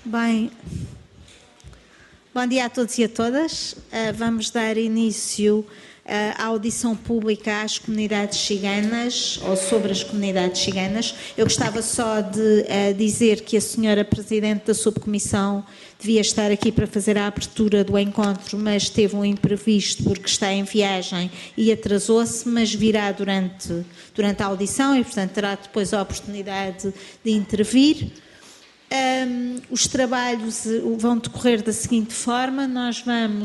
Bem, bom dia a todos e a todas. Vamos dar início à audição pública às comunidades ciganas, ou sobre as comunidades ciganas. Eu gostava só de dizer que a senhora Presidente da Subcomissão devia estar aqui para fazer a abertura do encontro, mas teve um imprevisto porque está em viagem e atrasou-se, mas virá durante a audição e, portanto, terá depois a oportunidade de intervir. Os trabalhos vão decorrer da seguinte forma: nós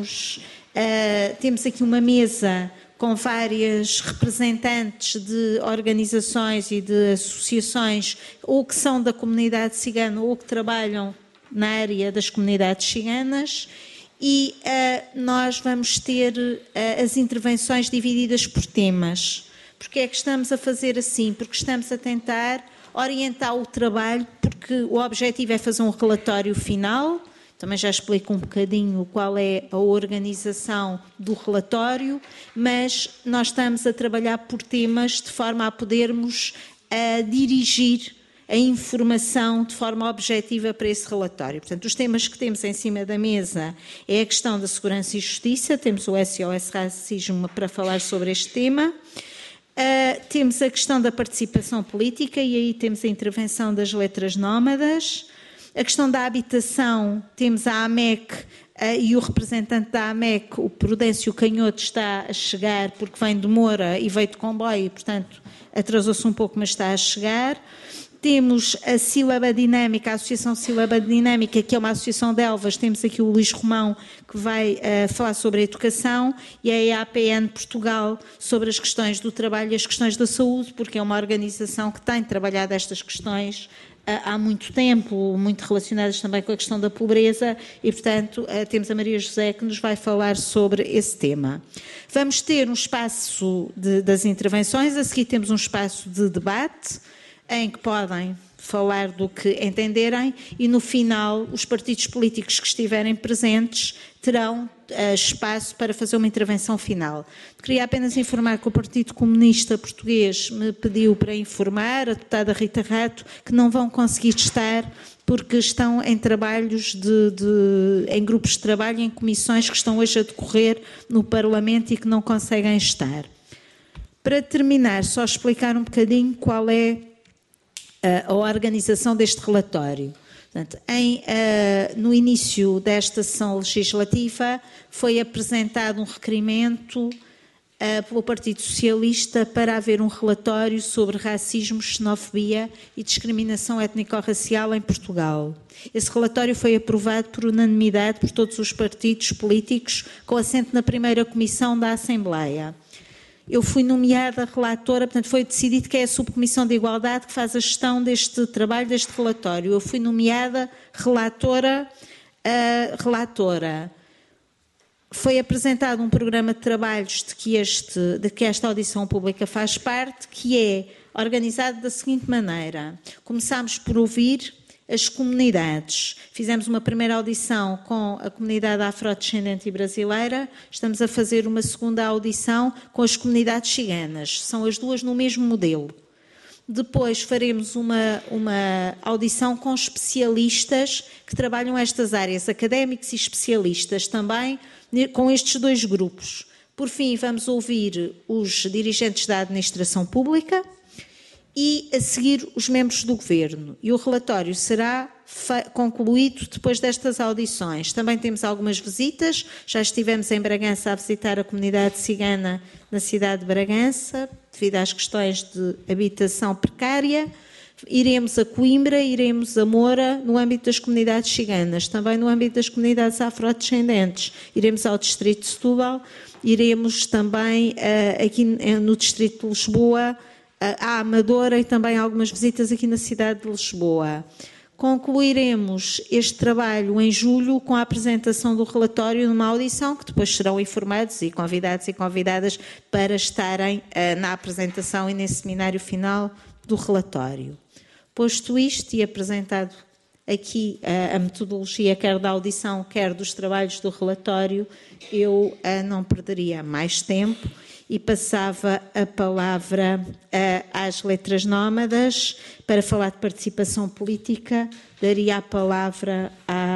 temos aqui uma mesa com várias representantes de organizações e de associações, ou que são da comunidade cigana ou que trabalham na área das comunidades ciganas, e nós vamos ter as intervenções divididas por temas. Porque é que estamos a fazer assim? Porque estamos a tentar orientar o trabalho, porque o objetivo é fazer um relatório final. Também já explico um bocadinho qual é a organização do relatório, mas nós estamos a trabalhar por temas de forma a podermos dirigir a informação de forma objetiva para esse relatório. Portanto, os temas que temos em cima da mesa é a questão da segurança e justiça. Temos o SOS Racismo para falar sobre este tema. Temos a questão da participação política e aí temos a intervenção das letras nómadas. A questão da habitação, temos a AMEC e o representante da AMEC, o Prudêncio Canhoto, está a chegar porque vem de Moura e veio de comboio e, portanto, atrasou-se um pouco, mas está a chegar. Temos a Sílaba Dinâmica, a Associação Sílaba Dinâmica, que é uma associação de Elvas. Temos aqui o Luís Romão, que vai falar sobre a educação, e a EAPN Portugal sobre as questões do trabalho e as questões da saúde, porque é uma organização que tem trabalhado estas questões há muito tempo, muito relacionadas também com a questão da pobreza, e, portanto, temos a Maria José que nos vai falar sobre esse tema. Vamos ter um espaço das intervenções, a seguir temos um espaço de debate, em que podem falar do que entenderem, e no final os partidos políticos que estiverem presentes terão espaço para fazer uma intervenção final. Queria apenas informar que o Partido Comunista Português me pediu para informar, a deputada Rita Rato, que não vão conseguir estar porque estão em trabalhos em grupos de trabalho, em comissões que estão hoje a decorrer no Parlamento e que não conseguem estar. Para terminar, só explicar um bocadinho qual é a organização deste relatório. Portanto, no início desta sessão legislativa foi apresentado um requerimento pelo Partido Socialista para haver um relatório sobre racismo, xenofobia e discriminação étnico-racial em Portugal. Esse relatório foi aprovado por unanimidade por todos os partidos políticos, com assento na primeira comissão da Assembleia. Eu fui nomeada relatora, portanto foi decidido que é a Subcomissão de Igualdade que faz a gestão deste trabalho, deste relatório. Eu fui nomeada relatora. Foi apresentado um programa de trabalhos de que esta audição pública faz parte, que é organizado da seguinte maneira. Começámos por ouvir as comunidades. Fizemos uma primeira audição com a comunidade afrodescendente e brasileira, estamos a fazer uma segunda audição com as comunidades ciganas. São as duas no mesmo modelo. Depois faremos uma audição com especialistas que trabalham estas áreas, académicos e especialistas também, com estes dois grupos. Por fim, vamos ouvir os dirigentes da administração pública e, a seguir, os membros do Governo. E o relatório será concluído depois destas audições. Também temos algumas visitas. Já estivemos em Bragança a visitar a comunidade cigana na cidade de Bragança, devido às questões de habitação precária. Iremos a Coimbra, iremos a Moura, no âmbito das comunidades ciganas. Também no âmbito das comunidades afrodescendentes. Iremos ao distrito de Setúbal. Iremos também aqui no distrito de Lisboa, à Amadora, e também algumas visitas aqui na cidade de Lisboa. Concluiremos este trabalho em julho com a apresentação do relatório numa audição, que depois serão informados e convidados e convidadas para estarem na apresentação e nesse seminário final do relatório. Posto isto e apresentado aqui a metodologia quer da audição, quer dos trabalhos do relatório, eu não perderia mais tempo e passava a palavra à às letras nómadas. Para falar de participação política, daria a palavra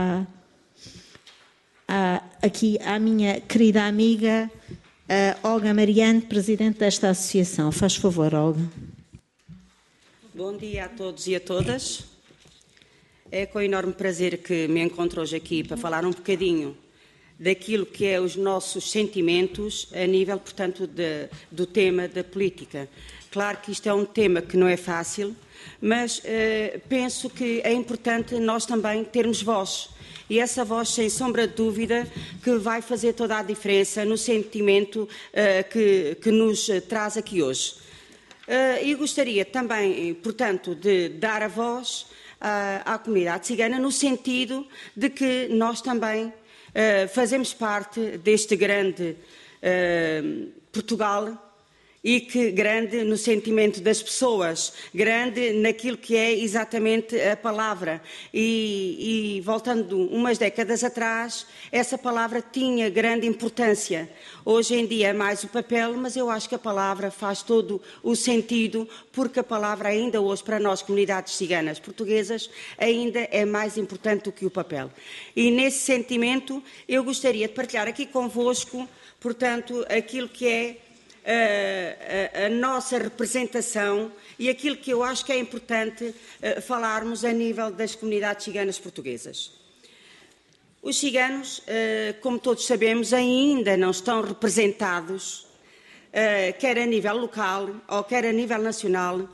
aqui à minha querida amiga Olga Mariano, presidente desta associação. Faz favor, Olga. Bom dia a todos e a todas. É com enorme prazer que me encontro hoje aqui para falar um bocadinho daquilo que é os nossos sentimentos a nível, portanto, do tema da política. Claro que isto é um tema que não é fácil, mas penso que é importante nós também termos voz. E essa voz, sem sombra de dúvida, que vai fazer toda a diferença no sentimento que nos traz aqui hoje. E gostaria também, portanto, de dar a voz à comunidade cigana no sentido de que nós também fazemos parte deste grande Portugal e que grande no sentimento das pessoas, grande naquilo que é exatamente a palavra. E voltando umas décadas atrás, essa palavra tinha grande importância. Hoje em dia é mais o papel, mas eu acho que a palavra faz todo o sentido, porque a palavra ainda hoje, para nós, comunidades ciganas portuguesas, ainda é mais importante do que o papel. E nesse sentimento eu gostaria de partilhar aqui convosco, portanto, aquilo que é a nossa representação e aquilo que eu acho que é importante falarmos a nível das comunidades ciganas portuguesas. Os ciganos, como todos sabemos, ainda não estão representados, quer a nível local ou quer a nível nacional,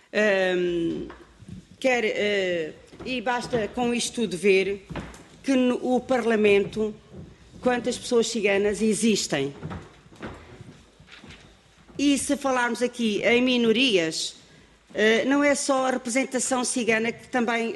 e basta com isto tudo ver que o Parlamento, quantas pessoas ciganas existem. E se falarmos aqui em minorias, não é só a representação cigana que também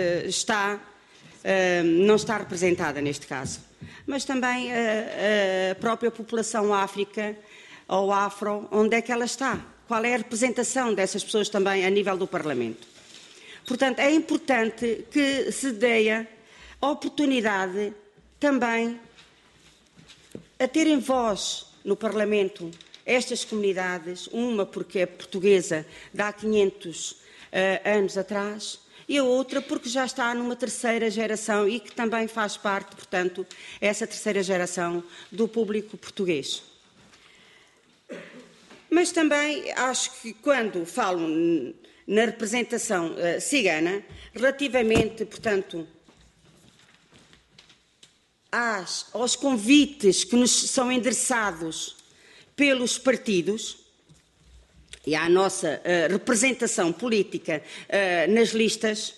não está representada neste caso, mas também a própria população áfrica ou afro, onde é que ela está? Qual é a representação dessas pessoas também a nível do Parlamento? Portanto, é importante que se dê a oportunidade também a terem voz no Parlamento estas comunidades, uma porque é portuguesa de há 500 anos atrás e a outra porque já está numa terceira geração e que também faz parte, portanto, essa terceira geração do público português. Mas também acho que quando falo na representação cigana, relativamente, portanto, aos convites que nos são endereçados pelos partidos e à nossa representação política nas listas,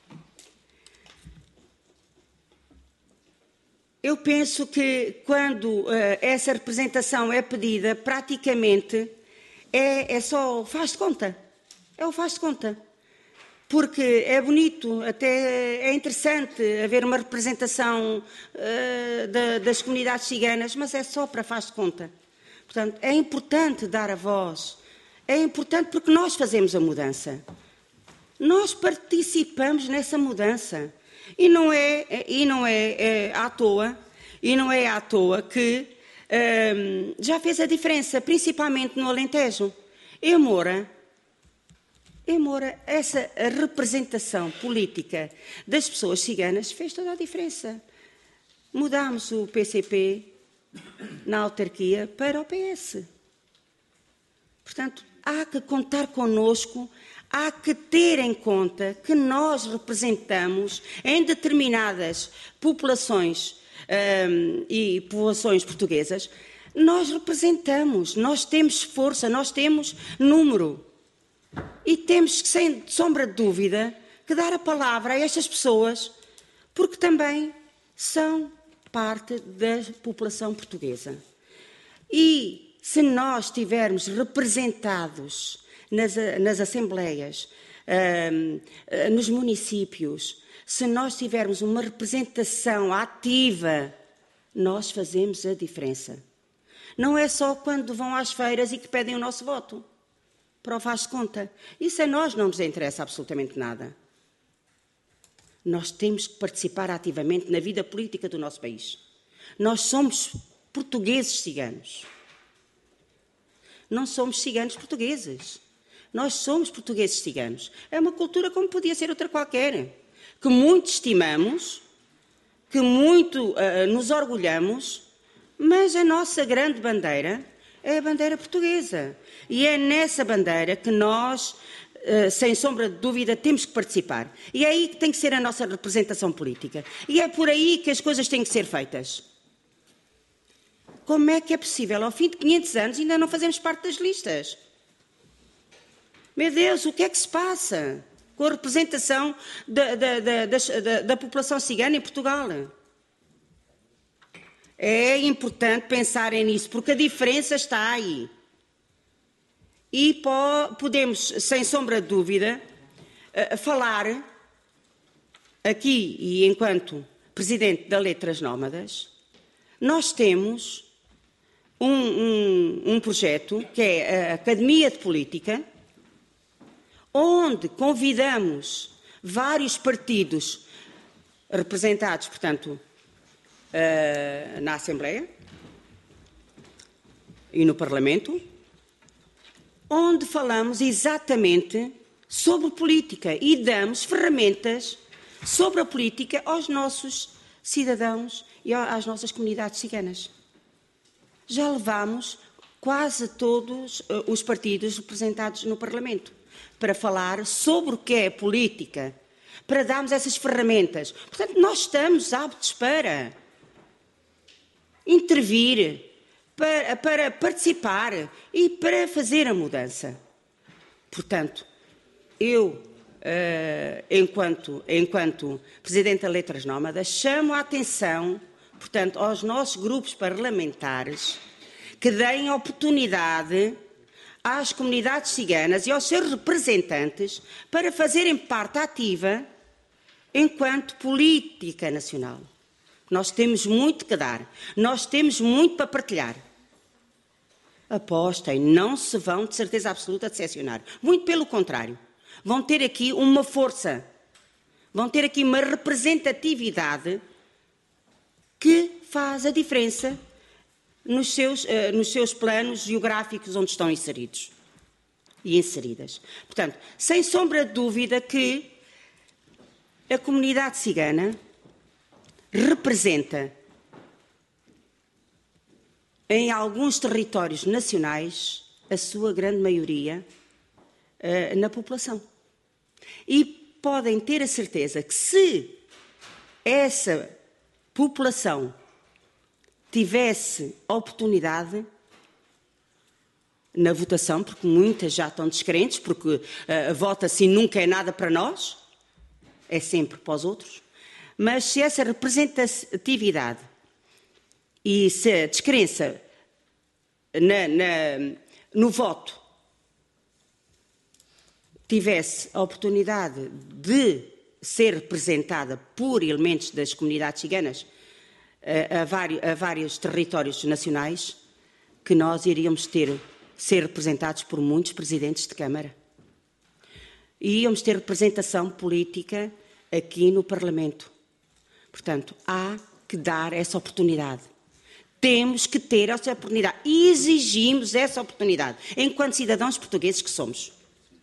eu penso que quando essa representação é pedida, praticamente é só o faz de conta. É o faz de conta. Porque é bonito, até é interessante haver uma representação das comunidades ciganas, mas é só para faz de conta. Portanto, é importante dar a voz, é importante porque nós fazemos a mudança. Nós participamos nessa mudança. E não é à toa que já fez a diferença, principalmente no Alentejo. Em Moura, essa representação política das pessoas ciganas fez toda a diferença. Mudámos o PCP na autarquia para o PS. Portanto, há que contar connosco, há que ter em conta que nós representamos em determinadas populações e povoações portuguesas, nós representamos, nós temos força, nós temos número. E temos, sem sombra de dúvida, que dar a palavra a estas pessoas, porque também são parte da população portuguesa. E se nós estivermos representados nas assembleias, nos municípios, se nós tivermos uma representação ativa, nós fazemos a diferença. Não é só quando vão às feiras e que pedem o nosso voto. Para o faz de conta. Isso a nós não nos interessa absolutamente nada. Nós temos que participar ativamente na vida política do nosso país. Nós somos portugueses ciganos. Não somos ciganos portugueses. Nós somos portugueses ciganos. É uma cultura como podia ser outra qualquer, que muito estimamos, que muito nos orgulhamos, mas a nossa grande bandeira é a bandeira portuguesa. E é nessa bandeira que nós, sem sombra de dúvida, temos que participar. E é aí que tem que ser a nossa representação política. E é por aí que as coisas têm que ser feitas. Como é que é possível, ao fim de 500 anos, ainda não fazemos parte das listas? Meu Deus, o que é que se passa com a representação da população cigana em Portugal? É importante pensarem nisso, porque a diferença está aí. E podemos, sem sombra de dúvida, falar aqui, e enquanto Presidente da Letras Nómadas, nós temos um projeto que é a Academia de Política, onde convidamos vários partidos representados, portanto, na Assembleia e no Parlamento, onde falamos exatamente sobre política e damos ferramentas sobre a política aos nossos cidadãos e às nossas comunidades ciganas. Já levamos quase todos os partidos representados no Parlamento para falar sobre o que é política, para darmos essas ferramentas. Portanto, nós estamos aptos para intervir, para participar e para fazer a mudança. Portanto, eu, enquanto Presidente da Letras Nómadas, chamo a atenção, portanto, aos nossos grupos parlamentares que deem oportunidade às comunidades ciganas e aos seus representantes para fazerem parte ativa enquanto política nacional. Nós temos muito que dar, nós temos muito para partilhar. Apostem, não se vão de certeza absoluta decepcionar. Muito pelo contrário, vão ter aqui uma força, vão ter aqui uma representatividade que faz a diferença nos seus planos geográficos onde estão inseridos e inseridas. Portanto, sem sombra de dúvida que a comunidade cigana representa em alguns territórios nacionais a sua grande maioria na população. E podem ter a certeza que se essa população tivesse oportunidade na votação, porque muitas já estão descrentes, porque vota-se e nunca é nada para nós, é sempre para os outros, mas se essa representatividade e se a descrença no voto tivesse a oportunidade de ser representada por elementos das comunidades ciganas a vários territórios nacionais, que nós iríamos ser representados por muitos presidentes de Câmara. E íamos ter representação política aqui no Parlamento. Portanto, há que dar essa oportunidade. Temos que ter essa oportunidade e exigimos essa oportunidade, enquanto cidadãos portugueses que somos.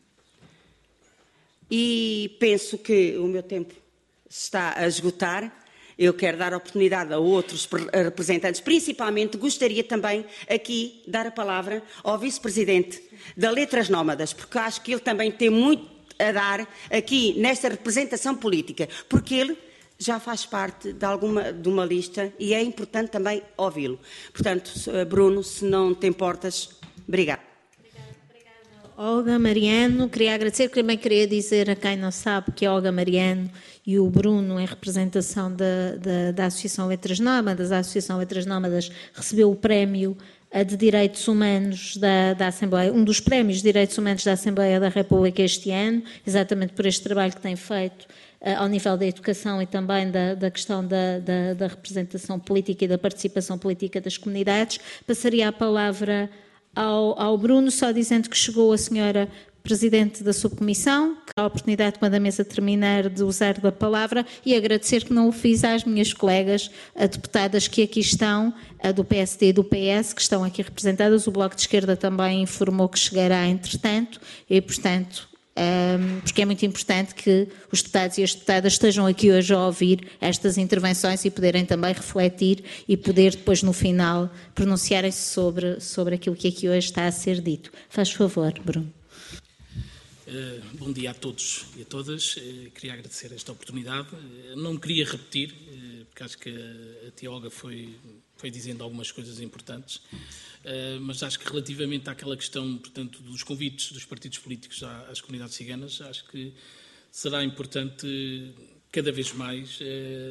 E penso que o meu tempo se está a esgotar. Eu quero dar oportunidade a outros representantes. Principalmente gostaria também aqui dar a palavra ao Vice-Presidente da Letras Nómadas, porque acho que ele também tem muito a dar aqui nesta representação política, porque ele já faz parte de uma lista e é importante também ouvi-lo. Portanto, Bruno, se não te importas, obrigado. Olga, Mariano, queria agradecer, também queria dizer a quem não sabe que a Olga, Mariano e o Bruno, em representação da Associação Letras Nómadas, a Associação Letras Nómadas recebeu o prémio de Direitos Humanos da Assembleia, um dos prémios de Direitos Humanos da Assembleia da República este ano, exatamente por este trabalho que tem feito ao nível da educação e também da questão da representação política e da participação política das comunidades. Passaria a palavra ao Bruno, só dizendo que chegou a senhora Presidente da Subcomissão, que dá a oportunidade, quando a mesa terminar, de usar da palavra, e agradecer que não o fiz às minhas colegas, a deputadas que aqui estão, a do PSD e do PS, que estão aqui representadas. O Bloco de Esquerda também informou que chegará entretanto, e, portanto, porque é muito importante que os deputados e as deputadas estejam aqui hoje a ouvir estas intervenções e poderem também refletir e poder depois no final pronunciarem-se sobre aquilo que aqui hoje está a ser dito. Faz favor, Bruno. Bom dia a todos e a todas. Queria agradecer esta oportunidade. Não me queria repetir, porque acho que a tia Olga foi dizendo algumas coisas importantes, mas acho que relativamente àquela questão, portanto, dos convites dos partidos políticos às comunidades ciganas, acho que será importante cada vez mais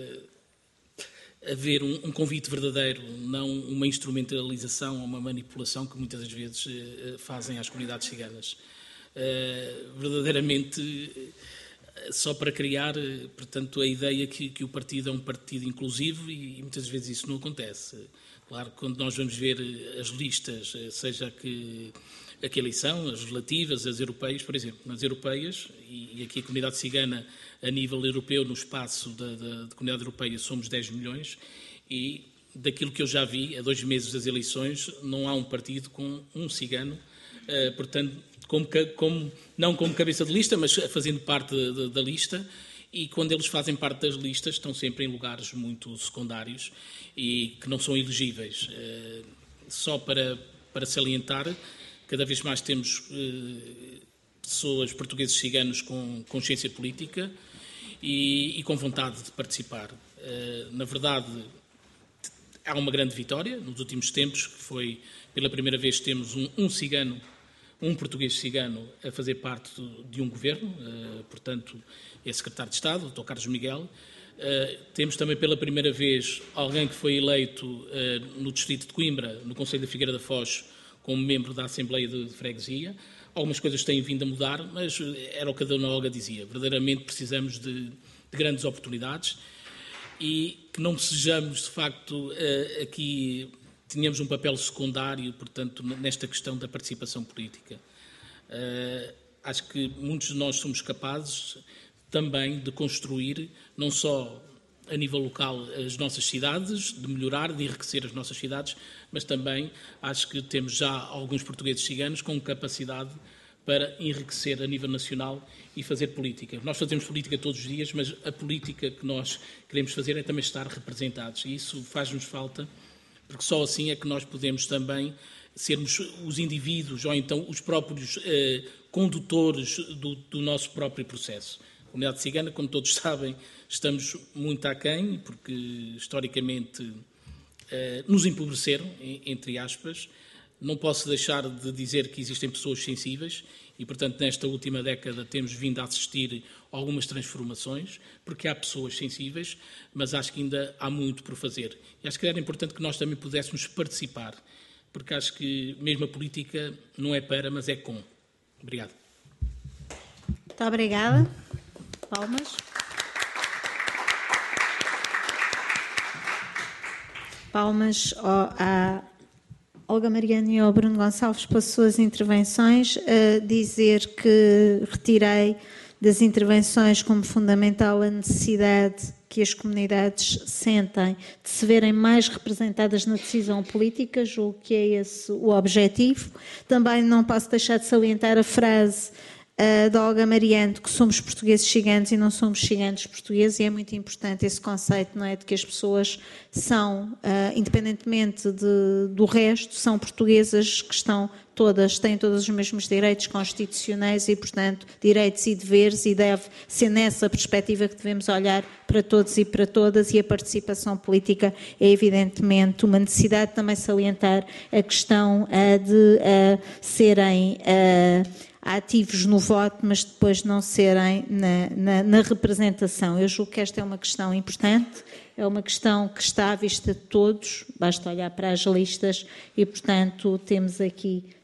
haver um convite verdadeiro, não uma instrumentalização ou uma manipulação que muitas das vezes fazem às comunidades ciganas. Verdadeiramente só para criar, portanto, a ideia que o partido é um partido inclusivo e muitas vezes isso não acontece. Claro, quando nós vamos ver as listas, seja a que eleição, as legislativas, as europeias, por exemplo, nas europeias, e aqui a comunidade cigana a nível europeu, no espaço da comunidade europeia, somos 10 milhões, e daquilo que eu já vi, a 2 meses das eleições, não há um partido com um cigano, portanto, não como cabeça de lista, mas fazendo parte da lista, e quando eles fazem parte das listas estão sempre em lugares muito secundários e que não são elegíveis. Só para salientar, cada vez mais temos pessoas, portugueses ciganos, com consciência política e com vontade de participar. Na verdade, há uma grande vitória nos últimos tempos, que foi, pela primeira vez, temos um português cigano a fazer parte de um governo, portanto, é secretário de Estado, o Dr. Carlos Miguel. Temos também pela primeira vez alguém que foi eleito no distrito de Coimbra, no Conselho da Figueira da Foz, como membro da Assembleia de Freguesia. Algumas coisas têm vindo a mudar, mas era o que a Dona Olga dizia. Verdadeiramente precisamos de grandes oportunidades e que não sejamos, de facto, aqui... Tínhamos um papel secundário, portanto, nesta questão da participação política. Acho que muitos de nós somos capazes também de construir, não só a nível local, as nossas cidades, de melhorar, de enriquecer as nossas cidades, mas também acho que temos já alguns portugueses ciganos com capacidade para enriquecer a nível nacional e fazer política. Nós fazemos política todos os dias, mas a política que nós queremos fazer é também estar representados, e isso faz-nos falta, porque só assim é que nós podemos também sermos os indivíduos ou então os próprios condutores do nosso próprio processo. A comunidade cigana, como todos sabem, estamos muito aquém, porque historicamente nos empobreceram, entre aspas. Não posso deixar de dizer que existem pessoas sensíveis e, portanto, nesta última década temos vindo a assistir a algumas transformações, porque há pessoas sensíveis, mas acho que ainda há muito por fazer. E acho que era importante que nós também pudéssemos participar, porque acho que mesmo a política não é para, mas é com. Obrigado. Muito obrigada. Palmas. Palmas à Olga Mariano e ao Bruno Gonçalves pelas suas intervenções. Dizer que retirei das intervenções como fundamental a necessidade que as comunidades sentem de se verem mais representadas na decisão política, julgo que é esse o objetivo. Também não posso deixar de salientar a frase da Olga Mariano, que somos portugueses ciganos e não somos ciganos portugueses, e é muito importante esse conceito, não é, de que as pessoas são, independentemente do resto, são portuguesas que têm todos os mesmos direitos constitucionais e, portanto, direitos e deveres, e deve ser nessa perspectiva que devemos olhar para todos e para todas, e a participação política é evidentemente uma necessidade. Também salientar a questão de serem ativos no voto, mas depois não serem na representação. Eu julgo que esta é uma questão importante, é uma questão que está à vista de todos, basta olhar para as listas e, portanto, temos aqui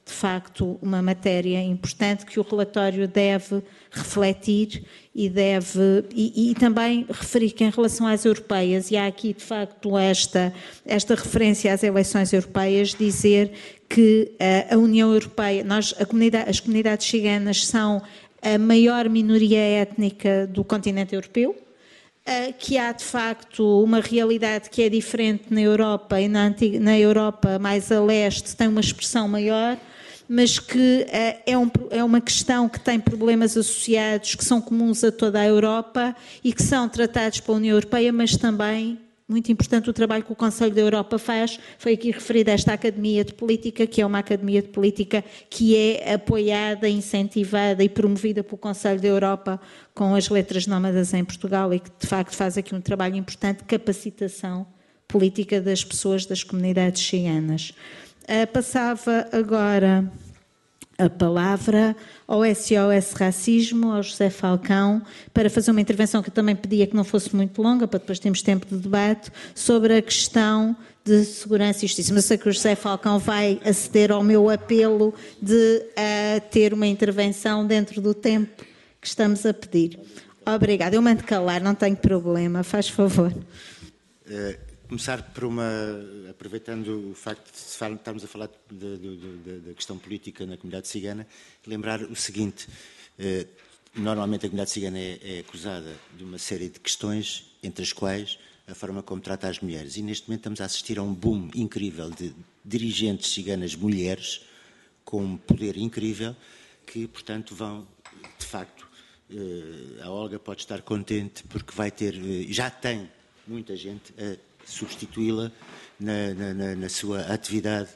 de facto, uma matéria importante que o relatório deve refletir e também referir que em relação às europeias, e há aqui de facto esta referência às eleições europeias, dizer que a União Europeia, as comunidades ciganas são a maior minoria étnica do continente europeu, que há de facto uma realidade que é diferente na Europa e na Europa mais a leste tem uma expressão maior, mas que é uma questão que tem problemas associados que são comuns a toda a Europa e que são tratados pela União Europeia, mas também, muito importante o trabalho que o Conselho da Europa faz, foi aqui referida esta Academia de Política, que é uma Academia de Política que é apoiada, incentivada e promovida pelo Conselho da Europa com as letras nómadas em Portugal e que de facto faz aqui um trabalho importante de capacitação política das pessoas das comunidades ciganas. Passava agora a palavra ao SOS Racismo, ao José Falcão, para fazer uma intervenção que eu também pedia que não fosse muito longa, para depois termos tempo de debate, sobre a questão de segurança e justiça. Mas eu sei que o José Falcão vai aceder ao meu apelo de ter uma intervenção dentro do tempo que estamos a pedir. Obrigada. Eu mando calar, não tenho problema. Faz favor. Começar por aproveitando o facto de estarmos a falar da questão política na comunidade cigana, lembrar o seguinte: normalmente a comunidade cigana é acusada de uma série de questões, entre as quais a forma como trata as mulheres. E neste momento estamos a assistir a um boom incrível de dirigentes ciganas mulheres, com um poder incrível, que, portanto, vão, de facto, a Olga pode estar contente, porque vai ter, já tem muita gente a substituí-la na sua atividade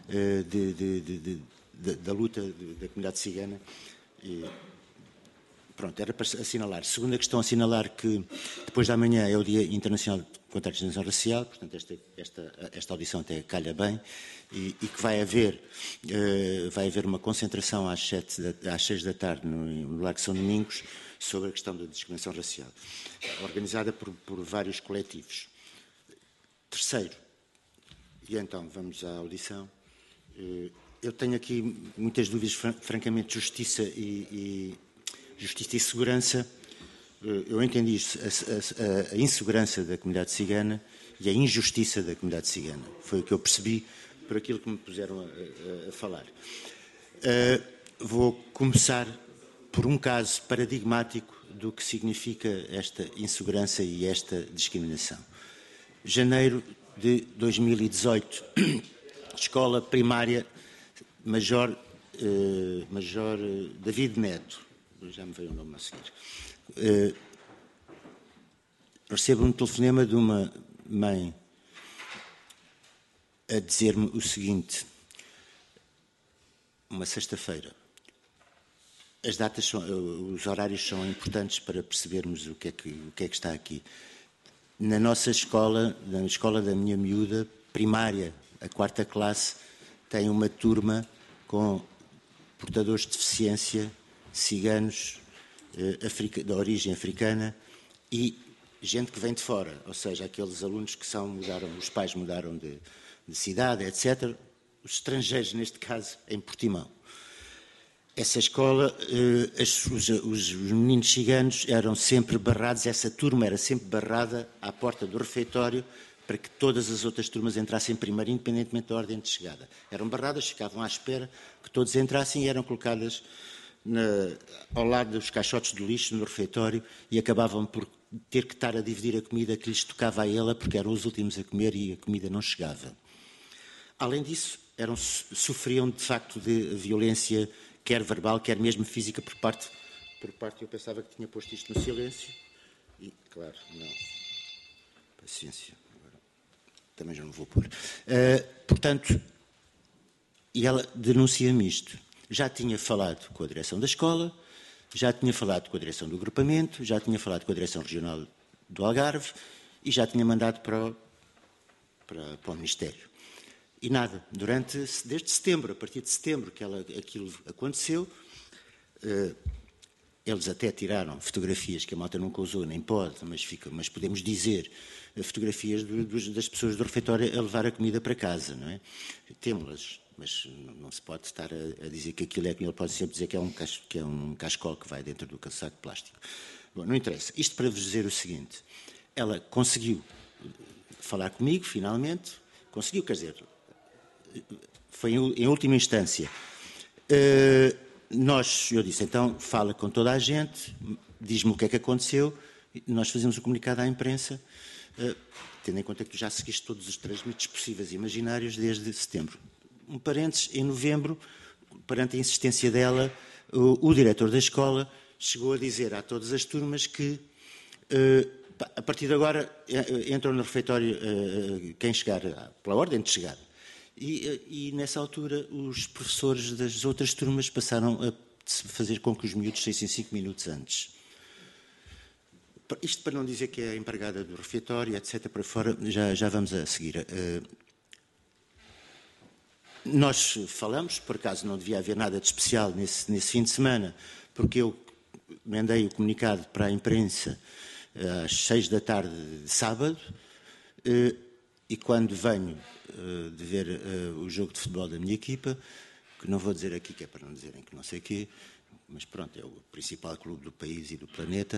da luta da comunidade cigana. Pronto, era para assinalar. Segunda questão, assinalar que depois da manhã é o Dia Internacional contra a Discriminação Racial, portanto esta audição até calha bem, e que vai haver uma concentração às 6 da tarde no Largo São Domingos sobre a questão da discriminação racial, organizada por vários coletivos. Terceiro, e então vamos à audição, eu tenho aqui muitas dúvidas, francamente, justiça e segurança. Eu entendi isso, a insegurança da comunidade cigana e a injustiça da comunidade cigana. Foi o que eu percebi por aquilo que me puseram a falar. Vou começar por um caso paradigmático do que significa esta insegurança e esta discriminação. Janeiro de 2018, Escola Primária Major David Neto, já me veio o nome a seguir. Recebo um telefonema de uma mãe a dizer-me o seguinte: uma sexta-feira. As datas os horários são importantes para percebermos o que é que está aqui. Na nossa escola, na escola da minha miúda, primária, a 4ª classe, tem uma turma com portadores de deficiência, ciganos, de origem africana e gente que vem de fora, ou seja, aqueles alunos que os pais mudaram de cidade, etc. Os estrangeiros, neste caso, em Portimão. Essa escola, os meninos ciganos eram sempre barrados, essa turma era sempre barrada à porta do refeitório para que todas as outras turmas entrassem primeiro, independentemente da ordem de chegada. Eram barradas, ficavam à espera que todos entrassem e eram colocadas ao lado dos caixotes do lixo no refeitório e acabavam por ter que estar a dividir a comida que lhes tocava a ela, porque eram os últimos a comer e a comida não chegava. Além disso, sofriam de facto de violência, quer verbal, quer mesmo física, por parte eu pensava que tinha posto isto no silêncio, e, claro, não. Paciência, agora também já não vou pôr. Portanto, e ela denuncia-me isto. Já tinha falado com a direção da escola, já tinha falado com a direção do agrupamento, já tinha falado com a direção regional do Algarve e já tinha mandado para o Ministério. E nada, desde setembro, a partir de setembro que aquilo aconteceu, eles até tiraram fotografias que a malta nunca usou, nem pode, mas podemos dizer, fotografias das pessoas do refeitório a levar a comida para casa, não é? Temos-las mas não se pode estar a dizer que aquilo é, ele pode sempre dizer que é um cascol que vai dentro do saco de plástico. Bom, não interessa. Isto para vos dizer o seguinte, ela conseguiu falar comigo, finalmente, conseguiu, quer dizer, foi em última instância. Eu disse, então, fala com toda a gente, diz-me o que é que aconteceu, nós fazemos o comunicado à imprensa, tendo em conta que tu já seguiste todos os transmitos possíveis e imaginários desde setembro. Um parênteses, em novembro, perante a insistência dela, o diretor da escola chegou a dizer a todas as turmas que, a partir de agora, entram no refeitório quem chegar, pela ordem de chegada. E nessa altura, os professores das outras turmas passaram a fazer com que os miúdos saíssem 5 minutos antes. Isto para não dizer que é a empregada do refeitório, etc., para fora, já vamos a seguir. Nós falamos, por acaso não devia haver nada de especial nesse fim de semana, porque eu mandei o comunicado para a imprensa às 6 da tarde de sábado, e quando venho de ver o jogo de futebol da minha equipa, que não vou dizer aqui, que é para não dizerem que não sei o quê, mas pronto, é o principal clube do país e do planeta,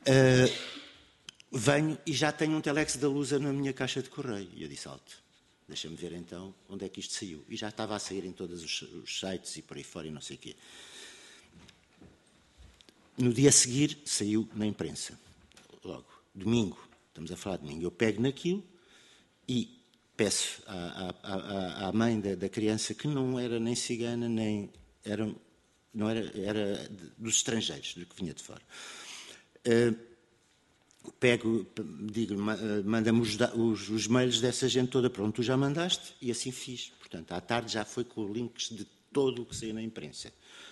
venho e já tenho um telex da Lusa na minha caixa de correio. E eu disse, alto, deixa-me ver então onde é que isto saiu. E já estava a sair em todos os sites e por aí fora e não sei o quê. No dia a seguir, saiu na imprensa. Logo, domingo, estamos a falar de domingo, eu pego naquilo e peço à mãe da criança, que não era nem cigana, nem era dos estrangeiros, do que vinha de fora. Digo, manda-me os mails dessa gente toda, pronto, tu já mandaste, e assim fiz. Portanto, à tarde já foi com links de todo o que saiu na imprensa.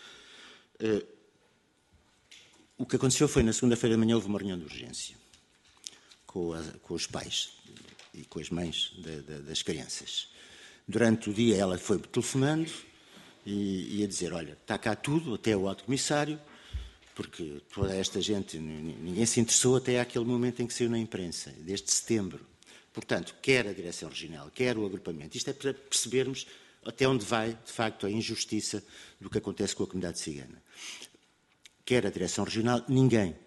O que aconteceu foi, na segunda-feira de manhã, houve uma reunião de urgência com os pais e com as mães das crianças. Durante o dia ela foi telefonando e a dizer, olha, está cá tudo, até o alto comissário, porque toda esta gente, ninguém se interessou até àquele momento em que saiu na imprensa, desde setembro. Portanto, quer a direção regional, quer o agrupamento. Isto é para percebermos até onde vai, de facto, a injustiça do que acontece com a comunidade cigana. Quer a direção regional, ninguém.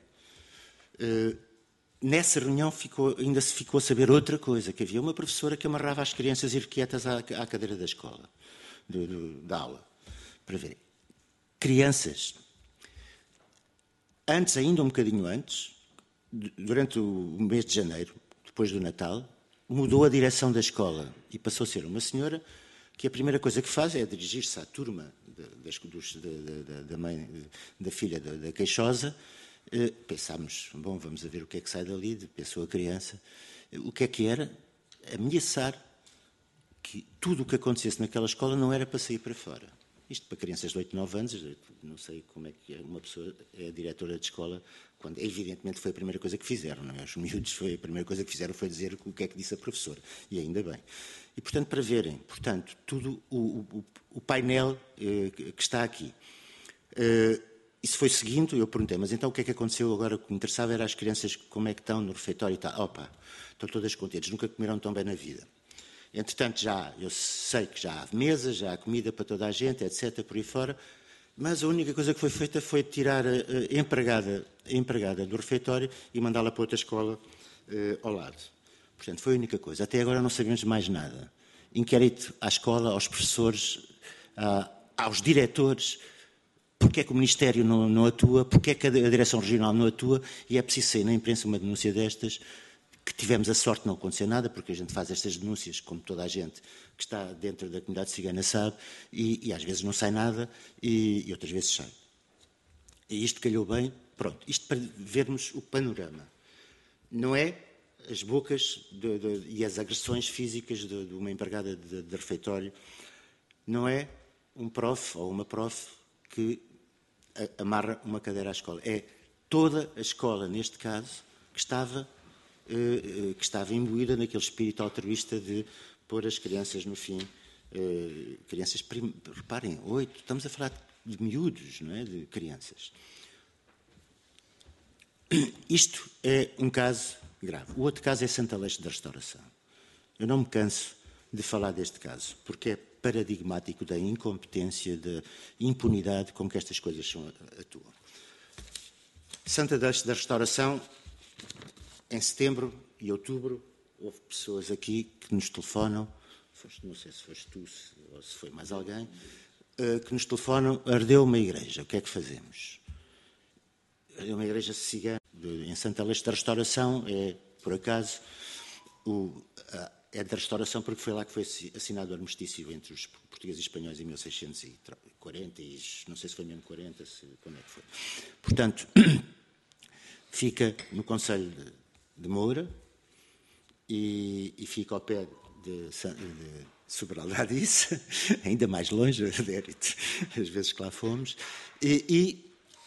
Nessa reunião ainda se ficou a saber outra coisa, que havia uma professora que amarrava as crianças irrequietas à cadeira da escola, da aula, para verem. Crianças, antes, ainda um bocadinho antes, durante o mês de janeiro, depois do Natal, mudou a direção da escola e passou a ser uma senhora que a primeira coisa que faz é dirigir-se à turma da mãe, da filha da queixosa. Pensámos, bom, vamos a ver o que é que sai dali, pensou a criança. O que é que era? Ameaçar que tudo o que acontecesse naquela escola não era para sair para fora. Isto para crianças de 8, 9 anos, não sei como é que uma pessoa é diretora de escola, quando evidentemente foi a primeira coisa que fizeram, não é? Os miúdos, a primeira coisa que fizeram foi dizer o que é que disse a professora, e ainda bem. E, portanto, para verem, portanto, tudo o painel que está aqui. Isso foi seguindo, eu perguntei, mas então o que é que aconteceu agora? O que me interessava era as crianças, como é que estão no refeitório e tal. Opa, estão todas contentes, nunca comeram tão bem na vida. Entretanto, eu sei que já há mesas, já há comida para toda a gente, etc., por aí fora, mas a única coisa que foi feita foi tirar a empregada do refeitório e mandá-la para outra escola ao lado. Portanto, foi a única coisa. Até agora não sabemos mais nada. Inquérito à escola, aos professores, aos diretores, porque é que o Ministério não atua, porque é que a Direção Regional não atua, e é preciso sair na imprensa uma denúncia destas, que tivemos a sorte de não acontecer nada, porque a gente faz estas denúncias, como toda a gente que está dentro da comunidade cigana sabe, e às vezes não sai nada, e outras vezes sai. E isto calhou bem, pronto, isto para vermos o panorama. Não é as bocas e as agressões físicas de uma empregada de refeitório, não é um prof ou uma prof que amarra uma cadeira à escola. É toda a escola, neste caso, que estava imbuída naquele espírito altruísta de pôr as crianças no fim. Crianças, reparem, 8, estamos a falar de miúdos, não é? De crianças. Isto é um caso grave. O outro caso é Santo Aleixo da Restauração. Eu não me canso de falar deste caso, porque é paradigmático da incompetência, da impunidade com que estas coisas atuam. Santa da Restauração, em setembro e outubro, houve pessoas aqui que nos telefonam, não sei se foste tu ou se foi mais alguém, que nos telefonam, ardeu uma igreja, o que é que fazemos? Ardeu uma igreja cigana em Santa Leste da Restauração, é, por acaso, é da Restauração porque foi lá que foi assinado o armistício entre os portugueses e espanhóis em 1640, e não sei se foi mesmo 40, quando é que foi. Portanto, fica no concelho de Moura e fica ao pé de Sobral da Adice, ainda mais longe, adérito, as vezes que lá fomos, e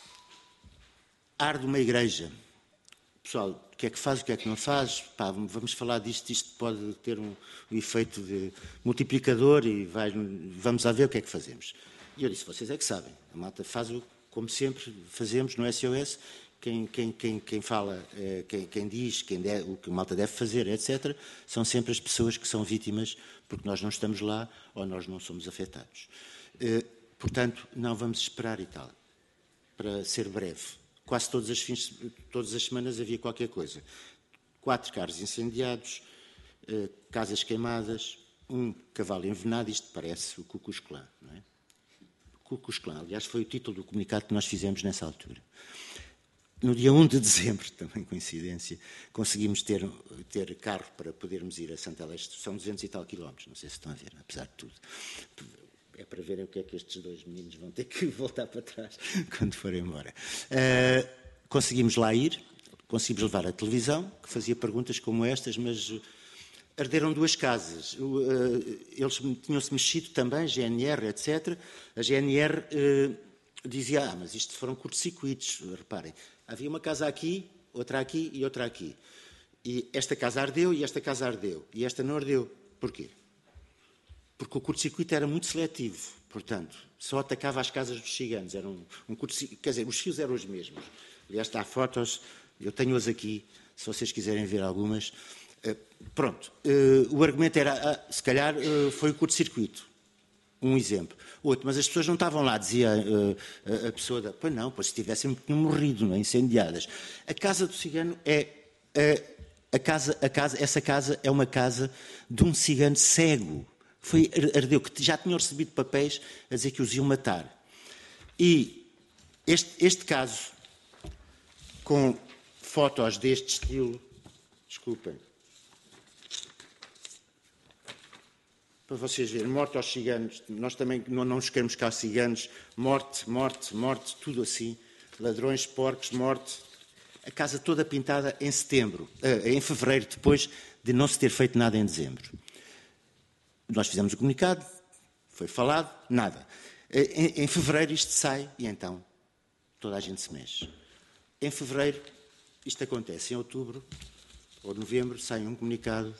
arde uma igreja. Pessoal, o que é que faz, o que é que não faz? Pá, vamos falar disto, isto pode ter um efeito de multiplicador e vamos lá ver o que é que fazemos. E eu disse, vocês é que sabem, a malta faz como sempre fazemos no SOS, quem fala, quem diz o que a malta deve fazer, etc., são sempre as pessoas que são vítimas, porque nós não estamos lá ou nós não somos afetados. Portanto, não vamos esperar e tal. Para ser breve, quase todas as semanas havia qualquer coisa. 4 carros incendiados, casas queimadas, um cavalo envenenado, isto parece o Ku Klux Klan, não é? Ku Klux Klan, aliás, foi o título do comunicado que nós fizemos nessa altura. No dia 1 de dezembro, também coincidência, conseguimos ter carro para podermos ir a Santa Leste. São 200 e tal quilómetros, não sei se estão a ver, apesar de tudo. É para verem o que é que estes 2 meninos vão ter que voltar para trás quando forem embora. Conseguimos lá ir, conseguimos levar a televisão, que fazia perguntas como estas, mas arderam 2 casas. Eles tinham-se mexido também, GNR, etc. A GNR dizia, mas isto foram curtos-circuitos, reparem. Havia uma casa aqui, outra aqui e outra aqui. E esta casa ardeu e esta casa ardeu. E esta não ardeu. Porquê? Porque o curto-circuito era muito seletivo. Portanto, só atacava as casas dos ciganos. Era um curto-circuito, quer dizer, os fios eram os mesmos. Aliás, há fotos, eu tenho-as aqui, se vocês quiserem ver algumas. Pronto. O argumento era, se calhar, foi o curto-circuito. Um exemplo. Outro, mas as pessoas não estavam lá, dizia a pessoa, pois não, pois se tivessem morrido, não é? Incendiadas. A casa do cigano essa casa é uma casa de um cigano cego. Ardeu, que já tinham recebido papéis a dizer que os iam matar. E este caso, com fotos deste estilo, desculpem, para vocês verem, morte aos ciganos, nós também não nos queremos cá ciganos, morte, morte, morte, tudo assim, ladrões, porcos, morte, a casa toda pintada em fevereiro, depois de não se ter feito nada em dezembro. Nós fizemos o comunicado, foi falado, nada. Em fevereiro isto sai e então toda a gente se mexe. Em fevereiro isto acontece, em outubro ou novembro sai um comunicado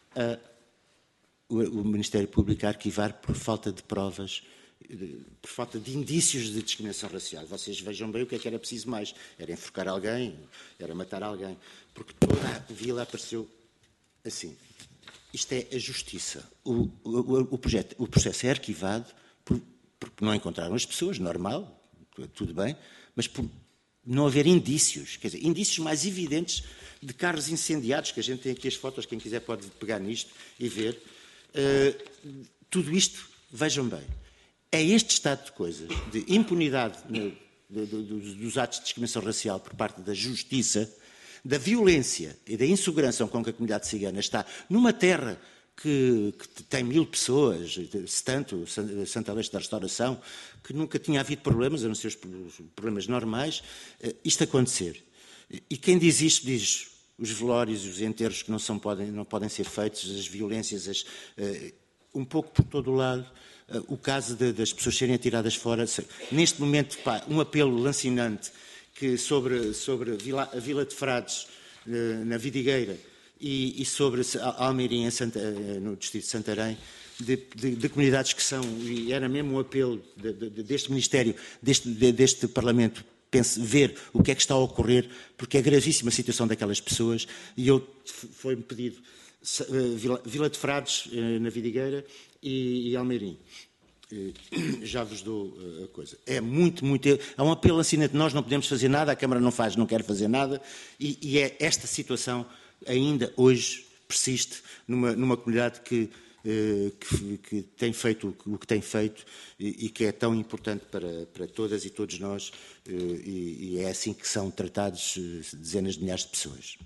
o Ministério Público a arquivar por falta de provas, por falta de indícios de discriminação racial. Vocês vejam bem o que era preciso mais. Era enforcar alguém, era matar alguém. Porque toda a vila apareceu assim. Isto é a justiça. O processo é arquivado porque não encontraram as pessoas, normal, tudo bem, mas por não haver indícios, quer dizer, indícios mais evidentes de carros incendiados, que a gente tem aqui as fotos, quem quiser pode pegar nisto e ver. Tudo isto, vejam bem, é este estado de coisas, de impunidade dos atos de discriminação racial por parte da justiça, da violência e da insegurança com que a comunidade cigana está numa terra que tem 1000 pessoas, tanto Santa Leste da Restauração, que nunca tinha havido problemas, a não ser os problemas normais, isto acontecer. E quem diz isto diz os velórios e os enterros que não podem ser feitos, as violências, um pouco por todo o lado, o caso das pessoas serem atiradas fora. Neste momento, um apelo lancinante sobre a Vila de Frades, na Vidigueira, e sobre Almeirim, no distrito de Santarém, de comunidades que são, e era mesmo um apelo deste Ministério, deste Parlamento, ver o que é que está a ocorrer, porque é gravíssima a situação daquelas pessoas, e foi-me pedido Vila de Frades, na Vidigueira, e Almeirim. Já vos dou a coisa. É muito... Há um apelo assinante, nós não podemos fazer nada, a Câmara não quer fazer nada, e é esta situação ainda hoje persiste numa comunidade que tem feito o que tem feito e que é tão importante para todas e todos nós, e é assim que são tratados dezenas de milhares de pessoas.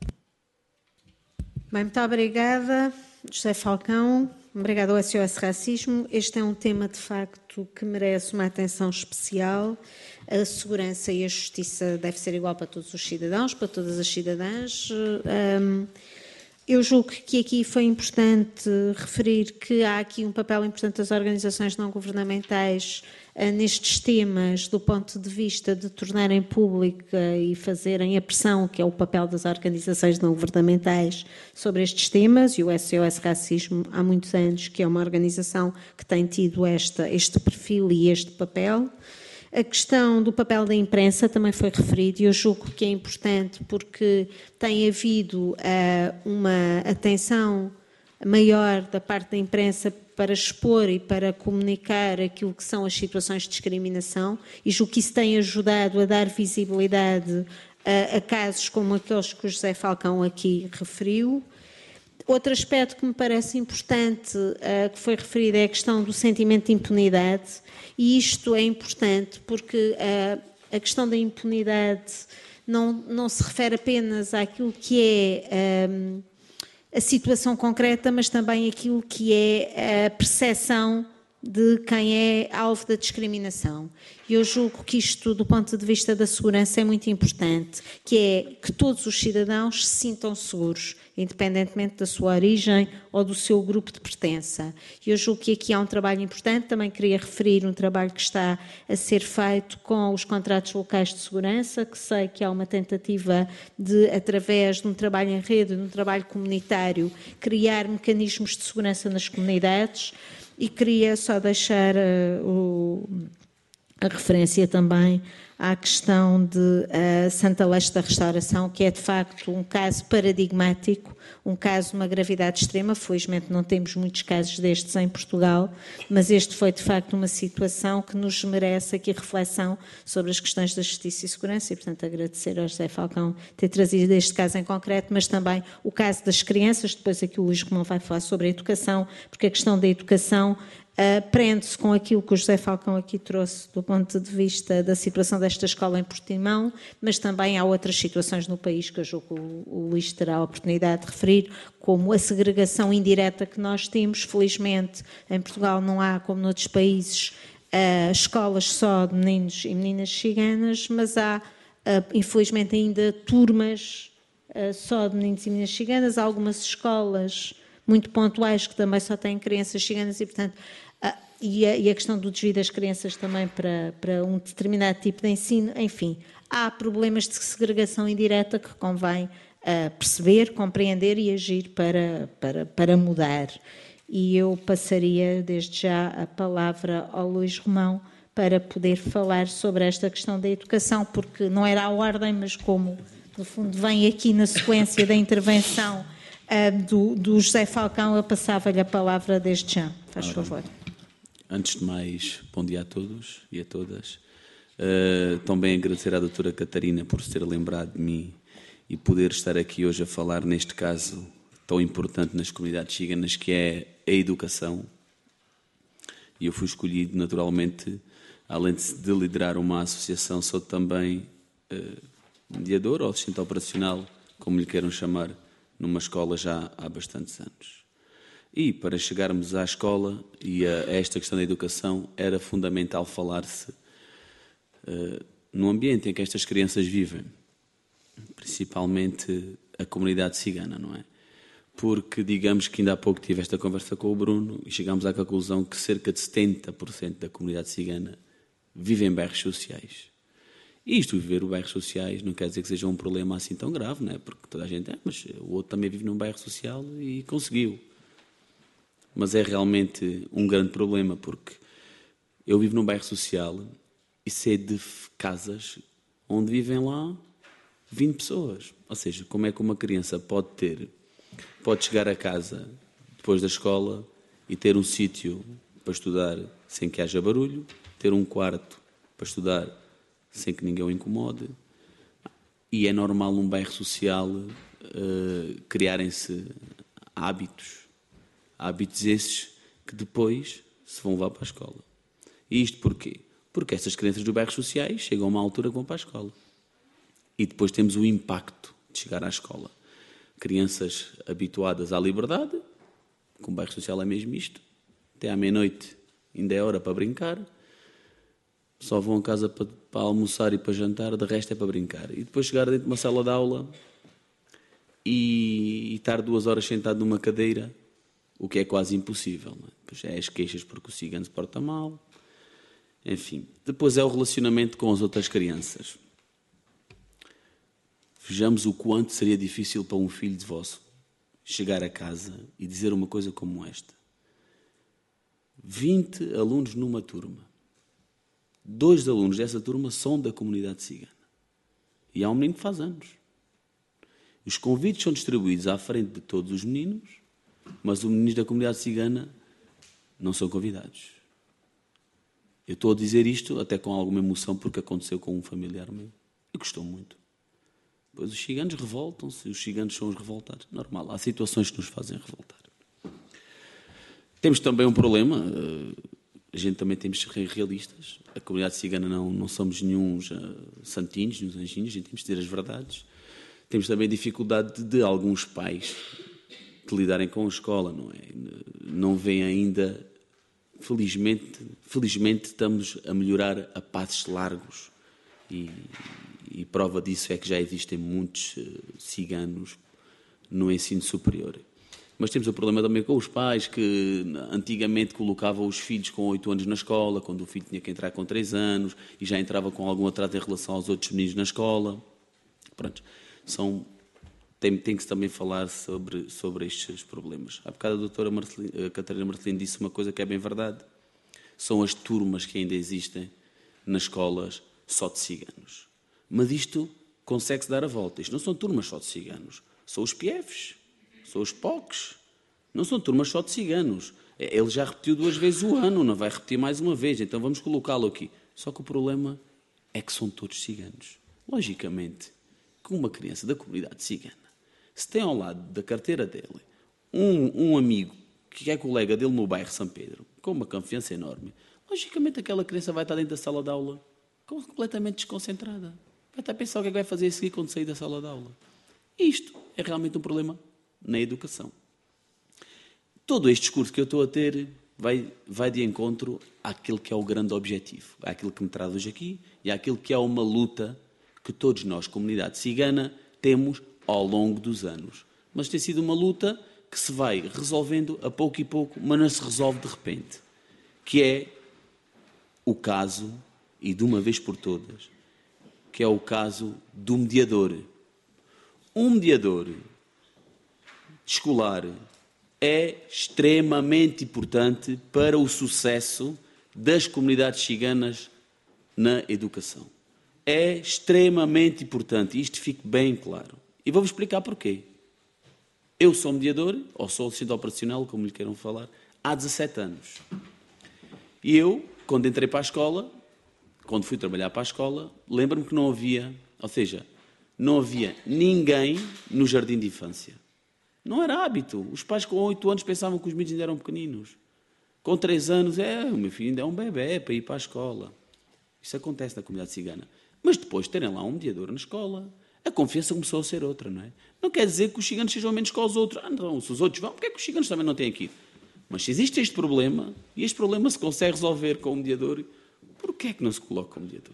Bem, muito obrigada, José Falcão. Obrigada ao SOS Racismo. Este é um tema, de facto, que merece uma atenção especial. A segurança e a justiça deve ser igual para todos os cidadãos, para todas as cidadãs. Eu julgo que aqui foi importante referir que há aqui um papel importante das organizações não governamentais nestes temas, do ponto de vista de tornarem pública e fazerem a pressão, que é o papel das organizações não governamentais, sobre estes temas, e o SOS Racismo há muitos anos que é uma organização que tem tido este perfil e este papel. A questão do papel da imprensa também foi referido e eu julgo que é importante porque tem havido uma atenção maior da parte da imprensa para expor e para comunicar aquilo que são as situações de discriminação e julgo que isso tem ajudado a dar visibilidade a casos como aqueles que o José Falcão aqui referiu. Outro aspecto que me parece importante, que foi referido, é a questão do sentimento de impunidade, e isto é importante porque a questão da impunidade não se refere apenas àquilo que é a situação concreta, mas também àquilo que é a percepção de quem é alvo da discriminação. E eu julgo que isto, do ponto de vista da segurança, é muito importante, que é que todos os cidadãos se sintam seguros, independentemente da sua origem ou do seu grupo de pertença. E eu julgo que aqui há um trabalho importante, também queria referir um trabalho que está a ser feito com os contratos locais de segurança, que sei que há uma tentativa de, através de um trabalho em rede, de um trabalho comunitário, criar mecanismos de segurança nas comunidades. E queria só deixar a referência também à questão de Santa Leste da Restauração, que é de facto um caso paradigmático, um caso de uma gravidade extrema. Felizmente não temos muitos casos destes em Portugal, mas este foi de facto uma situação que nos merece aqui reflexão sobre as questões da justiça e segurança e, portanto, agradecer ao José Falcão ter trazido este caso em concreto, mas também o caso das crianças. Depois aqui o Luís Romão vai falar sobre a educação, porque a questão da educação prende-se com aquilo que o José Falcão aqui trouxe do ponto de vista da situação desta escola em Portimão, mas também há outras situações no país que eu julgo que o Luís terá a oportunidade de referir, como a segregação indireta que nós temos. Felizmente, em Portugal não há, como noutros países, escolas só de meninos e meninas ciganas, mas há, infelizmente, ainda turmas só de meninos e meninas ciganas. Há algumas escolas muito pontuais que também só têm crianças ciganas e, portanto, e a questão do desvio das crianças também para um determinado tipo de ensino. Enfim, há problemas de segregação indireta que convém perceber, compreender e agir para mudar. E eu passaria desde já a palavra ao Luís Romão para poder falar sobre esta questão da educação, porque não era a ordem, mas como, no fundo, vem aqui na sequência da intervenção do José Falcão, eu passava-lhe a palavra desde já. Faz favor. Antes de mais, bom dia a todos e a todas. Também agradecer à doutora Catarina por se ter lembrado de mim e poder estar aqui hoje a falar neste caso tão importante nas comunidades ciganas, que é a educação. E eu fui escolhido, naturalmente, além de liderar uma associação, sou também mediador ou assistente operacional, como lhe queiram chamar, numa escola já há bastantes anos. E para chegarmos à escola e a esta questão da educação, era fundamental falar-se no ambiente em que estas crianças vivem, principalmente a comunidade cigana, não é? Porque, digamos que ainda há pouco tive esta conversa com o Bruno e chegámos à conclusão que cerca de 70% da comunidade cigana vive em bairros sociais. E isto, viver em bairros sociais, não quer dizer que seja um problema assim tão grave, não é? Porque toda a gente mas o outro também vive num bairro social e conseguiu. Mas é realmente um grande problema, porque eu vivo num bairro social e sei de casas onde vivem lá 20 pessoas. Ou seja, como é que uma criança pode ter pode chegar a casa depois da escola e ter um sítio para estudar sem que haja barulho, ter um quarto para estudar sem que ninguém o incomode. E é normal num bairro social criarem-se hábitos esses que depois se vão levar para a escola. E isto porquê? Porque essas crianças dos bairros sociais chegam a uma altura que vão para a escola. E depois temos o impacto de chegar à escola. Crianças habituadas à liberdade, com o bairro social é mesmo isto, até à meia-noite ainda é hora para brincar, só vão a casa para almoçar e para jantar, de resto é para brincar. E depois chegar dentro de uma sala de aula e estar 2 horas sentado numa cadeira, o que é quase impossível. Não é? Depois é as queixas porque o cigano se porta mal. Enfim, depois é o relacionamento com as outras crianças. Vejamos o quanto seria difícil para um filho de vosso chegar a casa e dizer uma coisa como esta. 20 alunos numa turma. 2 alunos dessa turma são da comunidade cigana. E há um menino que faz anos. Os convites são distribuídos à frente de todos os meninos, mas os meninos da comunidade cigana não são convidados. Eu estou a dizer isto até com alguma emoção porque aconteceu com um familiar meu. E gostou muito. Pois os ciganos revoltam-se, os ciganos são os revoltados. Normal, há situações que nos fazem revoltar. Temos também um problema, a gente também temos que ser realistas. A comunidade cigana não somos nenhuns santinhos, nenhuns anjinhos, a gente temos que dizer as verdades. Temos também dificuldade de alguns pais de lidarem com a escola, não é? Não veem ainda, felizmente estamos a melhorar a passos largos e prova disso é que já existem muitos ciganos no ensino superior. Mas temos o problema também com os pais que antigamente colocavam os filhos com 8 anos na escola, quando o filho tinha que entrar com 3 anos e já entrava com algum atraso em relação aos outros meninos na escola. Pronto, tem que se também falar sobre estes problemas. Há bocado a doutora Catarina Marcelino disse uma coisa que é bem verdade. São as turmas que ainda existem nas escolas só de ciganos. Mas isto consegue-se dar a volta. Isto não são turmas só de ciganos. São os PIEFs, são os POCs. Não são turmas só de ciganos. Ele já repetiu 2 vezes o ano, não vai repetir mais uma vez. Então vamos colocá-lo aqui. Só que o problema é que são todos ciganos. Logicamente, que uma criança da comunidade cigana, se tem ao lado da carteira dele um amigo que é colega dele no bairro São Pedro, com uma confiança enorme, logicamente aquela criança vai estar dentro da sala de aula completamente desconcentrada. Vai estar a pensar o que é que vai fazer a seguir quando sair da sala de aula. Isto é realmente um problema na educação. Todo este discurso que eu estou a ter vai de encontro àquilo que é o grande objetivo, àquilo que me traz hoje aqui e àquilo que é uma luta que todos nós, comunidade cigana, temos ao longo dos anos. Mas tem sido uma luta que se vai resolvendo a pouco e pouco, mas não se resolve de repente. Que é o caso, e de uma vez por todas, que é o caso do mediador. Um mediador escolar é extremamente importante para o sucesso das comunidades ciganas na educação. É extremamente importante, isto fique bem claro. E vou-vos explicar porquê. Eu sou mediador, ou sou assistente operacional, como lhe queiram falar, há 17 anos. E eu, quando entrei para a escola, quando fui trabalhar para a escola, lembro-me que não havia, ou seja, não havia ninguém no jardim de infância. Não era hábito. Os pais com 8 anos pensavam que os meninos ainda eram pequeninos. Com 3 anos, o meu filho ainda é um bebê para ir para a escola. Isso acontece na comunidade cigana. Mas depois de terem lá um mediador na escola, a confiança começou a ser outra, não é? Não quer dizer que os ciganos sejam menos que os outros. Não, se os outros vão, porque é que os ciganos também não têm aqui? Mas se existe este problema, e este problema se consegue resolver com o mediador, por que é que não se coloca o mediador?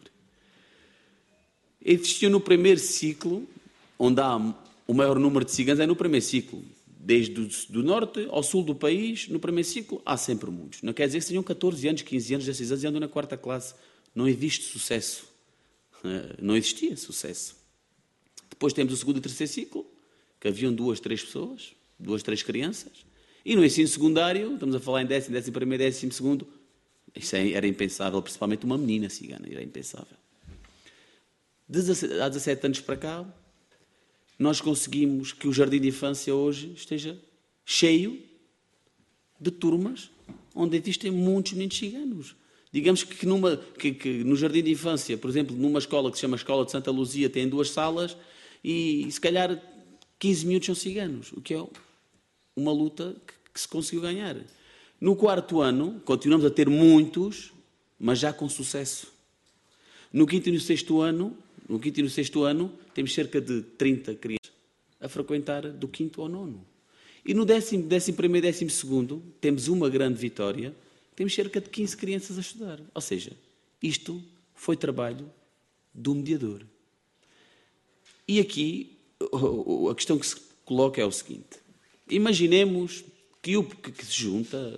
Existiu no primeiro ciclo, onde há o maior número de ciganos, é no primeiro ciclo. Desde do norte ao sul do país, no primeiro ciclo, há sempre muitos. Não quer dizer que sejam 14 anos, 15 anos, 16 anos e andam na 4ª classe. Não existe sucesso. Não existia sucesso. Depois temos o segundo e terceiro ciclo, que haviam 2, 3 pessoas, 2, 3 crianças. E no ensino secundário, estamos a falar em 10º, 11º, 12º, isso era impensável, principalmente uma menina cigana, era impensável. Há 17 anos para cá, nós conseguimos que o Jardim de Infância hoje esteja cheio de turmas onde existem muitos meninos ciganos. Digamos que no Jardim de Infância, por exemplo, numa escola que se chama Escola de Santa Luzia, tem 2 salas e se calhar 15 miúdos são ciganos, o que é uma luta que se conseguiu ganhar. No 4º ano, continuamos a ter muitos, mas já com sucesso. No 5º e no 6º ano, temos cerca de 30 crianças a frequentar do 5º ao 9º. E no 11º e 12º, temos uma grande vitória, temos cerca de 15 crianças a estudar. Ou seja, isto foi trabalho do mediador. E aqui, a questão que se coloca é o seguinte. Imaginemos que se junta,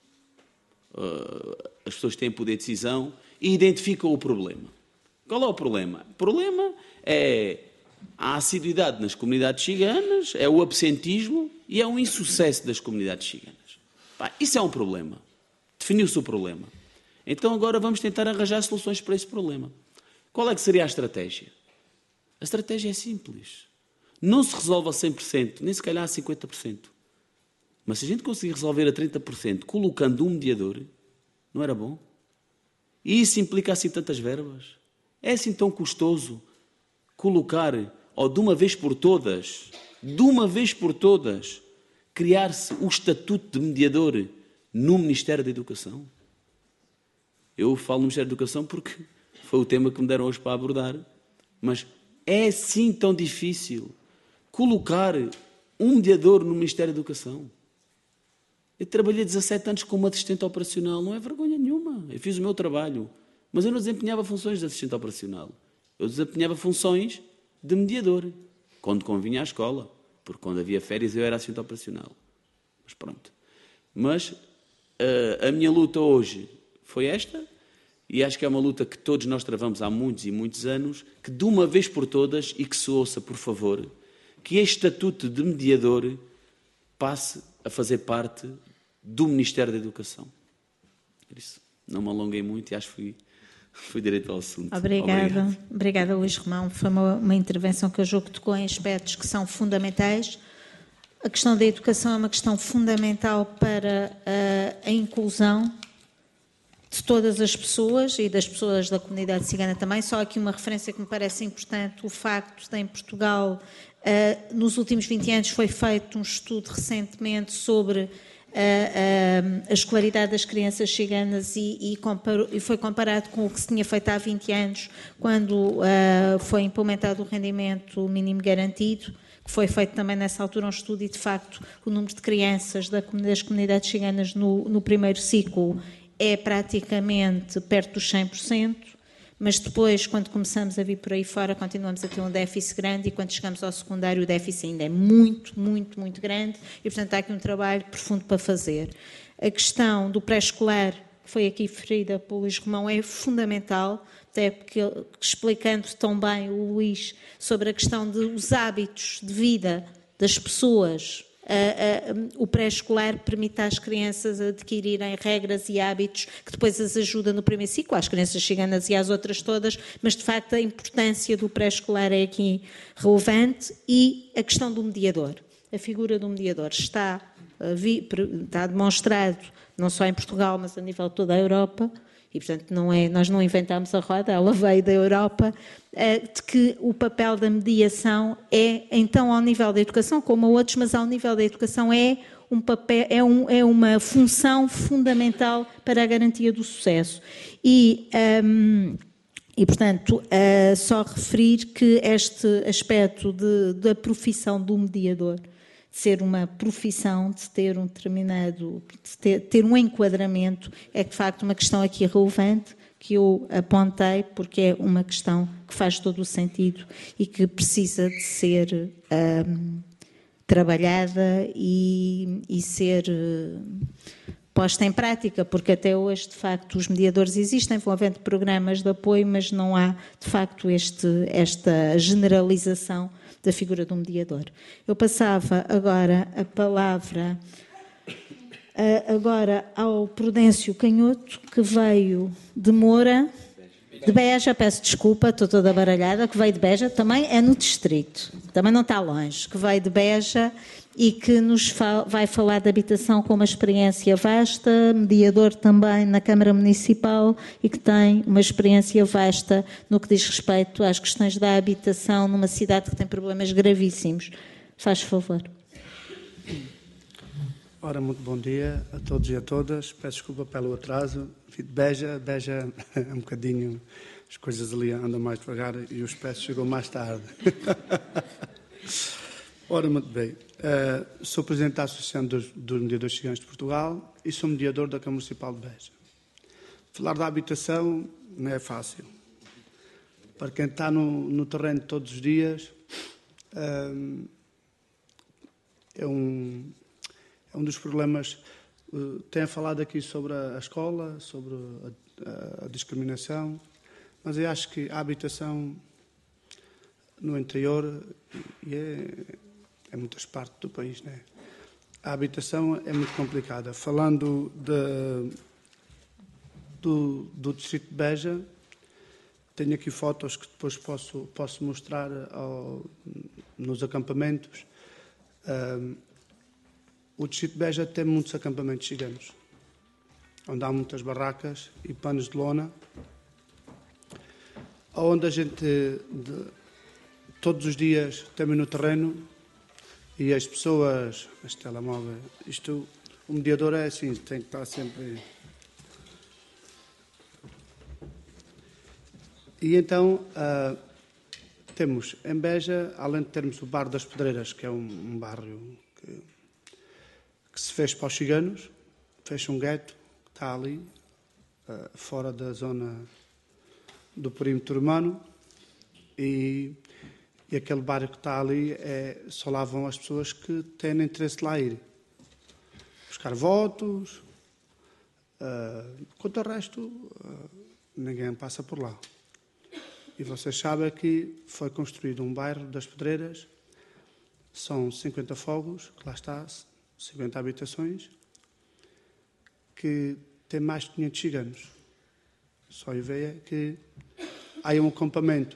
as pessoas têm poder de decisão e identificam o problema. Qual é o problema? O problema é a assiduidade nas comunidades ciganas, é o absentismo e é o insucesso das comunidades ciganas. Isso é um problema. Definiu-se o problema. Então agora vamos tentar arranjar soluções para esse problema. Qual é que seria a estratégia? A estratégia é simples. Não se resolve a 100%, nem se calhar a 50%. Mas se a gente conseguir resolver a 30%, colocando um mediador, não era bom? E isso implica assim tantas verbas? É assim tão custoso colocar, ou de uma vez por todas, criar-se o estatuto de mediador no Ministério da Educação? Eu falo no Ministério da Educação porque foi o tema que me deram hoje para abordar, mas é assim tão difícil colocar um mediador no Ministério da Educação? Eu trabalhei 17 anos como assistente operacional, não é vergonha nenhuma. Eu fiz o meu trabalho, mas eu não desempenhava funções de assistente operacional. Eu desempenhava funções de mediador, quando convinha à escola, porque quando havia férias eu era assistente operacional. Mas pronto. Mas a minha luta hoje foi esta, e acho que é uma luta que todos nós travamos há muitos e muitos anos, que de uma vez por todas, e que se ouça, por favor, que este estatuto de mediador passe a fazer parte do Ministério da Educação. Por isso, não me alonguei muito e acho que fui direito ao assunto. Obrigada, Luís Romão. Foi uma intervenção que eu julgo que tocou em aspectos que são fundamentais. A questão da educação é uma questão fundamental para a inclusão de todas as pessoas e das pessoas da comunidade cigana também. Só aqui uma referência que me parece importante, o facto de em Portugal, nos últimos 20 anos, foi feito um estudo recentemente sobre a escolaridade das crianças ciganas e foi comparado com o que se tinha feito há 20 anos, quando foi implementado o rendimento mínimo garantido, que foi feito também nessa altura um estudo e, de facto, o número de crianças das comunidades ciganas no primeiro ciclo é praticamente perto dos 100%, mas depois, quando começamos a vir por aí fora, continuamos a ter um déficit grande e quando chegamos ao secundário o déficit ainda é muito, muito, muito grande e, portanto, há aqui um trabalho profundo para fazer. A questão do pré-escolar, que foi aqui referida pelo Luís Romão, é fundamental, até porque, explicando tão bem o Luís sobre a questão dos hábitos de vida das pessoas, o pré-escolar permite às crianças adquirirem regras e hábitos que depois as ajuda no primeiro ciclo, às crianças ciganas e às outras todas, mas de facto a importância do pré-escolar é aqui relevante. E a questão do mediador, a figura do mediador está demonstrado não só em Portugal, mas a nível de toda a Europa. E, portanto, nós não inventámos a roda, ela veio da Europa, de que o papel da mediação é, então, ao nível da educação, como a outros, mas ao nível da educação é uma função fundamental para a garantia do sucesso. E portanto, só referir que este aspecto da profissão do mediador, de ser uma profissão, de ter um determinado, de ter um enquadramento, é de facto uma questão aqui relevante que eu apontei, porque é uma questão que faz todo o sentido e que precisa de ser trabalhada e ser posta em prática, porque até hoje, de facto, os mediadores existem, vão havendo programas de apoio, mas não há, de facto, esta generalização da figura do mediador. Eu passava agora a palavra ao Prudêncio Canhoto, que veio de Moura. De Beja, peço desculpa, estou toda baralhada, que veio de Beja, também é no distrito, também não está longe, que veio de Beja e que nos vai falar de habitação com uma experiência vasta, mediador também na Câmara Municipal e que tem uma experiência vasta no que diz respeito às questões da habitação numa cidade que tem problemas gravíssimos. Faz favor. Ora, muito bom dia a todos e a todas. Peço desculpa pelo atraso. Fui de Beja é um bocadinho, as coisas ali andam mais devagar e os peços chegam mais tarde. Ora, muito bem. Sou presidente da Associação dos Mediadores Ciganos de Portugal e sou mediador da Câmara Municipal de Beja. Falar da habitação não é fácil. Para quem está no terreno todos os dias, é um dos problemas. Tenho falado aqui sobre a escola, sobre a discriminação, mas eu acho que a habitação no interior e é muitas partes do país, né? A habitação é muito complicada. Falando do distrito de Beja, tenho aqui fotos que depois posso mostrar nos acampamentos. O distrito de Beja tem muitos acampamentos ciganos, onde há muitas barracas e panos de lona, onde a gente todos os dias estamos no terreno e as pessoas, este telemóvel, o mediador é assim, tem que estar sempre. E então temos em Beja, além de termos o Bar das Pedreiras, que é um bairro que se fez para os ciganos, fez um gueto que está ali, fora da zona do perímetro urbano, e aquele bairro que está ali só lá vão as pessoas que têm interesse de lá ir. Buscar votos, quanto ao resto, ninguém passa por lá. E vocês sabem que foi construído um bairro das Pedreiras, são 50 fogos, que lá está, 50 habitações, que tem mais de 500 ciganos. Só a ideia é que há um acampamento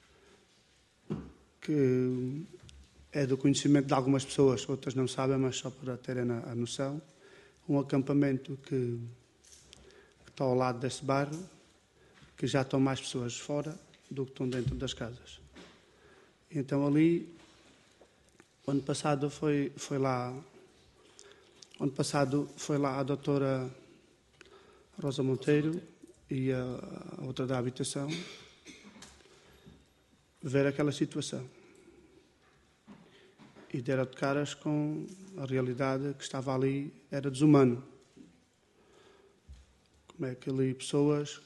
que é do conhecimento de algumas pessoas, outras não sabem, mas só para terem a noção, um acampamento que está ao lado desse bairro, que já estão mais pessoas fora do que estão dentro das casas. Então ali, ano passado foi lá a doutora Rosa Monteiro e a outra da habitação ver aquela situação e deram de caras com a realidade que estava ali, era desumano. Como é que ali pessoas,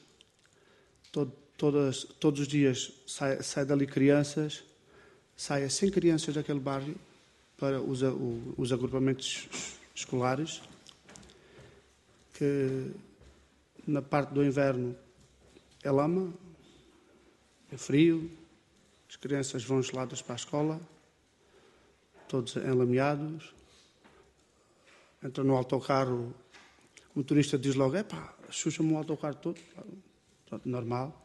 todos os dias sai dali crianças, saem 100 crianças daquele bairro para os agrupamentos escolares, que na parte do inverno é lama, é frio, as crianças vão geladas para a escola, todos enlameados, entram no autocarro, o motorista diz logo, chucha-me o autocarro todo, normal.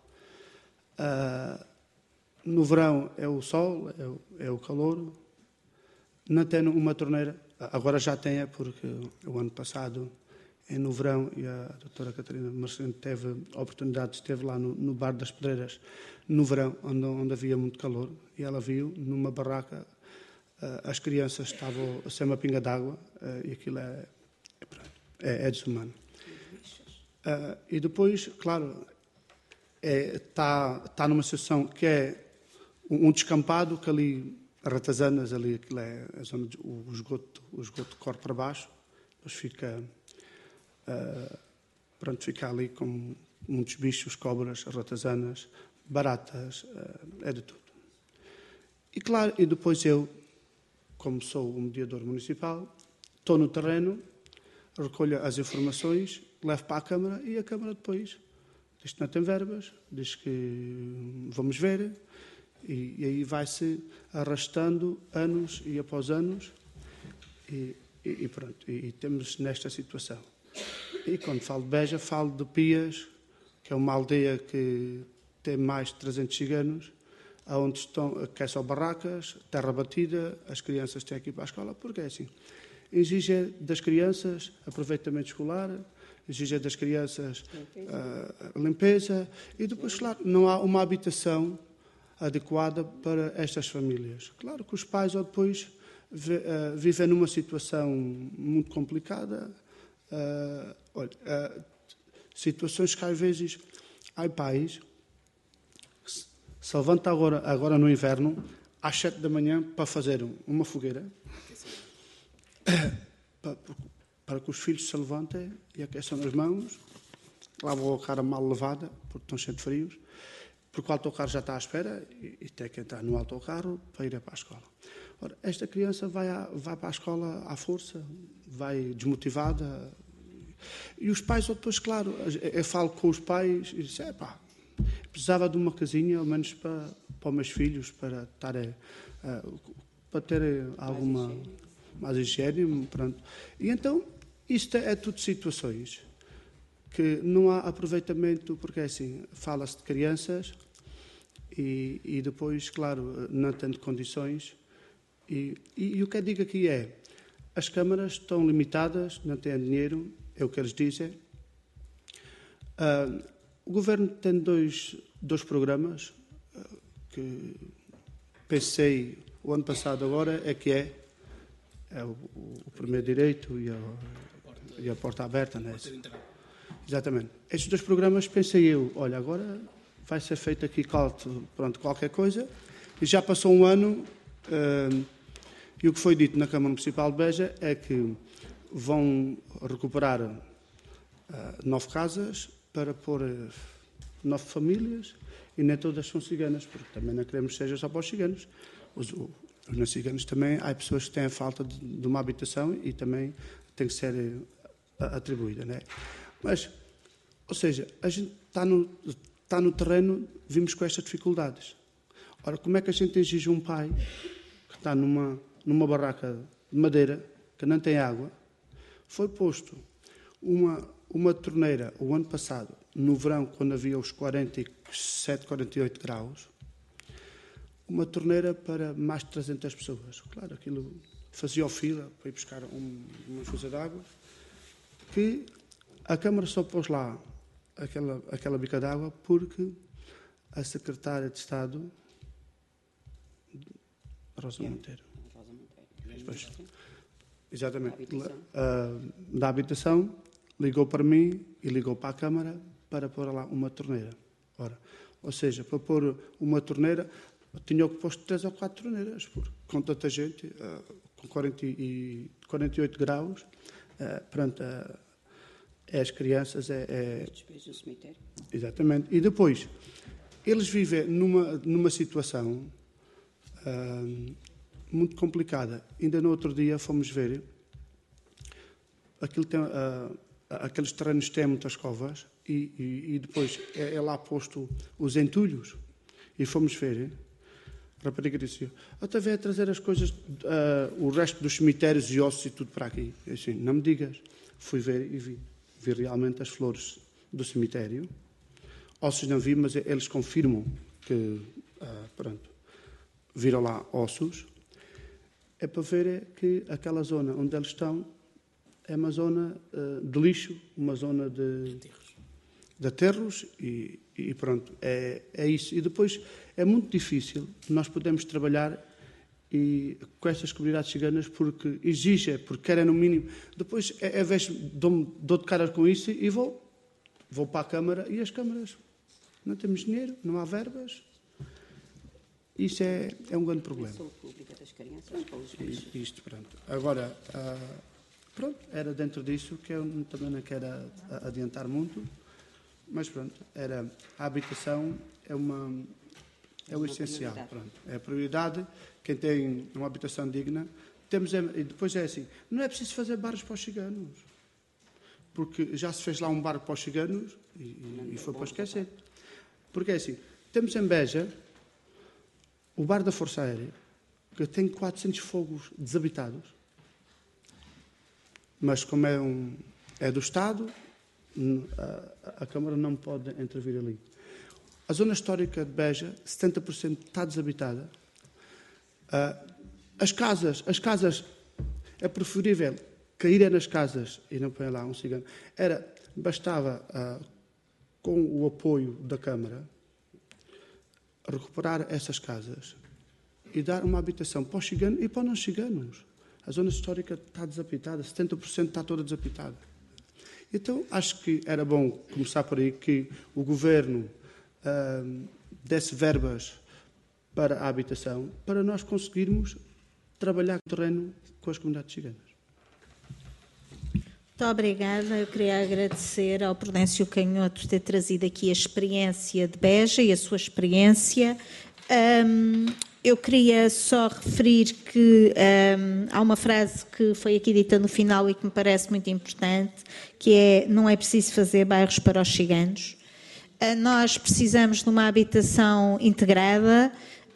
No verão é o sol, é o calor, não tem uma torneira, agora já tem, porque o ano passado, no verão, e a doutora Catarina Marcente teve a oportunidade, esteve lá no Bar das Pedreiras, no verão, onde havia muito calor, e ela viu, numa barraca, as crianças estavam sem uma pinga d'água, e aquilo é desumano. E depois, claro, está numa situação que é um descampado, que ali, ratazanas, ali aquilo é a zona o esgoto corre para baixo, depois fica ali com muitos bichos, cobras, ratazanas, baratas, é de tudo. E claro, e depois eu, como sou o mediador municipal, estou no terreno, recolho as informações, levo para a Câmara e a Câmara depois diz que não tem verbas, diz que vamos ver, e aí vai-se arrastando anos e após anos e pronto, e temos nesta situação. E quando falo de Beja, falo de Pias, que é uma aldeia que tem mais de 300 ciganos, onde estão, que é só barracas, terra batida, as crianças têm que ir para a escola, porque é assim. Exige das crianças aproveitamento escolar, exige das crianças limpeza e depois, claro, não há uma habitação adequada para estas famílias. Claro que os pais ou depois vivem numa situação muito complicada. Situações que às vezes há pais que se levantam agora no inverno às 7 da manhã para fazer uma fogueira para que os filhos se levantem e aqueçam as mãos, lavam a cara mal lavada porque estão cheios de frios, porque o autocarro já está à espera e tem que entrar no autocarro para ir para a escola. Ora, esta criança vai para a escola à força, vai desmotivada. E os pais, depois, claro, eu falo com os pais e disse, precisava de uma casinha, ao menos para os meus filhos, para ter alguma mais higiene, pronto. E então, isto é tudo situações que não há aproveitamento, porque assim, fala-se de crianças e depois, claro, não tendo condições. E o que eu digo aqui é, as câmaras estão limitadas, não têm dinheiro, é o que eles dizem. O Governo tem dois programas que pensei o ano passado agora, é o primeiro direito e a porta aberta. Né? Exatamente. Estes dois programas pensei eu, olha, agora vai ser feito aqui qualquer coisa, e já passou um ano, e o que foi dito na Câmara Municipal de Beja é que vão recuperar 9 casas para pôr 9 famílias, e nem todas são ciganas, porque também não queremos que seja só para os ciganos. Os não ciganos também, há pessoas que têm a falta de uma habitação e também tem que ser atribuída. Né? Mas, ou seja, a gente está no terreno, vimos com estas dificuldades. Ora, como é que a gente exige um pai que está numa barraca de madeira, que não tem água? Foi posto uma torneira o ano passado, no verão, quando havia os 47, 48 graus, uma torneira para mais de 300 pessoas. Claro, aquilo fazia fila para ir buscar uma fusa de água, que a Câmara só pôs lá aquela bica d'água porque a Secretária de Estado, Rosa Monteiro, exatamente, da habitação, ligou para mim e ligou para a Câmara para pôr lá uma torneira. Ou seja, para pôr uma torneira, tinha que pôr 3 ou 4 torneiras, porque com tanta gente, com 48 graus, pronto, as crianças Despejos no cemitério. Exatamente. E depois, eles vivem numa situação muito complicada. Ainda no outro dia fomos ver, aqueles terrenos têm muitas covas e depois é lá posto os entulhos. E fomos ver, a rapariga disse, até veio a trazer as coisas, o resto dos cemitérios e ossos e tudo para aqui. Eu assim, não me digas. Fui ver e vi realmente as flores do cemitério. Ossos não vi, mas eles confirmam que, viram lá ossos. É para ver que aquela zona onde eles estão é uma zona de lixo, uma zona de aterros e pronto, é isso. E depois é muito difícil nós podermos trabalhar com estas comunidades ciganas porque exigem, porque querem no mínimo. Depois, às vezes, dou de cara com isso e vou para a Câmara e as câmaras não temos dinheiro, não há verbas. Isso é um grande problema. Saúde pública das crianças, com os bichos. Isto, pronto. Agora, pronto, era dentro disso que eu também não quero adiantar muito, mas pronto, a habitação é o essencial. Pronto. É a prioridade. Quem tem uma habitação digna, e depois é assim, não é preciso fazer bares para os ciganos, porque já se fez lá um bar para os ciganos e foi para esquecer. Porque é assim, temos em Beja o bar da Força Aérea, que tem 400 fogos desabitados, mas como é do Estado, a Câmara não pode intervir ali. A zona histórica de Beja, 70% está desabitada. As casas, é preferível caírem nas casas e não põe lá um cigano. Bastava, com o apoio da Câmara, recuperar essas casas e dar uma habitação para os ciganos e para os não ciganos. A zona histórica está desabitada, 70% está toda desabitada. Então, acho que era bom começar por aí, que o Governo desse verbas para a habitação, para nós conseguirmos trabalhar o terreno com as comunidades ciganas. Muito obrigada. Eu queria agradecer ao Prudêncio Canhoto ter trazido aqui a experiência de Beja e a sua experiência. Eu queria só referir que há uma frase que foi aqui dita no final e que me parece muito importante, que é: não é preciso fazer bairros para os ciganos. Nós precisamos de uma habitação integrada.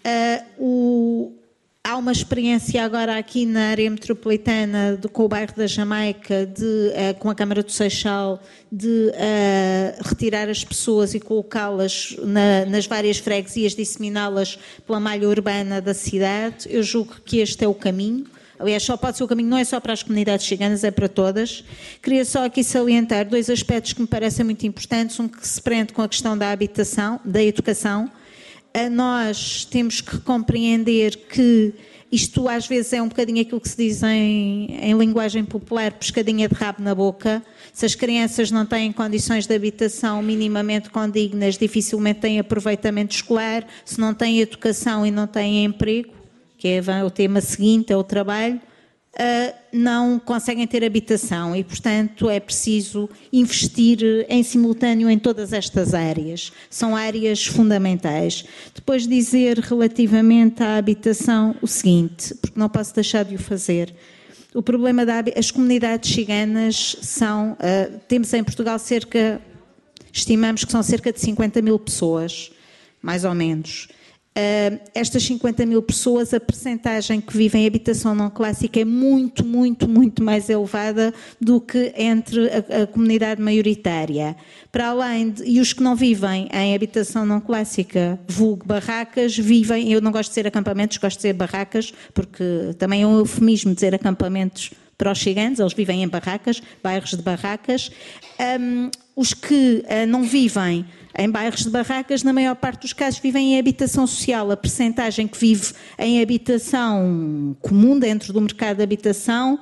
Há uma experiência agora aqui na área metropolitana com o bairro da Jamaica, com a Câmara do Seixal, de retirar as pessoas e colocá-las nas várias freguesias, disseminá-las pela malha urbana da cidade. Eu julgo que este é o caminho. Aliás, só pode ser o caminho, não é só para as comunidades ciganas, é para todas. Queria só aqui salientar 2 aspectos que me parecem muito importantes. Um que se prende com a questão da habitação, da educação. Nós temos que compreender que isto às vezes é um bocadinho aquilo que se diz em linguagem popular, pescadinha de rabo na boca. Se as crianças não têm condições de habitação minimamente condignas, dificilmente têm aproveitamento escolar. Se não têm educação e não têm emprego, que é o tema seguinte, é o trabalho, não conseguem ter habitação e, portanto, é preciso investir em simultâneo em todas estas áreas. São áreas fundamentais. Depois dizer relativamente à habitação o seguinte, porque não posso deixar de o fazer. O problema das comunidades ciganas são, temos em Portugal estimamos que são cerca de 50 mil pessoas, mais ou menos. Estas 50 mil pessoas, a percentagem que vivem em habitação não clássica é muito, muito, muito mais elevada do que entre a comunidade maioritária. Para além e os que não vivem em habitação não clássica, vulgo barracas, vivem, eu não gosto de dizer acampamentos, gosto de dizer barracas, porque também é um eufemismo dizer acampamentos para os ciganos, eles vivem em barracas, bairros de barracas. Os que não vivem em bairros de barracas, na maior parte dos casos, vivem em habitação social. A percentagem que vive em habitação comum dentro do mercado de habitação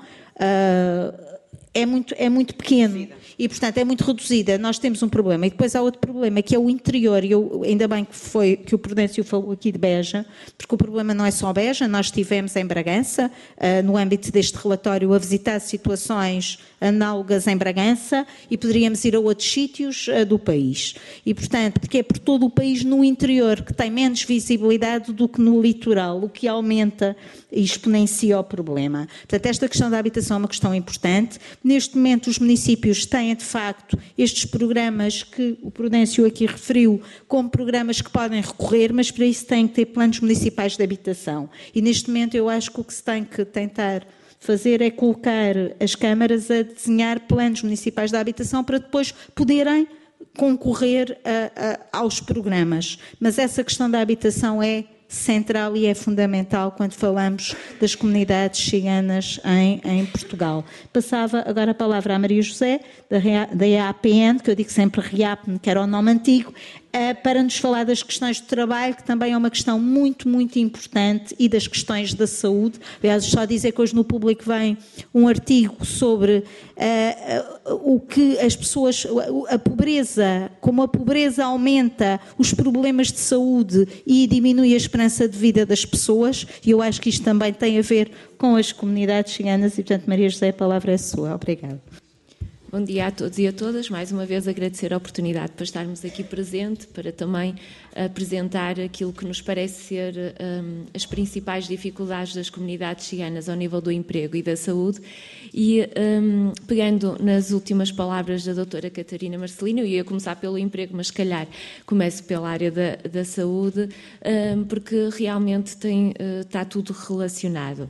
é muito pequeno e, portanto, é muito reduzida. Nós temos um problema. E depois há outro problema, que é o interior. Ainda bem que o Prudêncio falou aqui de Beja, porque o problema não é só Beja. Nós estivemos em Bragança, no âmbito deste relatório, a visitar situações análogas em Bragança e poderíamos ir a outros sítios do país. E, portanto, porque é por todo o país no interior que tem menos visibilidade do que no litoral, o que aumenta e exponencia o problema. Portanto, esta questão da habitação é uma questão importante. Neste momento, os municípios têm, de facto, estes programas que o Prudêncio aqui referiu como programas que podem recorrer, mas para isso têm que ter planos municipais de habitação. E, neste momento, eu acho que o que se tem que tentar fazer é colocar as câmaras a desenhar planos municipais de habitação para depois poderem concorrer aos programas. Mas essa questão da habitação é central e é fundamental quando falamos das comunidades ciganas em Portugal. Passava agora a palavra à Maria José, da EAPN, que eu digo sempre RIAPN, que era o nome antigo, para nos falar das questões do trabalho, que também é uma questão muito, muito importante, e das questões da saúde. Aliás, só dizer que hoje no Público vem um artigo sobre o que as pessoas, a pobreza, como a pobreza aumenta os problemas de saúde e diminui a esperança de vida das pessoas, e eu acho que isto também tem a ver com as comunidades ciganas, e, portanto, Maria José, a palavra é sua. Obrigada. Bom dia a todos e a todas. Mais uma vez agradecer a oportunidade para estarmos aqui presente, para também apresentar aquilo que nos parece ser as principais dificuldades das comunidades ciganas ao nível do emprego e da saúde. E pegando nas últimas palavras da doutora Catarina Marcelino, eu ia começar pelo emprego, mas se calhar começo pela área da saúde, porque realmente está tudo relacionado.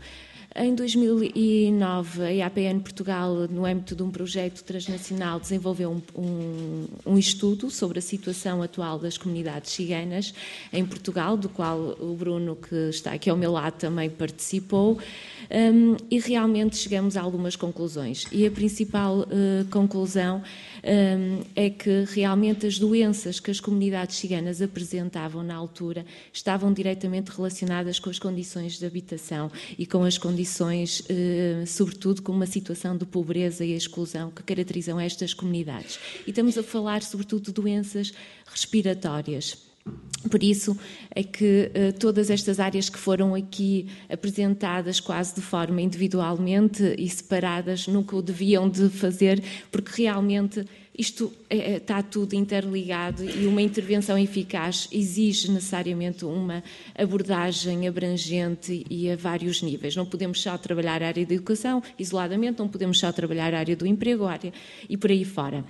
Em 2009, a IAPN Portugal, no âmbito de um projeto transnacional, desenvolveu um estudo sobre a situação atual das comunidades ciganas em Portugal, do qual o Bruno, que está aqui ao meu lado, também participou, e realmente chegamos a algumas conclusões. E a principal conclusão é que realmente as doenças que as comunidades ciganas apresentavam na altura estavam diretamente relacionadas com as condições de habitação e com as condições, sobretudo, com uma situação de pobreza e exclusão que caracterizam estas comunidades. E estamos a falar, sobretudo, de doenças respiratórias. Por isso é que todas estas áreas que foram aqui apresentadas quase de forma individualmente e separadas nunca o deviam de fazer, porque realmente isto está tudo interligado e uma intervenção eficaz exige necessariamente uma abordagem abrangente e a vários níveis. Não podemos só trabalhar a área da educação isoladamente, não podemos só trabalhar a área do emprego, e por aí fora.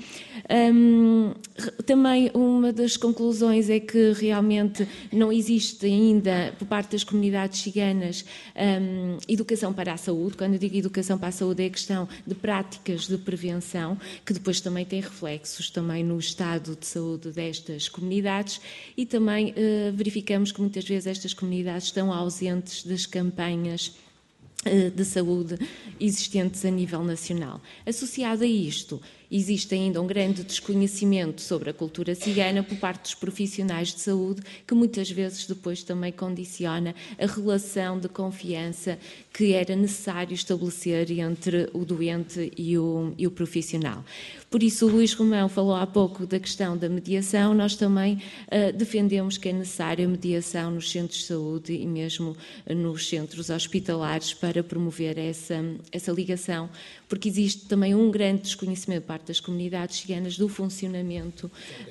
Também uma das conclusões é que realmente não existe ainda, por parte das comunidades ciganas, educação para a saúde. Quando eu digo educação para a saúde, é a questão de práticas de prevenção, que depois também tem reflexos também no estado de saúde destas comunidades, e também verificamos que muitas vezes estas comunidades estão ausentes das campanhas de saúde existentes a nível nacional. Associado a isto, existe ainda um grande desconhecimento sobre a cultura cigana por parte dos profissionais de saúde, que muitas vezes depois também condiciona a relação de confiança que era necessário estabelecer entre o doente e o profissional. Por isso, o Luís Romão falou há pouco da questão da mediação. Nós também defendemos que é necessária a mediação nos centros de saúde e mesmo nos centros hospitalares para promover essa ligação, porque existe também um grande desconhecimento por parte das comunidades ciganas do funcionamento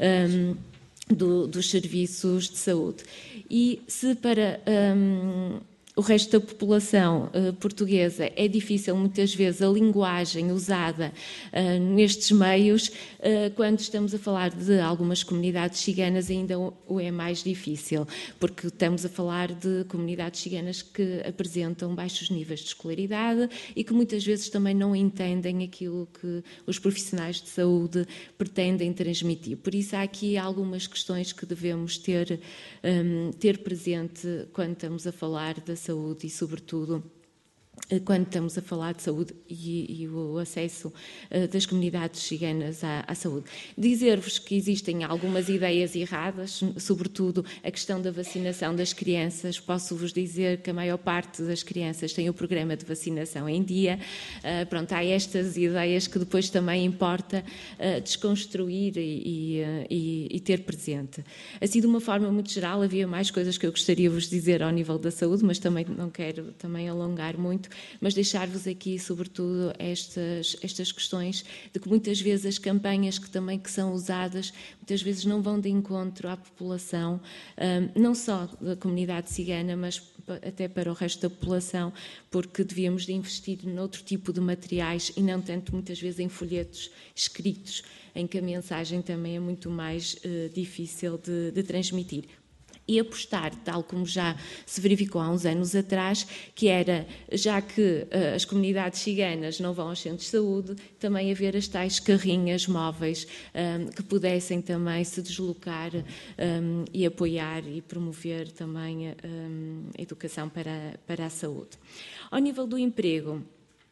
dos serviços de saúde. E se para o resto da população portuguesa é difícil muitas vezes a linguagem usada nestes meios, quando estamos a falar de algumas comunidades ciganas ainda o é mais difícil, porque estamos a falar de comunidades ciganas que apresentam baixos níveis de escolaridade e que muitas vezes também não entendem aquilo que os profissionais de saúde pretendem transmitir. Por isso há aqui algumas questões que devemos ter presente quando estamos a falar da saúde e, sobretudo, quando estamos a falar de saúde e o acesso das comunidades ciganas à saúde. Dizer-vos que existem algumas ideias erradas, sobretudo a questão da vacinação das crianças. Posso-vos dizer que a maior parte das crianças tem o programa de vacinação em dia. Pronto, há estas ideias que depois também importa desconstruir e ter presente. Assim, de uma forma muito geral, havia mais coisas que eu gostaria de vos dizer ao nível da saúde, mas também não quero também alongar muito, mas deixar-vos aqui, sobretudo, estas questões de que muitas vezes as campanhas que são usadas, muitas vezes não vão de encontro à população, não só da comunidade cigana, mas até para o resto da população, porque devíamos de investir noutro tipo de materiais e não tanto, muitas vezes, em folhetos escritos, em que a mensagem também é muito mais difícil de transmitir. E apostar, tal como já se verificou há uns anos atrás, que era, já que as comunidades ciganas não vão aos centros de saúde, também haver as tais carrinhas móveis que pudessem também se deslocar e apoiar e promover também a educação para a saúde. Ao nível do emprego,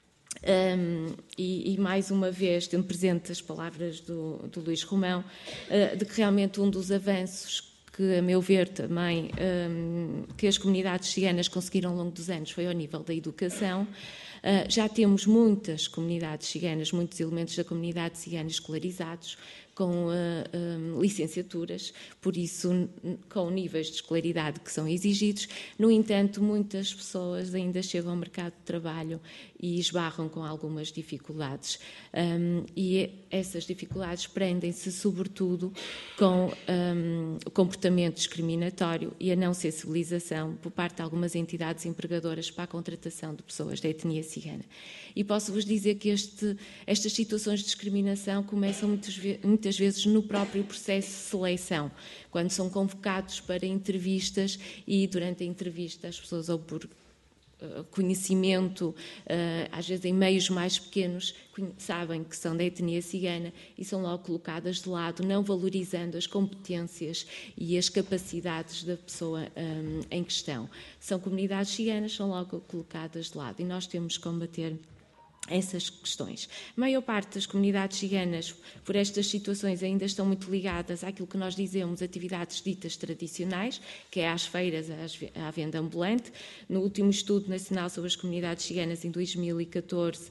e mais uma vez, tendo presente as palavras do Luís Romão, de que realmente um dos avanços que, a meu ver, também que as comunidades ciganas conseguiram ao longo dos anos foi ao nível da educação. Já temos muitas comunidades ciganas, muitos elementos da comunidade cigana escolarizados, com licenciaturas, por isso com níveis de escolaridade que são exigidos. No entanto, muitas pessoas ainda chegam ao mercado de trabalho e esbarram com algumas dificuldades. E essas dificuldades prendem-se, sobretudo, com o comportamento discriminatório e a não sensibilização por parte de algumas entidades empregadoras para a contratação de pessoas da etnia cigana. E posso-vos dizer que estas situações de discriminação começam muitas vezes no próprio processo de seleção, quando são convocados para entrevistas e durante a entrevista as pessoas ou por conhecimento, às vezes em meios mais pequenos, sabem que são da etnia cigana e são logo colocadas de lado, não valorizando as competências e as capacidades da pessoa em questão. São comunidades ciganas, são logo colocadas de lado e nós temos que combater essas questões. A maior parte das comunidades ciganas, por estas situações, ainda estão muito ligadas àquilo que nós dizemos atividades ditas tradicionais, que é às feiras, à venda ambulante. No último estudo nacional sobre as comunidades ciganas, em 2014,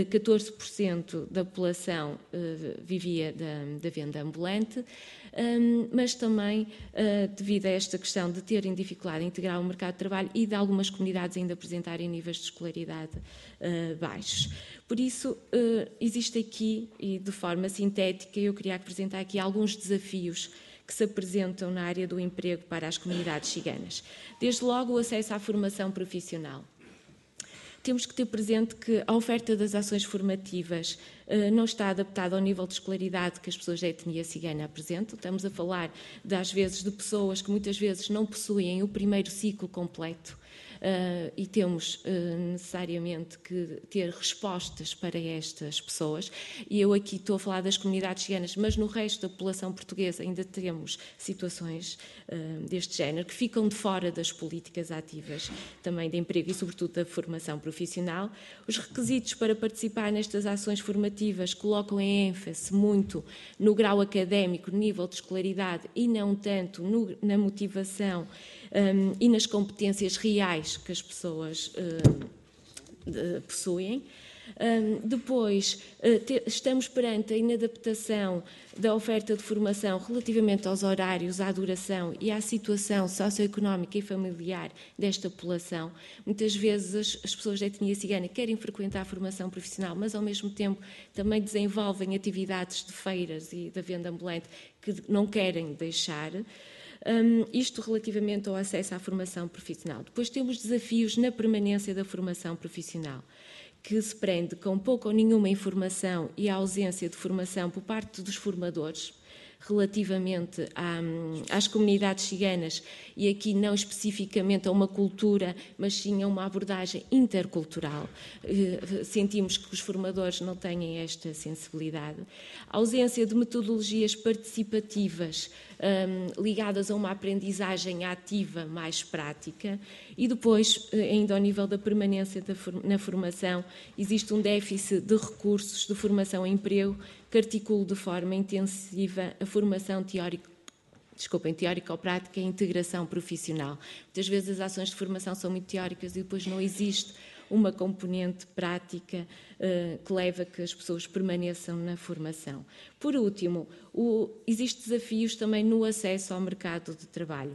14% da população vivia da venda ambulante, mas também devido a esta questão de terem dificuldade em integrar o mercado de trabalho e de algumas comunidades ainda apresentarem níveis de escolaridade baixos. Por isso, existe aqui, e de forma sintética, eu queria apresentar aqui alguns desafios que se apresentam na área do emprego para as comunidades ciganas. Desde logo, o acesso à formação profissional. Temos que ter presente que a oferta das ações formativas não está adaptada ao nível de escolaridade que as pessoas da etnia cigana apresentam. Estamos a falar, às vezes, de pessoas que muitas vezes não possuem o primeiro ciclo completo. E temos necessariamente que ter respostas para estas pessoas. E eu aqui estou a falar das comunidades ciganas, mas no resto da população portuguesa ainda temos situações deste género que ficam de fora das políticas ativas também de emprego e, sobretudo, da formação profissional. Os requisitos para participar nestas ações formativas colocam em ênfase muito no grau académico, no nível de escolaridade e não tanto na motivação e nas competências reais que as pessoas possuem. Depois, estamos perante a inadaptação da oferta de formação relativamente aos horários, à duração e à situação socioeconómica e familiar desta população. Muitas vezes as pessoas da etnia cigana querem frequentar a formação profissional, mas ao mesmo tempo também desenvolvem atividades de feiras e da venda ambulante que não querem deixar. Isto relativamente ao acesso à formação profissional. Depois temos desafios na permanência da formação profissional, que se prende com pouca ou nenhuma informação e a ausência de formação por parte dos formadores relativamente às comunidades ciganas, e aqui não especificamente a uma cultura, mas sim a uma abordagem intercultural. Sentimos que os formadores não têm esta sensibilidade. A ausência de metodologias participativas ligadas a uma aprendizagem ativa mais prática, e depois, ainda ao nível da permanência na formação, existe um déficit de recursos de formação em emprego que articula de forma intensiva a formação teórico-prática e a integração profissional. Muitas vezes as ações de formação são muito teóricas e depois não existe uma componente prática que leva a que as pessoas permaneçam na formação. Por último, existem desafios também no acesso ao mercado de trabalho.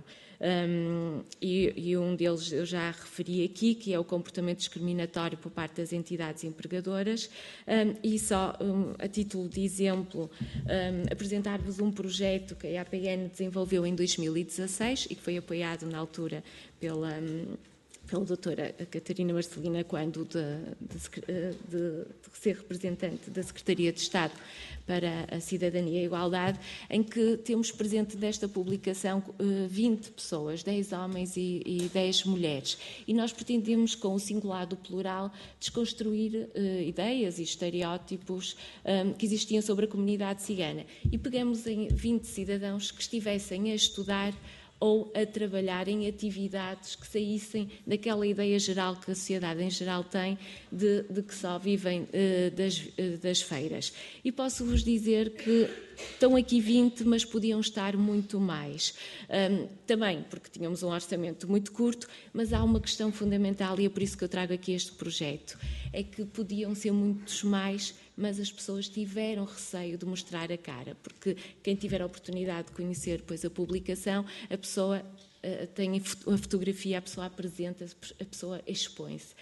E um deles eu já referi aqui, que é o comportamento discriminatório por parte das entidades empregadoras. E só a título de exemplo, apresentar-vos um projeto que a APN desenvolveu em 2016 e que foi apoiado na altura pela doutora Catarina Marcelina, quando de ser representante da Secretaria de Estado para a Cidadania e a Igualdade, em que temos presente nesta publicação 20 pessoas, 10 homens e 10 mulheres. E nós pretendemos, com o singular do plural, desconstruir ideias e estereótipos que existiam sobre a comunidade cigana. E pegamos em 20 cidadãos que estivessem a estudar ou a trabalhar em atividades que saíssem daquela ideia geral que a sociedade em geral tem de que só vivem das feiras. E posso-vos dizer que estão aqui 20, mas podiam estar muito mais. Também porque tínhamos um orçamento muito curto, mas há uma questão fundamental, e é por isso que eu trago aqui este projeto, é que podiam ser muitos mais, mas as pessoas tiveram receio de mostrar a cara, porque quem tiver a oportunidade de conhecer depois a publicação, a pessoa tem a fotografia, a pessoa apresenta, a pessoa expõe-se.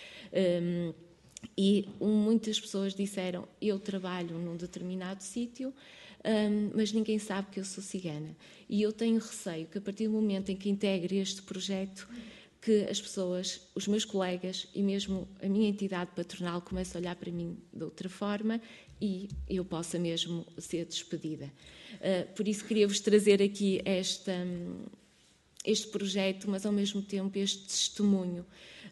E muitas pessoas disseram, eu trabalho num determinado sítio, mas ninguém sabe que eu sou cigana. E eu tenho receio que a partir do momento em que integre este projeto, que as pessoas, os meus colegas e mesmo a minha entidade patronal comecem a olhar para mim de outra forma e eu possa mesmo ser despedida. Por isso queria-vos trazer aqui este projeto, mas ao mesmo tempo este testemunho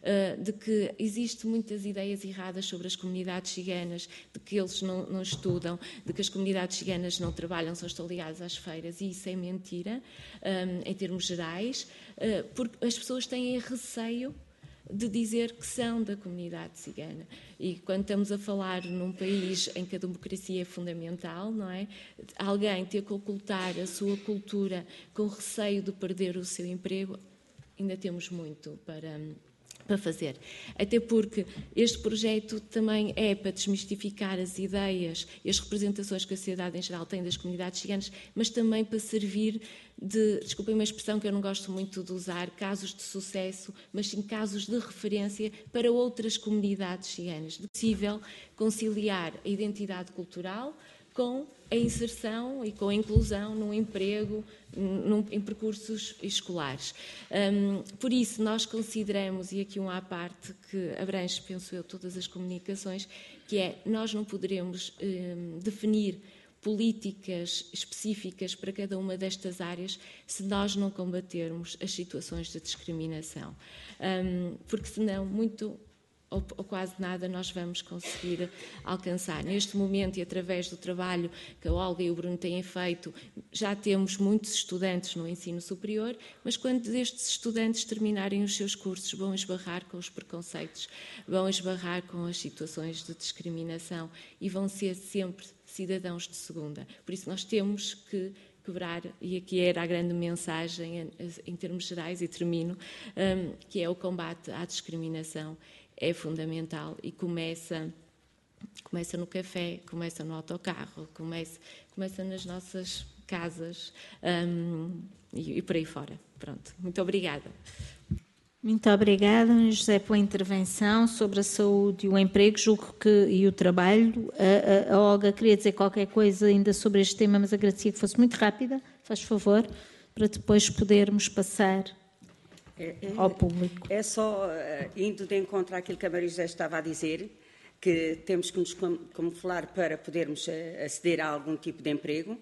de que existem muitas ideias erradas sobre as comunidades ciganas, de que eles não estudam, de que as comunidades ciganas não trabalham, só estão ligadas às feiras, e isso é mentira, em termos gerais, porque as pessoas têm receio de dizer que são da comunidade cigana. E quando estamos a falar num país em que a democracia é fundamental, não é? Alguém ter que ocultar a sua cultura com receio de perder o seu emprego, ainda temos muito para fazer. Até porque este projeto também é para desmistificar as ideias e as representações que a sociedade em geral tem das comunidades ciganas, mas também para servir de, desculpem uma expressão que eu não gosto muito de usar, casos de sucesso, mas sim casos de referência para outras comunidades ciganas. É possível conciliar a identidade cultural com a inserção e com a inclusão num emprego, em percursos escolares. Por isso, nós consideramos, e aqui um à parte que abrange, penso eu, todas as comunicações, que é, nós não poderemos definir políticas específicas para cada uma destas áreas se nós não combatermos as situações de discriminação. Porque senão, muito ou quase nada nós vamos conseguir alcançar. Neste momento, e através do trabalho que a Olga e o Bruno têm feito, já temos muitos estudantes no ensino superior, mas quando estes estudantes terminarem os seus cursos, vão esbarrar com os preconceitos, vão esbarrar com as situações de discriminação e vão ser sempre cidadãos de segunda. Por isso nós temos que quebrar, e aqui era a grande mensagem em termos gerais, e termino, que é o combate à discriminação. É fundamental e começa no café, começa no autocarro, começa nas nossas casas e por aí fora. Pronto, muito obrigada. Muito obrigada, José, pela intervenção sobre a saúde e o emprego, julgo que, e o trabalho. A Olga queria dizer qualquer coisa ainda sobre este tema, mas agradecia que fosse muito rápida, faz favor, para depois podermos passar ao público. É só, indo de encontro àquilo que a Maria José estava a dizer, que temos que nos camuflar para podermos aceder a algum tipo de emprego,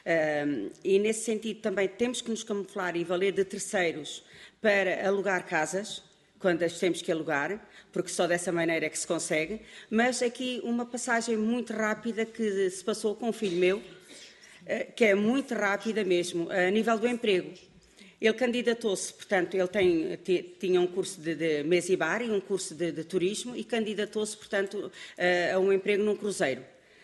e nesse sentido também temos que nos camuflar e valer de terceiros para alugar casas, quando as temos que alugar, porque só dessa maneira é que se consegue. Mas aqui uma passagem muito rápida que se passou com um filho meu, que é muito rápida mesmo, a nível do emprego. Ele candidatou-se, portanto, ele tinha um curso de mesa e bar e um curso de turismo e candidatou-se, portanto, a um emprego num cruzeiro.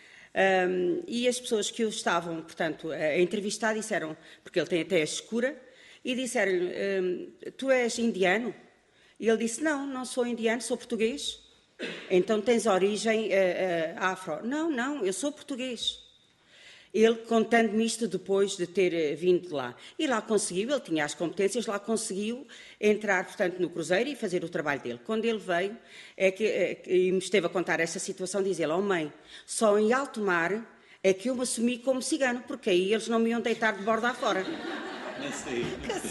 E as pessoas que o estavam, portanto, a entrevistar disseram, porque ele tem até a escura, e disseram-lhe, tu és indiano? E ele disse, não sou indiano, sou português. Então tens origem afro. Não, eu sou português. Ele contando-me isto depois de ter vindo de lá. E lá conseguiu, ele tinha as competências, lá conseguiu entrar, portanto, no cruzeiro e fazer o trabalho dele. Quando ele veio, e me esteve a contar esta situação, diz ele, mãe, só em alto mar é que eu me assumi como cigano, porque aí eles não me iam deitar de borda afora. Não sei.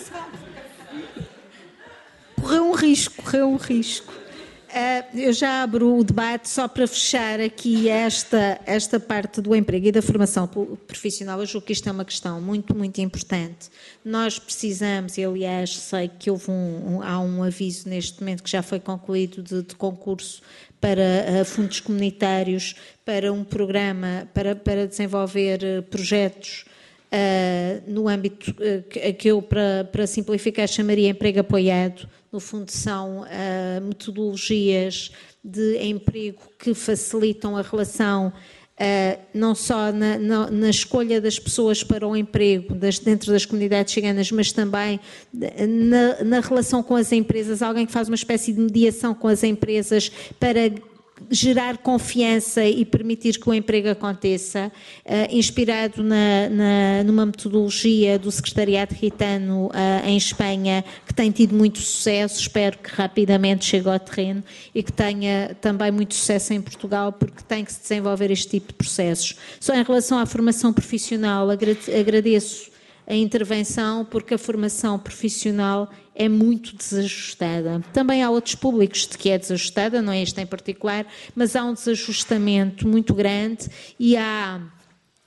Correu um risco. Eu já abro o debate só para fechar aqui esta parte do emprego e da formação profissional. Eu julgo que isto é uma questão muito, muito importante. Nós precisamos, e aliás sei que há um aviso neste momento que já foi concluído de concurso para fundos comunitários, para um programa, para desenvolver projetos no âmbito que eu, para simplificar, chamaria emprego apoiado. No fundo, são metodologias de emprego que facilitam a relação não só na escolha das pessoas para o emprego dentro das comunidades ciganas, mas também na relação com as empresas, alguém que faz uma espécie de mediação com as empresas para gerar confiança e permitir que o emprego aconteça, inspirado numa metodologia do Secretariado Gitano em Espanha, que tem tido muito sucesso, espero que rapidamente chegue ao terreno e que tenha também muito sucesso em Portugal, porque tem que se desenvolver este tipo de processos. Só em relação à formação profissional, agradeço a intervenção, porque a formação profissional é muito desajustada. Também há outros públicos de que é desajustada, não é este em particular, mas há um desajustamento muito grande e há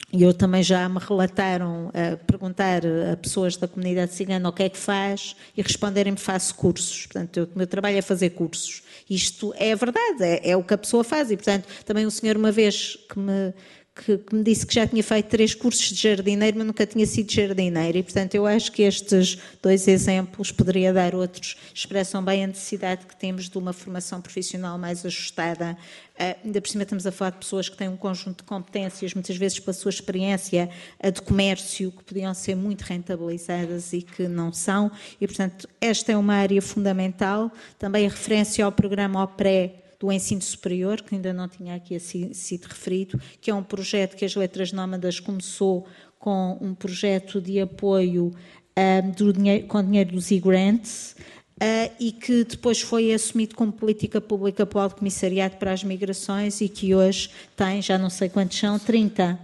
E eu também já me relataram a perguntar a pessoas da comunidade cigana o que é que faz e responderem-me faço cursos. Portanto, o meu trabalho é fazer cursos. Isto é verdade, é o que a pessoa faz. E, portanto, também um senhor uma vez que me disse que já tinha feito 3 cursos de jardineiro, mas nunca tinha sido jardineiro. E, portanto, eu acho que estes 2 exemplos, poderia dar outros, expressam bem a necessidade que temos de uma formação profissional mais ajustada. Ainda por cima estamos a falar de pessoas que têm um conjunto de competências, muitas vezes pela sua experiência de comércio, que podiam ser muito rentabilizadas e que não são. E, portanto, esta é uma área fundamental. Também a referência ao programa OPRÉ, do ensino superior, que ainda não tinha aqui sido referido, que é um projeto que as Letras Nómadas começou com um projeto de apoio com dinheiro dos e-grants e que depois foi assumido como política pública pelo Alto Comissariado para as Migrações e que hoje tem, já não sei quantos são, 30.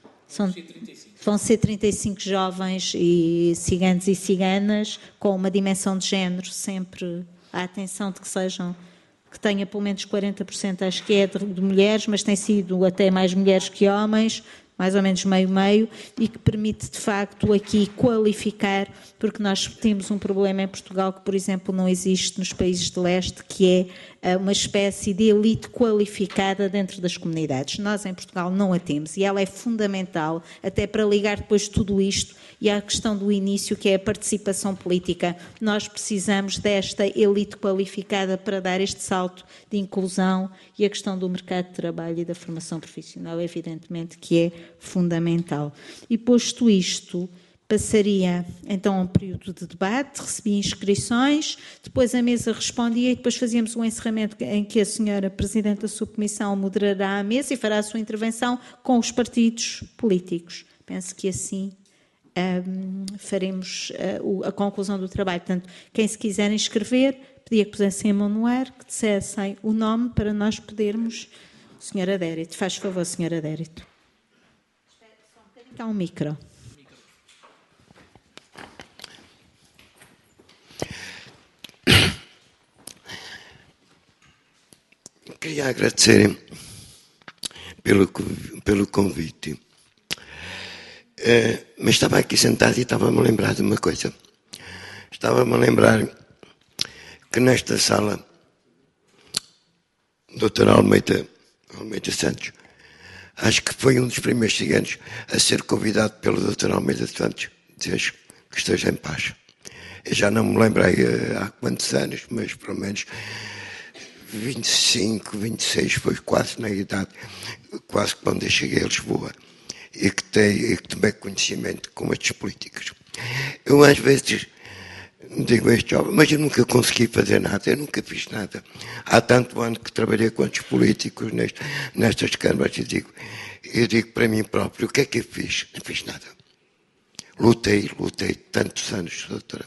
Vão ser 35 jovens e ciganos e ciganas com uma dimensão de género sempre à atenção de que tenha pelo menos 40%, acho que é de mulheres, mas tem sido até mais mulheres que homens, mais ou menos meio-meio, e que permite, de facto, aqui qualificar, porque nós temos um problema em Portugal que, por exemplo, não existe nos países de leste, que é uma espécie de elite qualificada dentro das comunidades. Nós, em Portugal, não a temos, e ela é fundamental, até para ligar depois tudo isto e à questão do início, que é a participação política. Nós precisamos desta elite qualificada para dar este salto de inclusão, e a questão do mercado de trabalho e da formação profissional, evidentemente, que é fundamental. E posto isto, passaria então a um período de debate, recebia inscrições, depois a mesa respondia e depois fazíamos um encerramento em que a senhora Presidente da Subcomissão moderará a mesa e fará a sua intervenção com os partidos políticos. Penso que assim faremos a conclusão do trabalho. Portanto, quem se quiser inscrever, pedia que pusessem a mão no ar, que dissessem o nome para nós podermos... Senhora Adérito, faz favor, senhora Adérito. Espera só um bocadinho, que há um micro. Queria agradecer pelo convite. Mas estava aqui sentado e estava-me a lembrar de uma coisa. Estava-me a lembrar que nesta sala, o Dr. Almeida Santos, acho que foi um dos primeiros ciganos a ser convidado pelo Dr. Almeida Santos, desejo que esteja em paz. Eu já não me lembrei há quantos anos, mas pelo menos 25, 26, foi quase na idade, quase quando eu cheguei a Lisboa, e que tomei conhecimento com estes políticos. Eu às vezes digo a este jovem, mas eu nunca consegui fazer nada, eu nunca fiz nada. Há tanto ano que trabalhei com estes políticos nestas câmaras, eu digo para mim próprio, o que é que eu fiz? Não fiz nada. Lutei tantos anos, doutora.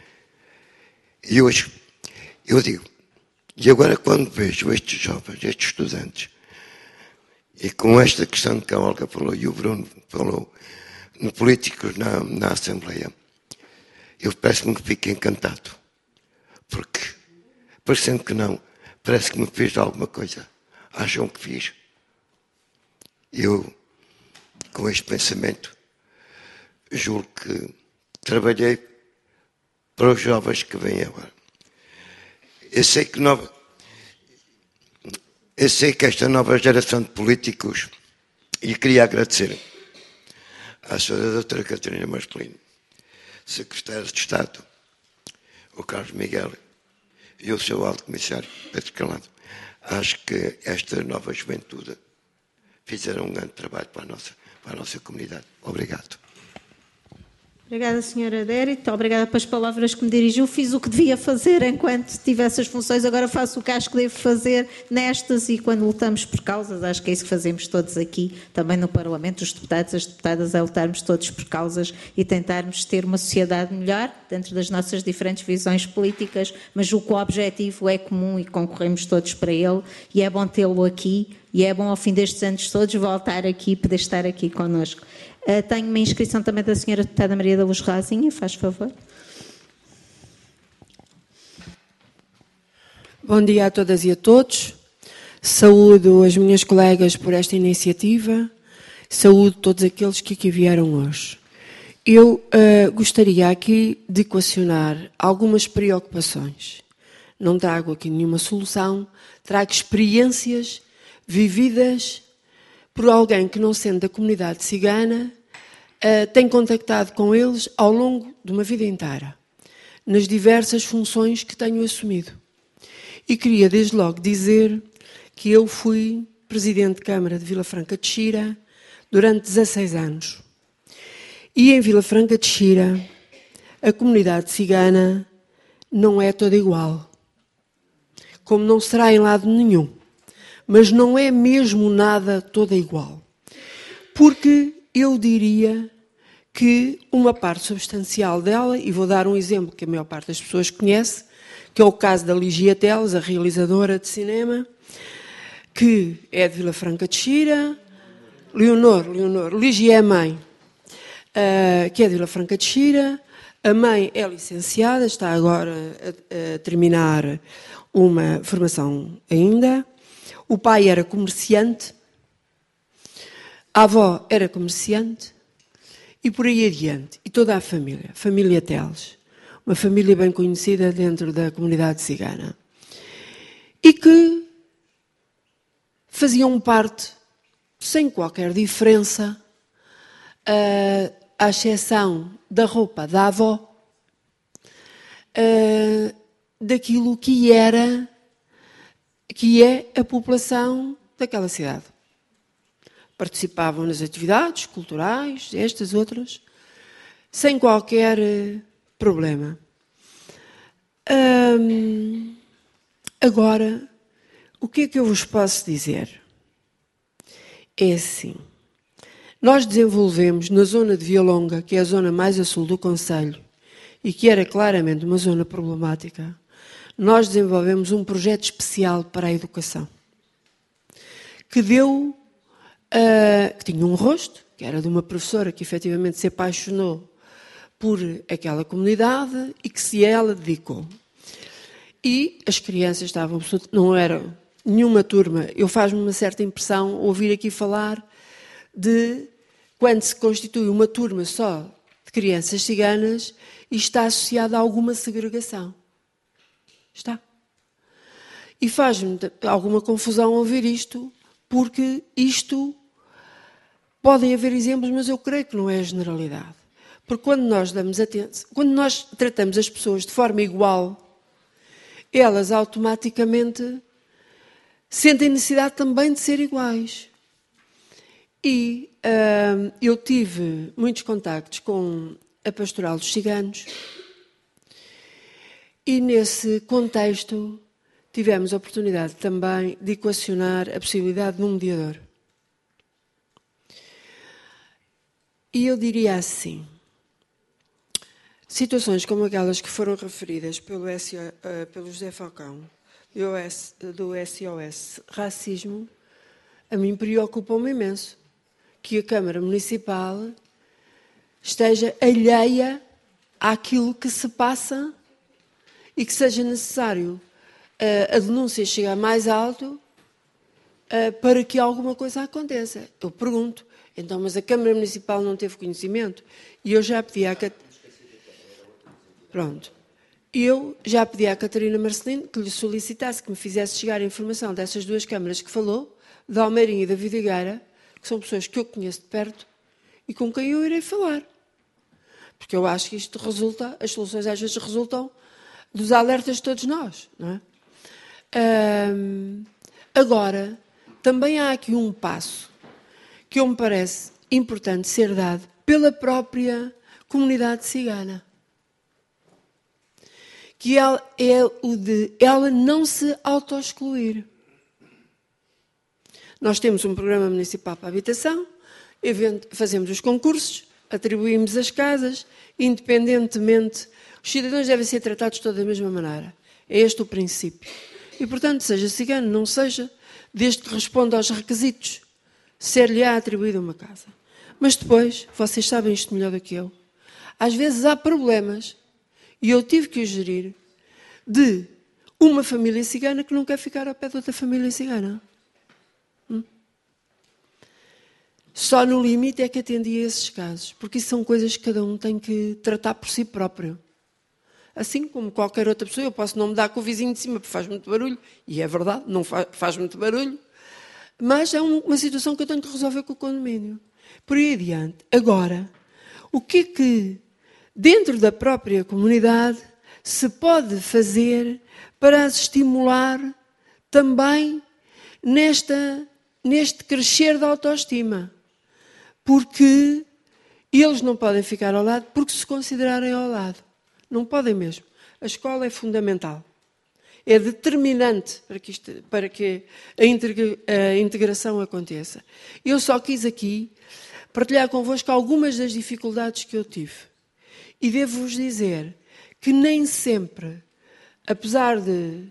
E hoje, eu digo, e agora quando vejo estes jovens, estes estudantes, e com esta questão que a Olga falou e o Bruno falou, no políticos na Assembleia, eu parece-me que fico encantado. Porque, parecendo que não, parece que me fiz alguma coisa. Acham que fiz? Eu, com este pensamento, juro que trabalhei para os jovens que vêm agora. Eu sei que esta nova geração de políticos, e queria agradecer à senhora doutora Catarina Marcelino, secretário de Estado, o Carlos Miguel e o seu alto comissário Pedro Calado. Acho que esta nova juventude fizeram um grande trabalho para a nossa comunidade. Obrigado. Obrigada, senhora Adérito. Obrigada pelas palavras que me dirigiu. Fiz o que devia fazer enquanto tivesse as funções. Agora faço o que acho que devo fazer nestas e quando lutamos por causas. Acho que é isso que fazemos todos aqui, também no Parlamento, os deputados, as deputadas, é lutarmos todos por causas e tentarmos ter uma sociedade melhor dentro das nossas diferentes visões políticas, mas o objetivo é comum e concorremos todos para ele, e é bom tê-lo aqui e é bom ao fim destes anos todos voltar aqui e poder estar aqui connosco. Tenho uma inscrição também da senhora deputada Maria da Luz Rasinha, faz favor. Bom dia a todas e a todos. Saúdo as minhas colegas por esta iniciativa. Saúdo todos aqueles que aqui vieram hoje. Eu gostaria aqui de equacionar algumas preocupações. Não trago aqui nenhuma solução, trago experiências vividas por alguém que, não sendo da comunidade cigana, tem contactado com eles ao longo de uma vida inteira, nas diversas funções que tenho assumido. E queria desde logo dizer que eu fui Presidente de Câmara de Vila Franca de Xira durante 16 anos. E em Vila Franca de Xira, a comunidade cigana não é toda igual, como não será em lado nenhum, mas não é mesmo nada toda igual. Porque eu diria que uma parte substancial dela, e vou dar um exemplo que a maior parte das pessoas conhece, que é o caso da Ligia Teles, a realizadora de cinema, que é de Vila Franca de Xira, Leonor, Ligia é a mãe, que é de Vila Franca de Xira, a mãe é licenciada, está agora a terminar uma formação ainda, o pai era comerciante, a avó era comerciante, e por aí adiante, e toda a família Teles, uma família bem conhecida dentro da comunidade cigana, e que faziam parte, sem qualquer diferença, à exceção da roupa da avó, daquilo que é a população daquela cidade. Participavam nas atividades culturais, estas, outras, sem qualquer problema. Agora, o que é que eu vos posso dizer? É assim, nós desenvolvemos na zona de Vialonga, que é a zona mais a sul do concelho, e que era claramente uma zona problemática, nós desenvolvemos um projeto especial para a educação, que deu, que tinha um rosto, que era de uma professora que efetivamente se apaixonou por aquela comunidade e que se ela dedicou. E as crianças estavam, não era nenhuma turma, faz-me uma certa impressão ouvir aqui falar de quando se constitui uma turma só de crianças ciganas e está associada a alguma segregação. Está. E faz-me alguma confusão ouvir isto, porque isto podem haver exemplos, mas eu creio que não é a generalidade. Porque quando nós damos atenção, quando nós tratamos as pessoas de forma igual, elas automaticamente sentem necessidade também de ser iguais. E eu tive muitos contactos com a Pastoral dos Ciganos e, nesse contexto, tivemos a oportunidade também de equacionar a possibilidade de um mediador. E eu diria assim, situações como aquelas que foram referidas pelo José Falcão, do SOS Racismo, a mim preocupa-me imenso que a Câmara Municipal esteja alheia àquilo que se passa e que seja necessário a denúncia chegar mais alto para que alguma coisa aconteça. Eu pergunto, então, mas a Câmara Municipal não teve conhecimento? E eu já pedi à Catarina Marcelino que lhe solicitasse que me fizesse chegar a informação dessas duas câmaras que falou, da Almeirinha e da Vidigueira, que são pessoas que eu conheço de perto e com quem eu irei falar. Porque eu acho que isto resulta, as soluções às vezes resultam dos alertas de todos nós, não é? Agora, também há aqui um passo que me parece importante ser dado pela própria comunidade cigana, que é o de ela não se auto-excluir. Nós temos um programa municipal para a habitação, fazemos os concursos, atribuímos as casas, independentemente, os cidadãos devem ser tratados todos da mesma maneira. É este o princípio. E, portanto, seja cigano, não seja, desde que responda aos requisitos, ser-lhe-á atribuída uma casa. Mas depois, vocês sabem isto melhor do que eu, às vezes há problemas, e eu tive que os gerir, de uma família cigana que não quer ficar ao pé de outra família cigana. Só no limite é que atendia a esses casos, porque isso são coisas que cada um tem que tratar por si próprio. Assim como qualquer outra pessoa, eu posso não me dar com o vizinho de cima porque faz muito barulho, e é verdade, não faz muito barulho, mas é uma situação que eu tenho que resolver com o condomínio. Por aí adiante. Agora, o que é que dentro da própria comunidade se pode fazer para as estimular também neste crescer da autoestima? Porque eles não podem ficar ao lado porque se considerarem ao lado. Não podem mesmo. A escola é fundamental. É determinante para que a integração aconteça. Eu só quis aqui partilhar convosco algumas das dificuldades que eu tive. E devo-vos dizer que nem sempre, apesar de...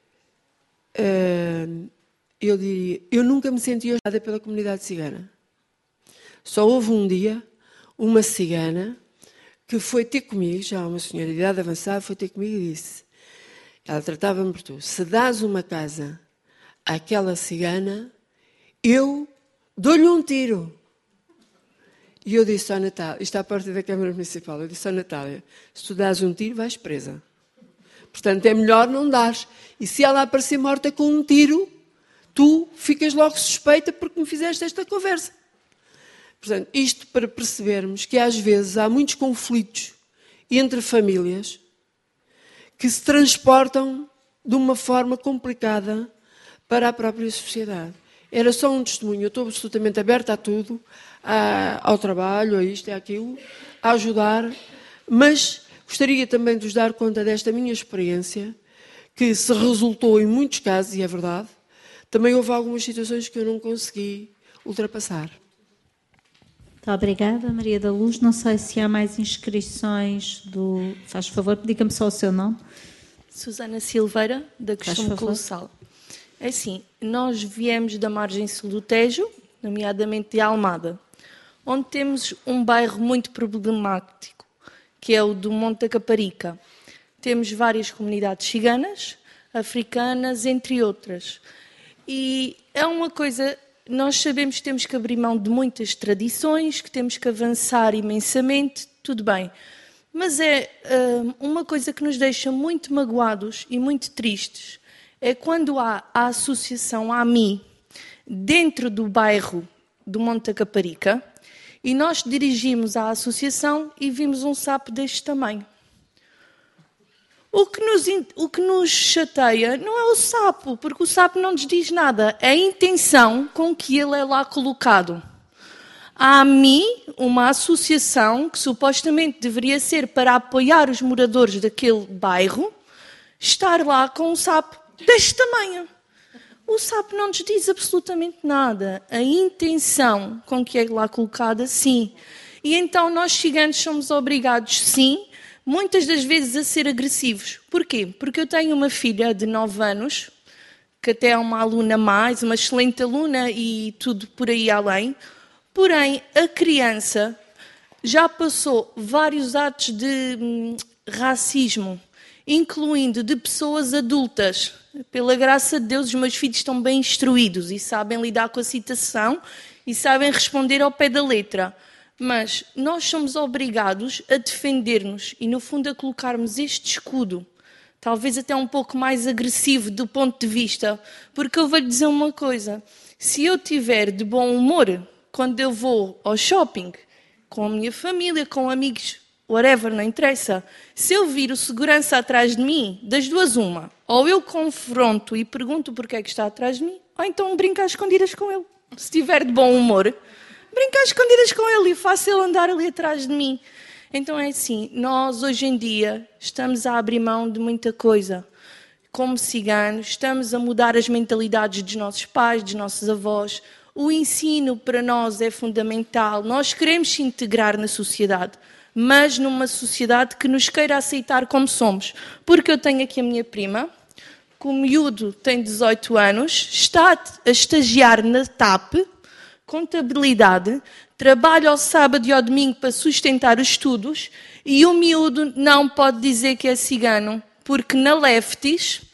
eu nunca me senti ajudada pela comunidade cigana. Só houve um dia uma cigana que foi ter comigo, já uma senhora de idade avançada, foi ter comigo e disse, ela tratava-me por tu, se dás uma casa àquela cigana, eu dou-lhe um tiro. E eu disse à Natália, isto à porta da Câmara Municipal, eu disse à Natália, se tu dás um tiro, vais presa. Portanto, é melhor não dares. E se ela aparecer morta com um tiro, tu ficas logo suspeita porque me fizeste esta conversa. Portanto, isto para percebermos que às vezes há muitos conflitos entre famílias que se transportam de uma forma complicada para a própria sociedade. Era só um testemunho, eu estou absolutamente aberta a tudo, ao trabalho, a isto e àquilo, a ajudar, mas gostaria também de vos dar conta desta minha experiência, que se resultou em muitos casos, e é verdade, também houve algumas situações que eu não consegui ultrapassar. Muito obrigada, Maria da Luz. Não sei se há mais inscrições do... Faz favor, diga-me só o seu nome. Susana Silveira, da Costume Colossal. É assim, nós viemos da margem sul do Tejo, nomeadamente de Almada, onde temos um bairro muito problemático, que é o do Monte da Caparica. Temos várias comunidades ciganas, africanas, entre outras. E é uma coisa... Nós sabemos que temos que abrir mão de muitas tradições, que temos que avançar imensamente, tudo bem. Mas é uma coisa que nos deixa muito magoados e muito tristes, é quando há a associação AMI dentro do bairro do Monte da Caparica e nós dirigimos à associação e vimos um sapo deste tamanho. O que nos chateia não é o sapo, porque o sapo não nos diz nada. É a intenção com que ele é lá colocado. A AMI, uma associação que supostamente deveria ser para apoiar os moradores daquele bairro, estar lá com um sapo deste tamanho. O sapo não nos diz absolutamente nada. A intenção com que é lá colocada, sim. E então nós ciganos somos obrigados, sim, muitas das vezes a ser agressivos. Porquê? Porque eu tenho uma filha de 9 anos, que até é uma aluna mais, uma excelente aluna e tudo por aí além. Porém, a criança já passou vários atos de racismo, incluindo de pessoas adultas. Pela graça de Deus, os meus filhos estão bem instruídos e sabem lidar com a situação e sabem responder ao pé da letra. Mas nós somos obrigados a defender-nos e, no fundo, a colocarmos este escudo, talvez até um pouco mais agressivo do ponto de vista, porque eu vou-lhe dizer uma coisa, se eu tiver de bom humor quando eu vou ao shopping, com a minha família, com amigos, whatever, não interessa, se eu vir o segurança atrás de mim, das duas uma, ou eu confronto e pergunto porque é que está atrás de mim, ou então brinco às escondidas com ele. Se estiver de bom humor, brinco às escondidas com ele e faço ele andar ali atrás de mim. Então é assim, nós hoje em dia estamos a abrir mão de muita coisa. Como ciganos, estamos a mudar as mentalidades dos nossos pais, dos nossos avós. O ensino para nós é fundamental. Nós queremos se integrar na sociedade, mas numa sociedade que nos queira aceitar como somos. Porque eu tenho aqui a minha prima, que o miúdo tem 18 anos, está a estagiar na TAP, contabilidade, trabalha ao sábado e ao domingo para sustentar os estudos e o miúdo não pode dizer que é cigano, porque na Lefties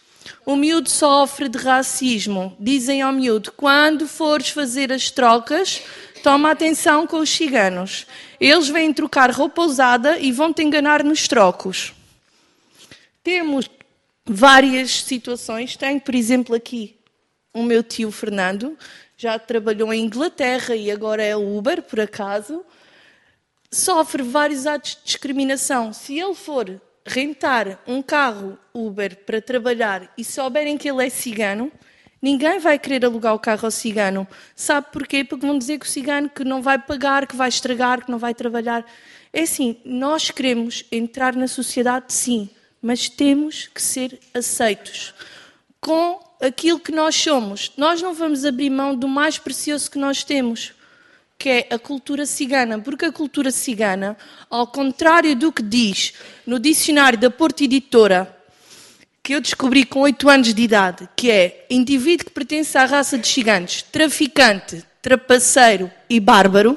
O miúdo sofre de racismo. Dizem ao miúdo, quando fores fazer as trocas, toma atenção com os ciganos. Eles vêm trocar roupa usada e vão-te enganar nos trocos. Temos várias situações. Tenho, por exemplo, aqui o meu tio Fernando, já trabalhou em Inglaterra e agora é Uber, por acaso. Sofre vários atos de discriminação. Se ele for rentar um carro Uber para trabalhar e souberem que ele é cigano, ninguém vai querer alugar o carro ao cigano. Sabe porquê? Porque vão dizer que o cigano que não vai pagar, que vai estragar, que não vai trabalhar. É assim, nós queremos entrar na sociedade, sim, mas temos que ser aceitos com aquilo que nós somos. Nós não vamos abrir mão do mais precioso que nós temos, que é a cultura cigana, porque a cultura cigana, ao contrário do que diz no dicionário da Porta Editora, que eu descobri com 8 anos de idade, que é indivíduo que pertence à raça dos ciganos, traficante, trapaceiro e bárbaro,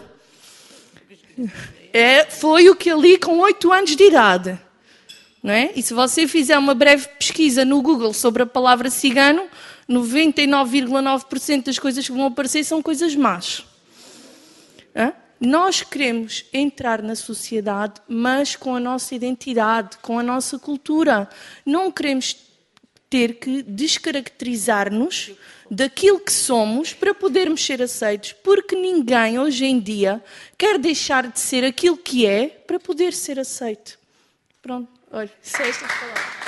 foi o que eu li com 8 anos de idade. Não é? E se você fizer uma breve pesquisa no Google sobre a palavra cigano, 99,9% das coisas que vão aparecer são coisas más. Nós queremos entrar na sociedade, mas com a nossa identidade, com a nossa cultura. Não queremos ter que descaracterizar-nos daquilo que somos para podermos ser aceitos, porque ninguém hoje em dia quer deixar de ser aquilo que é para poder ser aceito. Pronto, olha, isso é esta palavra.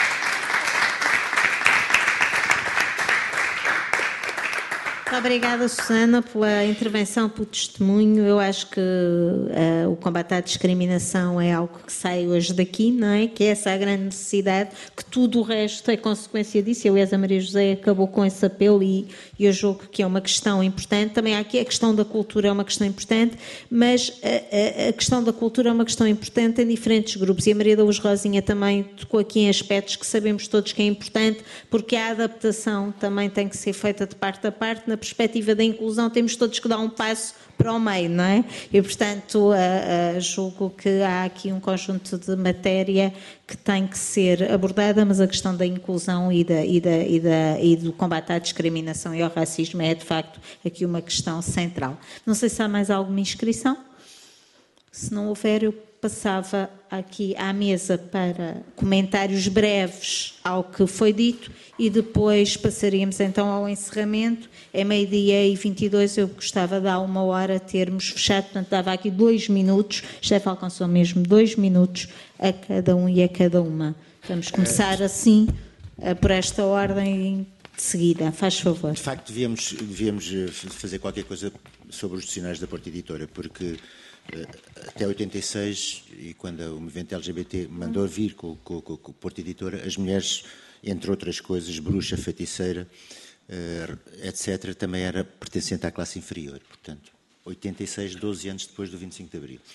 Muito obrigada, Susana, pela intervenção, pelo testemunho. Eu acho que o combate à discriminação é algo que sai hoje daqui, não é? Que é essa a grande necessidade, que tudo o resto é consequência disso. Aliás, a Maria José acabou com esse apelo e eu julgo que é uma questão importante. Também há aqui a questão da cultura, é uma questão importante, mas a questão da cultura é uma questão importante em diferentes grupos. E a Maria da Luz Rosinha também tocou aqui em aspectos que sabemos todos que é importante, porque a adaptação também tem que ser feita de parte a parte. Na perspectiva da inclusão, temos todos que dar um passo para o meio, não é? E, portanto, julgo que há aqui um conjunto de matéria que tem que ser abordada, mas a questão da inclusão e do combate à discriminação e ao racismo é, de facto, aqui uma questão central. Não sei se há mais alguma inscrição. Se não houver, eu passava aqui à mesa para comentários breves ao que foi dito e depois passaríamos então ao encerramento. É 12h22, eu gostava de há 1 hora termos fechado, portanto dava aqui 2 minutos, José alcançou mesmo 2 minutos a cada um e a cada uma. Vamos começar assim, por esta ordem de seguida, faz favor. De facto, devíamos fazer qualquer coisa sobre os dicionários da Porta Editora, porque até 86, e quando o movimento LGBT mandou vir com o Porta Editora, as mulheres, entre outras coisas, bruxa, feiticeira, etc., também era pertencente à classe inferior. Portanto, 86, 12 anos depois do 25 de Abril.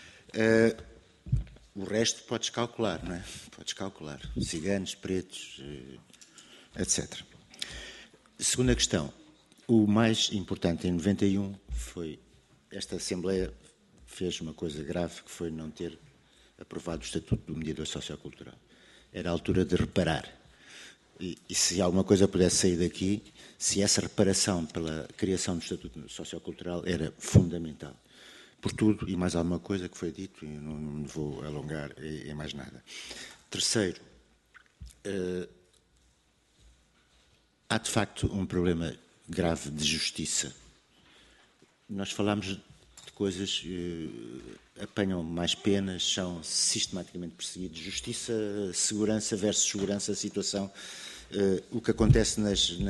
O resto podes calcular, não é? Podes calcular. Ciganos, pretos, etc. Segunda questão. O mais importante em 91 foi esta Assembleia fez uma coisa grave, que foi não ter aprovado o Estatuto do Mediador Sociocultural. Era a altura de reparar. E se alguma coisa pudesse sair daqui, se essa reparação pela criação do Estatuto Sociocultural era fundamental. Por tudo e mais alguma coisa que foi dito, e não me vou alongar em mais nada. Terceiro, há de facto um problema grave de justiça. Nós falámos de coisas apanham mais penas, são sistematicamente perseguidos. Justiça, segurança versus segurança, situação. O que acontece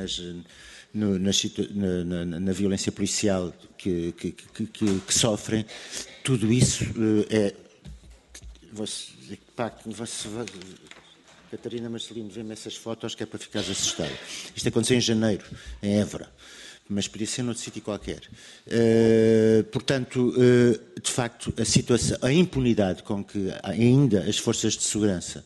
na violência policial que sofrem, tudo isso é... Catarina Marcelino, vê-me essas fotos que é para ficares assustado. Isto aconteceu em janeiro, em Évora. Mas podia ser noutro sítio qualquer. Portanto, de facto, a situação, a impunidade com que ainda as forças de segurança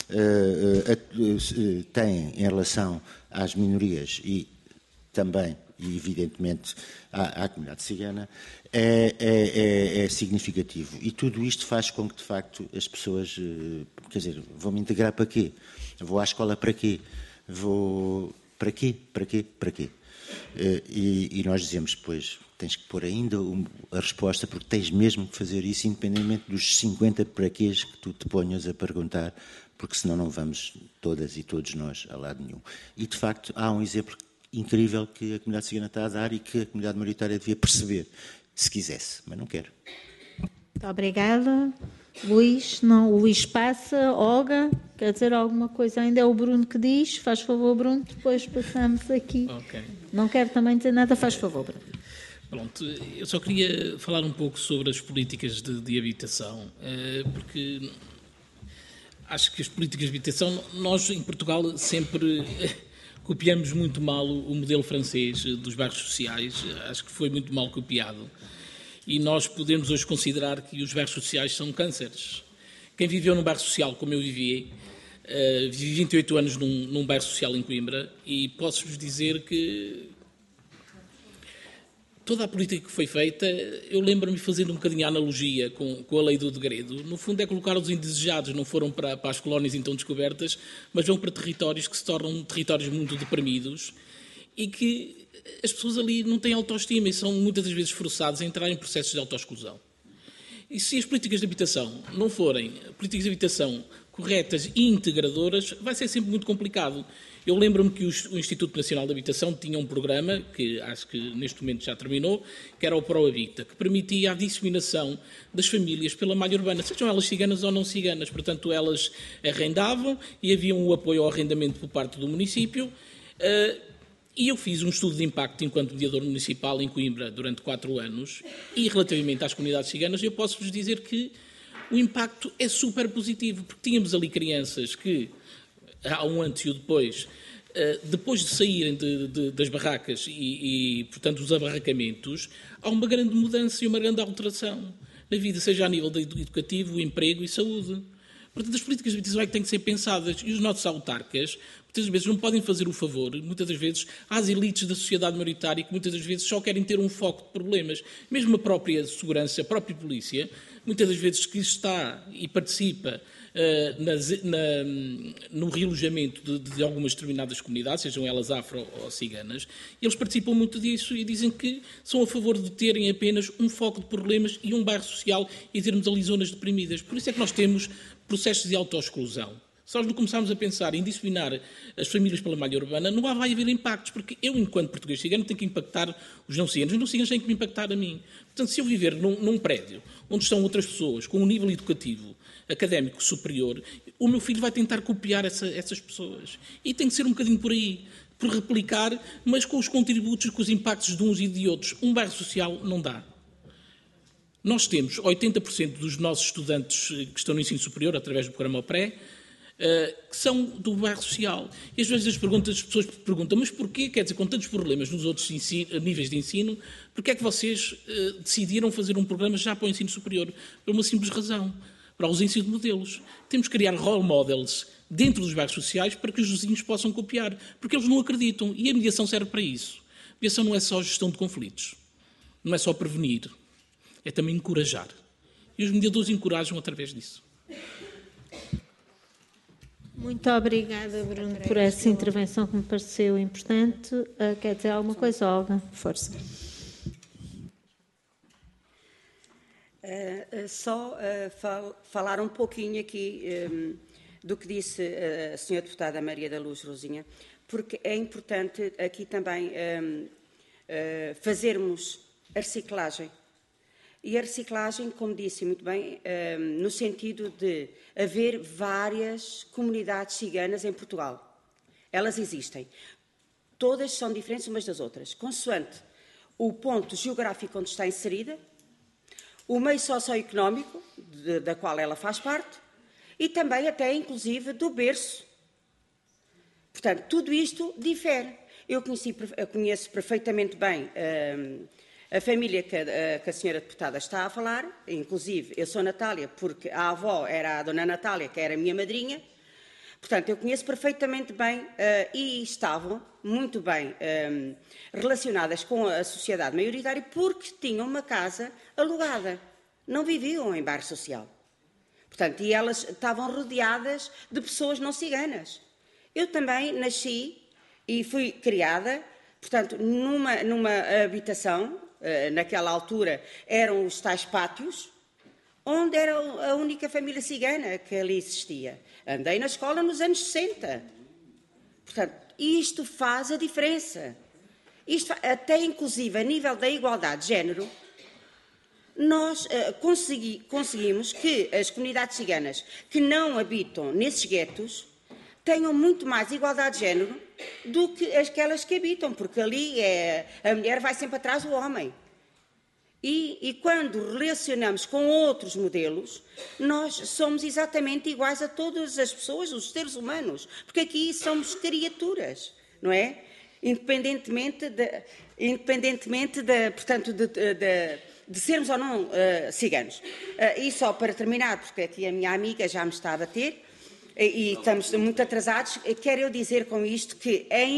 têm em relação às minorias e também, e evidentemente, à comunidade cigana, é significativo. E tudo isto faz com que, de facto, as pessoas, quer dizer, vão-me integrar para quê? Vou à escola para quê? Para quê? Para quê? Para quê? E nós dizemos, pois, tens que pôr ainda a resposta, porque tens mesmo que fazer isso, independentemente dos 50 para quês que tu te ponhas a perguntar, porque senão não vamos todas e todos nós a lado nenhum. E, de facto, há um exemplo incrível que a comunidade cigana está a dar e que a comunidade maioritária devia perceber, se quisesse, mas não quer. Muito obrigada. Luís, não, o Luís passa. Olga, quer dizer alguma coisa ainda? É o Bruno que diz. Faz favor, Bruno, depois passamos aqui. Okay. Não quero também dizer nada, faz favor, Bruno. Pronto, eu só queria falar um pouco sobre as políticas de habitação, porque acho que as políticas de habitação, nós em Portugal sempre copiamos muito mal o modelo francês dos bairros sociais, acho que foi muito mal copiado. E nós podemos hoje considerar que os bairros sociais são cânceres. Quem viveu num bairro social, como eu vivi 28 anos num bairro social em Coimbra, e posso-vos dizer que toda a política que foi feita, eu lembro-me fazendo um bocadinho a analogia com a lei do degredo. No fundo é colocar os indesejados, não foram para as colónias então descobertas, mas vão para territórios que se tornam territórios muito deprimidos e que as pessoas ali não têm autoestima e são muitas das vezes forçadas a entrar em processos de autoexclusão. E se as políticas de habitação não forem políticas de habitação corretas e integradoras, vai ser sempre muito complicado. Eu lembro-me que o Instituto Nacional de Habitação tinha um programa, que acho que neste momento já terminou, que era o ProHabita, que permitia a disseminação das famílias pela malha urbana, sejam elas ciganas ou não ciganas. Portanto, elas arrendavam e havia um apoio ao arrendamento por parte do município. E eu fiz um estudo de impacto enquanto mediador municipal em Coimbra durante 4 anos e relativamente às comunidades ciganas eu posso-vos dizer que o impacto é super positivo, porque tínhamos ali crianças que, há um antes e o depois de saírem das barracas e, portanto, dos abarracamentos, há uma grande mudança e uma grande alteração na vida, seja a nível educativo, emprego e saúde. Portanto, as políticas de habitação é que têm que ser pensadas e os nossos autarcas muitas vezes não podem fazer o favor, muitas das vezes, às elites da sociedade maioritária que muitas das vezes só querem ter um foco de problemas. Mesmo a própria segurança, a própria polícia, muitas das vezes que está e participa no realojamento de algumas determinadas comunidades, sejam elas afro ou ciganas, eles participam muito disso e dizem que são a favor de terem apenas um foco de problemas e um bairro social e termos ali zonas deprimidas. Por isso é que nós temos processos de autoexclusão. Se nós não começarmos a pensar em disseminar as famílias pela malha urbana, não vai haver impactos, porque eu, enquanto português cigano, tenho que impactar os não ciganos. Os não ciganos têm que me impactar a mim. Portanto, se eu viver num prédio onde estão outras pessoas com um nível educativo, académico superior, o meu filho vai tentar copiar essas pessoas. E tem que ser um bocadinho por aí, por replicar, mas com os contributos, com os impactos de uns e de outros. Um bairro social não dá. Nós temos 80% dos nossos estudantes que estão no ensino superior, através do programa pré, que são do bairro social. E às vezes as pessoas perguntam, mas porquê, quer dizer, com tantos problemas nos outros níveis de ensino, porquê é que vocês decidiram fazer um programa já para o ensino superior? Por uma simples razão, para a ausência de modelos. Temos que criar role models dentro dos bairros sociais para que os vizinhos possam copiar, porque eles não acreditam, e a mediação serve para isso. A mediação não é só gestão de conflitos, não é só prevenir, é também encorajar. E os mediadores encorajam através disso. Muito obrigada, Bruno, por essa intervenção que me pareceu importante. Quer dizer alguma coisa, Olga? Força. Só falar um pouquinho aqui do que disse a Sra. Deputada Maria da Luz Rosinha, porque é importante aqui também fazermos a reciclagem. E a reciclagem, como disse muito bem, no sentido de haver várias comunidades ciganas em Portugal. Elas existem. Todas são diferentes umas das outras, consoante o ponto geográfico onde está inserida, o meio socioeconómico da qual ela faz parte e também até, inclusive, do berço. Portanto, tudo isto difere. Eu conheço perfeitamente bem a família que a senhora deputada está a falar, inclusive eu sou Natália, porque a avó era a dona Natália, que era a minha madrinha. Portanto, eu conheço perfeitamente bem e estavam muito bem relacionadas com a sociedade maioritária porque tinham uma casa alugada, não viviam em bairro social. Portanto, e elas estavam rodeadas de pessoas não ciganas. Eu também nasci e fui criada, portanto, numa habitação, naquela altura eram os tais pátios, onde era a única família cigana que ali existia. Andei na escola nos anos 60. Portanto, isto faz a diferença. Isto, até inclusive a nível da igualdade de género, nós conseguimos que as comunidades ciganas que não habitam nesses guetos tenham muito mais igualdade de género do que aquelas que habitam, porque ali a mulher vai sempre atrás do homem. E quando relacionamos com outros modelos, nós somos exatamente iguais a todas as pessoas, os seres humanos, porque aqui somos criaturas, não é? Independentemente de sermos ou não ciganos. E só para terminar, porque aqui a minha amiga já me está a bater, e estamos muito atrasados, quero eu dizer com isto que é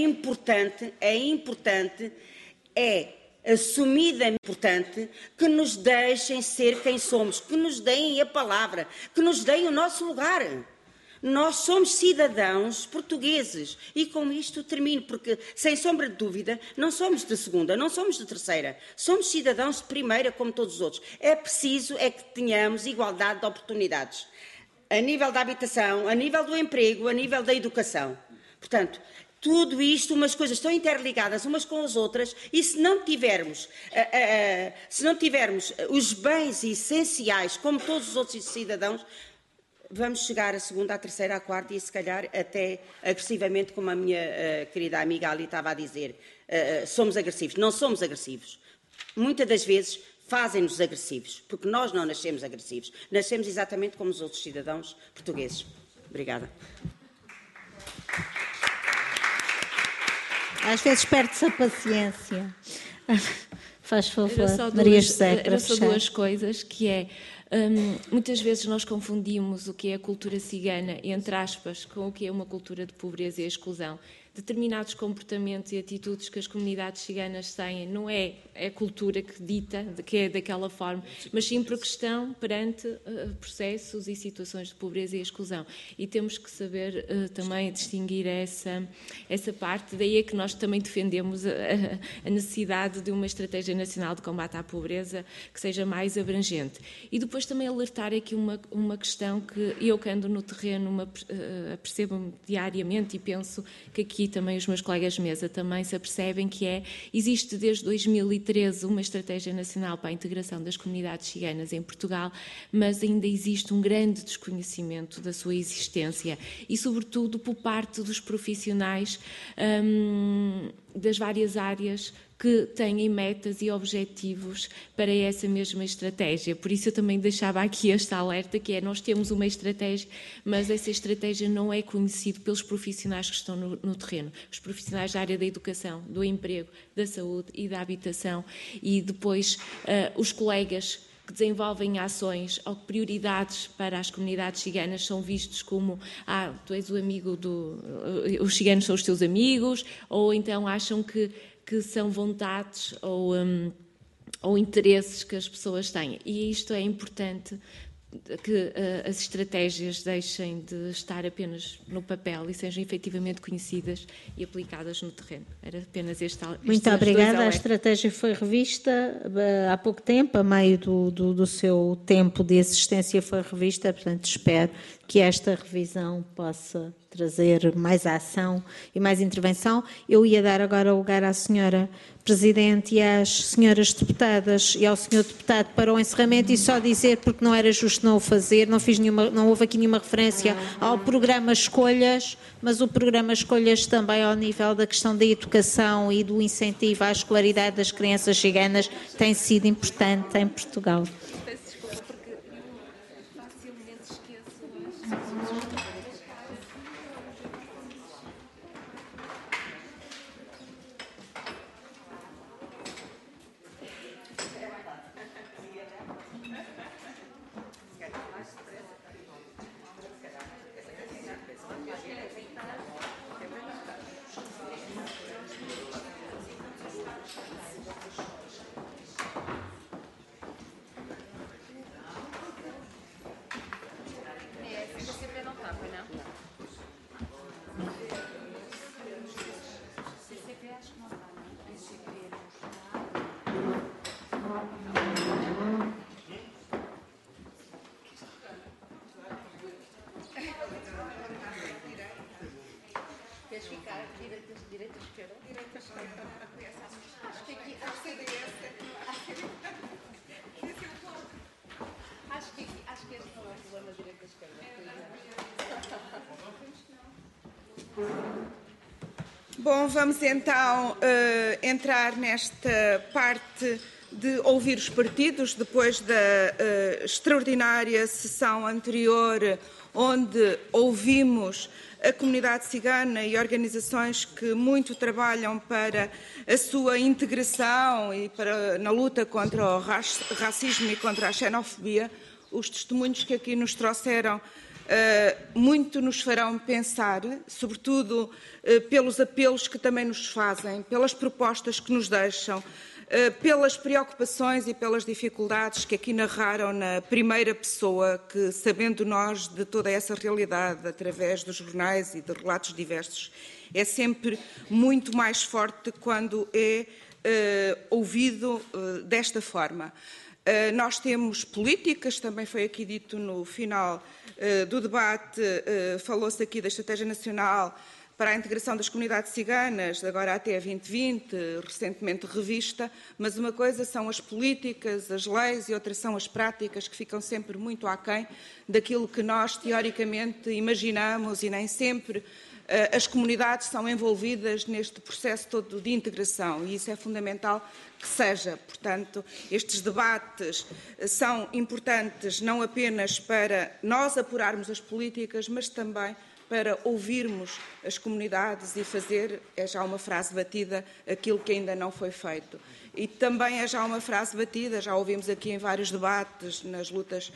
assumidamente importante que nos deixem ser quem somos, que nos deem a palavra, que nos deem o nosso lugar. Nós somos cidadãos portugueses e com isto termino, porque sem sombra de dúvida não somos de segunda, não somos de terceira, somos cidadãos de primeira como todos os outros. É preciso que tenhamos igualdade de oportunidades, a nível da habitação, a nível do emprego, a nível da educação. Portanto, tudo isto, umas coisas estão interligadas umas com as outras e se não tivermos os bens essenciais como todos os outros cidadãos, vamos chegar à segunda, à terceira, à quarta e se calhar até agressivamente, como a minha querida amiga ali estava a dizer, somos agressivos. Não somos agressivos. Muitas das vezes fazem-nos agressivos, porque nós não nascemos agressivos. Nascemos exatamente como os outros cidadãos portugueses. Obrigada. Às vezes perde-se a paciência. Faz favor, Maria José, para fechar. Só duas coisas, que é, muitas vezes nós confundimos o que é a cultura cigana, entre aspas, com o que é uma cultura de pobreza e exclusão. Determinados comportamentos e atitudes que as comunidades ciganas têm não é a cultura que dita, que é daquela forma, mas sim por questão perante processos e situações de pobreza e exclusão. E temos que saber também distinguir essa parte, daí é que nós também defendemos a necessidade de uma estratégia nacional de combate à pobreza que seja mais abrangente. E depois também alertar aqui uma questão que eu que ando no terreno percebo diariamente e penso que aqui também os meus colegas de mesa também se apercebem, que existe desde 2013 uma estratégia nacional para a integração das comunidades ciganas em Portugal, mas ainda existe um grande desconhecimento da sua existência e, sobretudo, por parte dos profissionais das várias áreas que têm metas e objetivos para essa mesma estratégia. Por isso eu também deixava aqui este alerta, que nós temos uma estratégia, mas essa estratégia não é conhecida pelos profissionais que estão no terreno. Os profissionais da área da educação, do emprego, da saúde e da habitação, e depois os colegas que desenvolvem ações ou prioridades para as comunidades ciganas são vistos como tu és o amigo os ciganos são os teus amigos, ou então acham que são vontades ou interesses que as pessoas têm. E isto é importante, que as estratégias deixem de estar apenas no papel e sejam efetivamente conhecidas e aplicadas no terreno. Era apenas Muito obrigada. A estratégia foi revista há pouco tempo, a meio do seu tempo de existência foi revista, portanto espero que esta revisão possa trazer mais ação e mais intervenção. Eu ia dar agora o lugar à senhora Presidente e às senhoras deputadas e ao senhor deputado para o encerramento e só dizer, porque não era justo não o fazer, não houve aqui nenhuma referência ao programa Escolhas, mas o programa Escolhas também ao nível da questão da educação e do incentivo à escolaridade das crianças ciganas tem sido importante em Portugal. Bom, vamos então entrar nesta parte de ouvir os partidos, depois da extraordinária sessão anterior, onde ouvimos a comunidade cigana e organizações que muito trabalham para a sua integração e na luta contra o racismo e contra a xenofobia. Os testemunhos que aqui nos trouxeram muito nos farão pensar, sobretudo pelos apelos que também nos fazem, pelas propostas que nos deixam, pelas preocupações e pelas dificuldades que aqui narraram na primeira pessoa, que, sabendo nós de toda essa realidade, através dos jornais e de relatos diversos, é sempre muito mais forte quando é ouvido desta forma. Nós temos políticas, também foi aqui dito no final do debate, falou-se aqui da Estratégia Nacional para a Integração das Comunidades Ciganas, agora até 2020, recentemente revista, mas uma coisa são as políticas, as leis, e outra são as práticas, que ficam sempre muito aquém daquilo que nós, teoricamente, imaginamos, e nem sempre as comunidades são envolvidas neste processo todo de integração, e isso é fundamental que seja. Portanto, estes debates são importantes não apenas para nós apurarmos as políticas, mas também para ouvirmos as comunidades e fazer, é já uma frase batida, aquilo que ainda não foi feito. E também é já uma frase batida, já ouvimos aqui em vários debates, nas lutas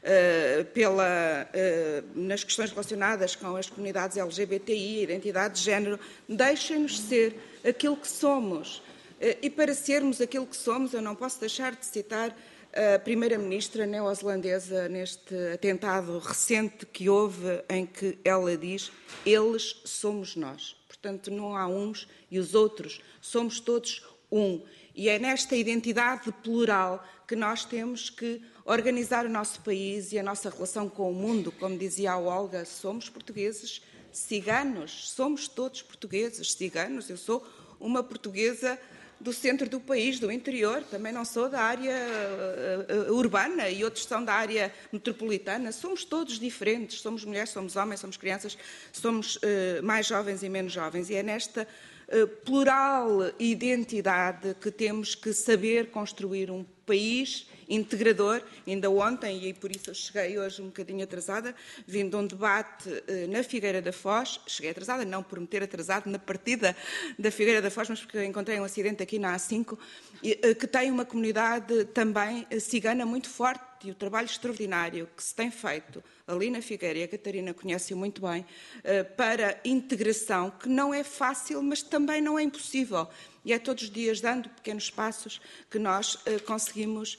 nas questões relacionadas com as comunidades LGBTI, identidade de género, deixem-nos ser aquilo que somos. E para sermos aquilo que somos, eu não posso deixar de citar a primeira-ministra neozelandesa neste atentado recente que houve, em que ela diz: eles somos nós. Portanto, não há uns e os outros, somos todos um. E é nesta identidade plural que nós temos que organizar o nosso país e a nossa relação com o mundo. Como dizia a Olga, somos portugueses ciganos, somos todos portugueses ciganos. Eu sou uma portuguesa do centro do país, do interior, também não sou da área urbana e outros são da área metropolitana. Somos todos diferentes, somos mulheres, somos homens, somos crianças, somos mais jovens e menos jovens. E é nesta plural identidade que temos que saber construir um país integrador. Ainda ontem, e por isso eu cheguei hoje um bocadinho atrasada, vindo de um debate na Figueira da Foz, cheguei atrasada, não por me ter atrasado na partida da Figueira da Foz, mas porque encontrei um acidente aqui na A5, que tem uma comunidade também cigana muito forte, e o trabalho extraordinário que se tem feito ali na Figueira, e a Catarina conhece-o muito bem, para integração, que não é fácil, mas também não é impossível. E é todos os dias, dando pequenos passos, que nós conseguimos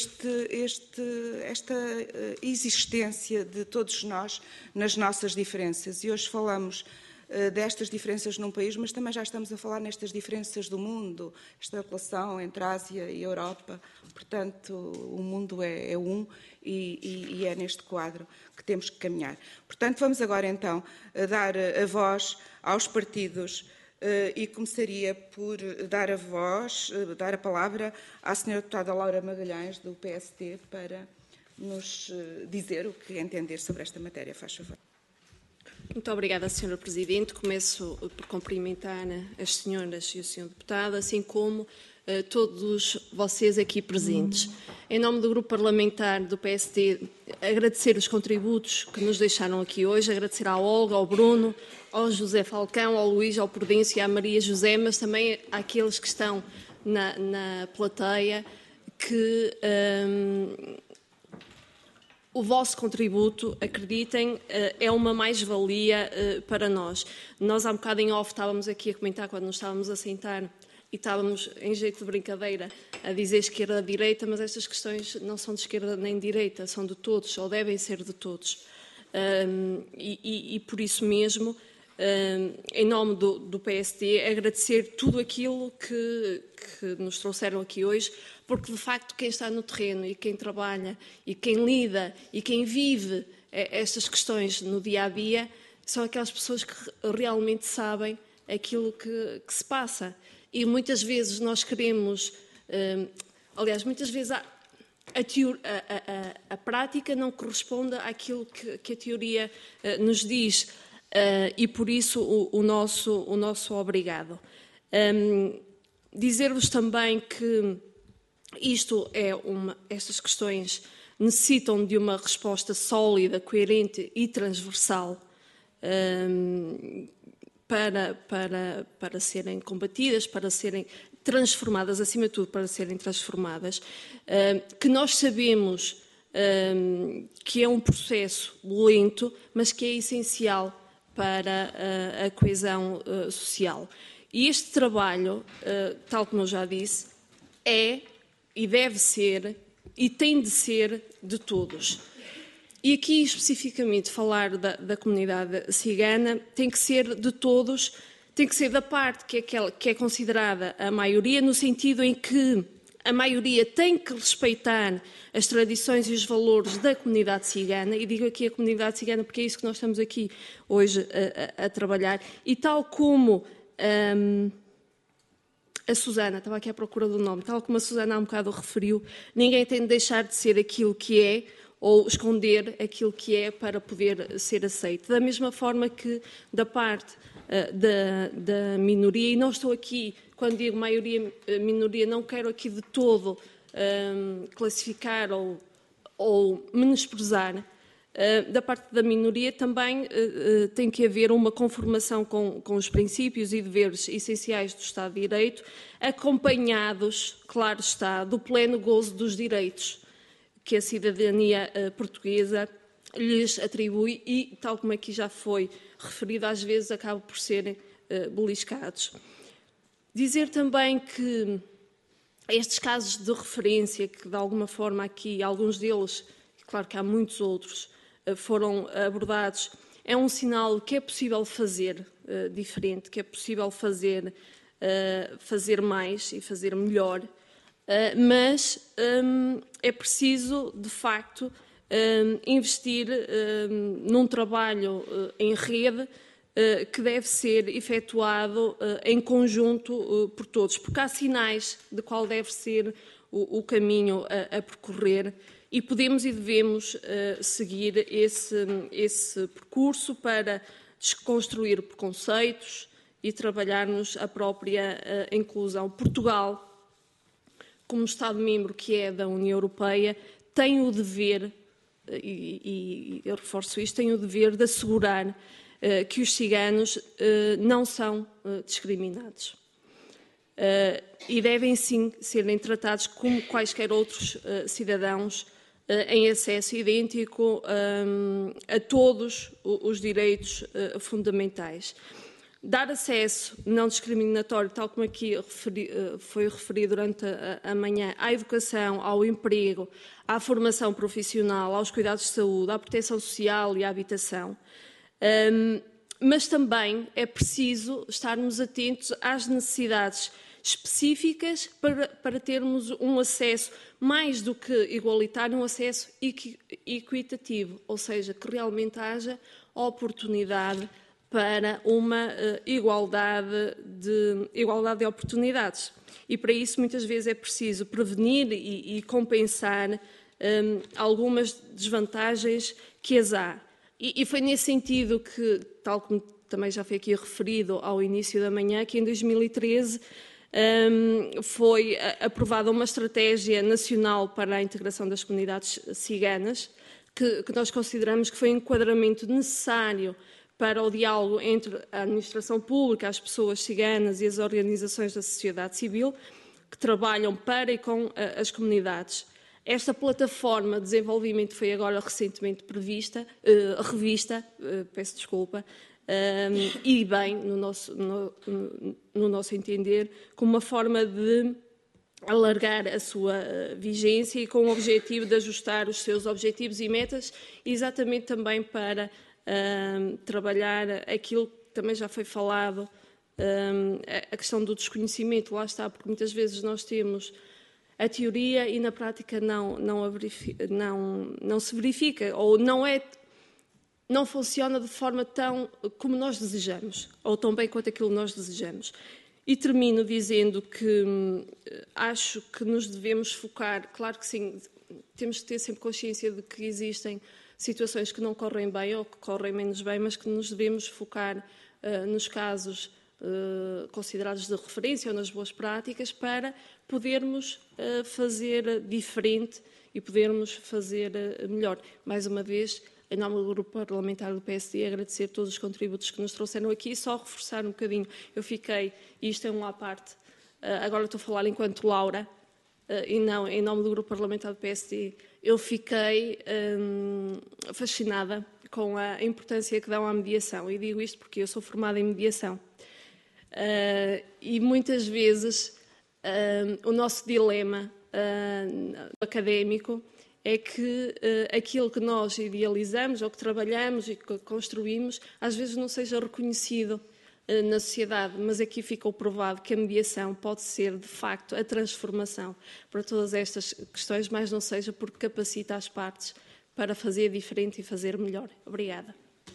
esta existência de todos nós nas nossas diferenças. E hoje falamos destas diferenças num país, mas também já estamos a falar nestas diferenças do mundo, esta relação entre a Ásia e a Europa. Portanto, o mundo é um e é neste quadro que temos que caminhar. Portanto, vamos agora então dar a voz aos partidos. E começaria por dar a palavra à senhora deputada Laura Magalhães, do PSD, para nos dizer o que entender sobre esta matéria. Faz favor. Muito obrigada, Sra. Presidente. Começo por cumprimentar as senhoras e o Sr. Deputado, assim como todos vocês aqui presentes. Em nome do Grupo Parlamentar do PSD, agradecer os contributos que nos deixaram aqui hoje, agradecer à Olga, ao Bruno, ao José Falcão, ao Luís, ao Prudêncio e à Maria José, mas também àqueles que estão na plateia, que o vosso contributo, acreditem, é uma mais-valia para nós. Nós, há um bocado em off, estávamos aqui a comentar, quando nos estávamos a sentar, e estávamos, em jeito de brincadeira, a dizer esquerda-direita, mas estas questões não são de esquerda nem de direita, são de todos, ou devem ser de todos. E por isso mesmo, em nome do PSD, agradecer tudo aquilo que nos trouxeram aqui hoje, porque de facto quem está no terreno e quem trabalha e quem lida e quem vive estas questões no dia-a-dia são aquelas pessoas que realmente sabem aquilo que se passa. E muitas vezes nós queremos, aliás, muitas vezes a prática não corresponde àquilo que a teoria nos diz. E por isso o nosso obrigado. Dizer-vos também que estas questões necessitam de uma resposta sólida, coerente e transversal para serem combatidas, para serem transformadas, acima de tudo, para serem transformadas, que nós sabemos que é um processo lento, mas que é essencial para a coesão social. E este trabalho, tal como eu já disse, é e deve ser e tem de ser de todos. E aqui, especificamente, falar da comunidade cigana tem que ser de todos, tem que ser da parte que é considerada a maioria, no sentido em que a maioria tem que respeitar as tradições e os valores da comunidade cigana, e digo aqui a comunidade cigana porque é isso que nós estamos aqui hoje a trabalhar, e tal como a Susana, estava aqui à procura do nome, tal como a Susana há um bocado referiu, ninguém tem de deixar de ser aquilo que é ou esconder aquilo que é para poder ser aceito. Da mesma forma que da parte da minoria, e não estou aqui, quando digo maioria, minoria, não quero aqui de todo classificar ou menosprezar. Da parte da minoria também tem que haver uma conformação com os princípios e deveres essenciais do Estado de Direito, acompanhados, claro está, do pleno gozo dos direitos que a cidadania portuguesa lhes atribui e, tal como aqui já foi referido, às vezes acabam por serem beliscados. Dizer também que estes casos de referência, que de alguma forma aqui, alguns deles, claro que há muitos outros, foram abordados, é um sinal que é possível fazer diferente, que é possível fazer mais e fazer melhor, mas é preciso, de facto, investir num trabalho em rede que deve ser efetuado em conjunto por todos, porque há sinais de qual deve ser o caminho a percorrer e podemos e devemos seguir esse percurso para desconstruir preconceitos e trabalharmos a própria inclusão. Portugal, como Estado-membro que é da União Europeia, tem o dever, e eu reforço isto, tem o dever de assegurar que os ciganos não são discriminados. E devem sim serem tratados como quaisquer outros cidadãos em acesso idêntico a todos os direitos fundamentais. Dar acesso não discriminatório, tal como aqui foi referido durante a manhã, à educação, ao emprego, à formação profissional, aos cuidados de saúde, à proteção social e à habitação. Mas também é preciso estarmos atentos às necessidades específicas para termos um acesso mais do que igualitário, um acesso equitativo, ou seja, que realmente haja oportunidade para uma igualdade de oportunidades. E para isso muitas vezes é preciso prevenir e compensar algumas desvantagens que as há. E foi nesse sentido que, tal como também já foi aqui referido ao início da manhã, que em 2013 foi aprovada uma estratégia nacional para a integração das comunidades ciganas, que nós consideramos que foi um enquadramento necessário para o diálogo entre a administração pública, as pessoas ciganas e as organizações da sociedade civil que trabalham para e com as comunidades. Esta plataforma de desenvolvimento foi agora recentemente revista, peço desculpa, e bem, no nosso entender, como uma forma de alargar a sua vigência e com o objetivo de ajustar os seus objetivos e metas, exatamente também para trabalhar aquilo que também já foi falado, a questão do desconhecimento, lá está, porque muitas vezes nós temos a teoria e na prática não se verifica, ou não funciona de forma tão como nós desejamos, ou tão bem quanto aquilo que nós desejamos. E termino dizendo que acho que nos devemos focar, claro que sim, temos que ter sempre consciência de que existem situações que não correm bem ou que correm menos bem, mas que nos devemos focar nos casos considerados de referência ou nas boas práticas para podermos fazer diferente e podermos fazer melhor. Mais uma vez, em nome do Grupo Parlamentar do PSD, agradecer todos os contributos que nos trouxeram aqui e só reforçar um bocadinho. Eu fiquei, e isto é à parte, agora estou a falar enquanto Laura, e não em nome do Grupo Parlamentar do PSD, eu fiquei fascinada com a importância que dão à mediação. E digo isto porque eu sou formada em mediação. E muitas vezes o nosso dilema académico é que aquilo que nós idealizamos ou que trabalhamos e que construímos às vezes não seja reconhecido na sociedade, mas aqui ficou provado que a mediação pode ser, de facto, a transformação para todas estas questões, mas não seja porque capacita as partes para fazer diferente e fazer melhor. Obrigada.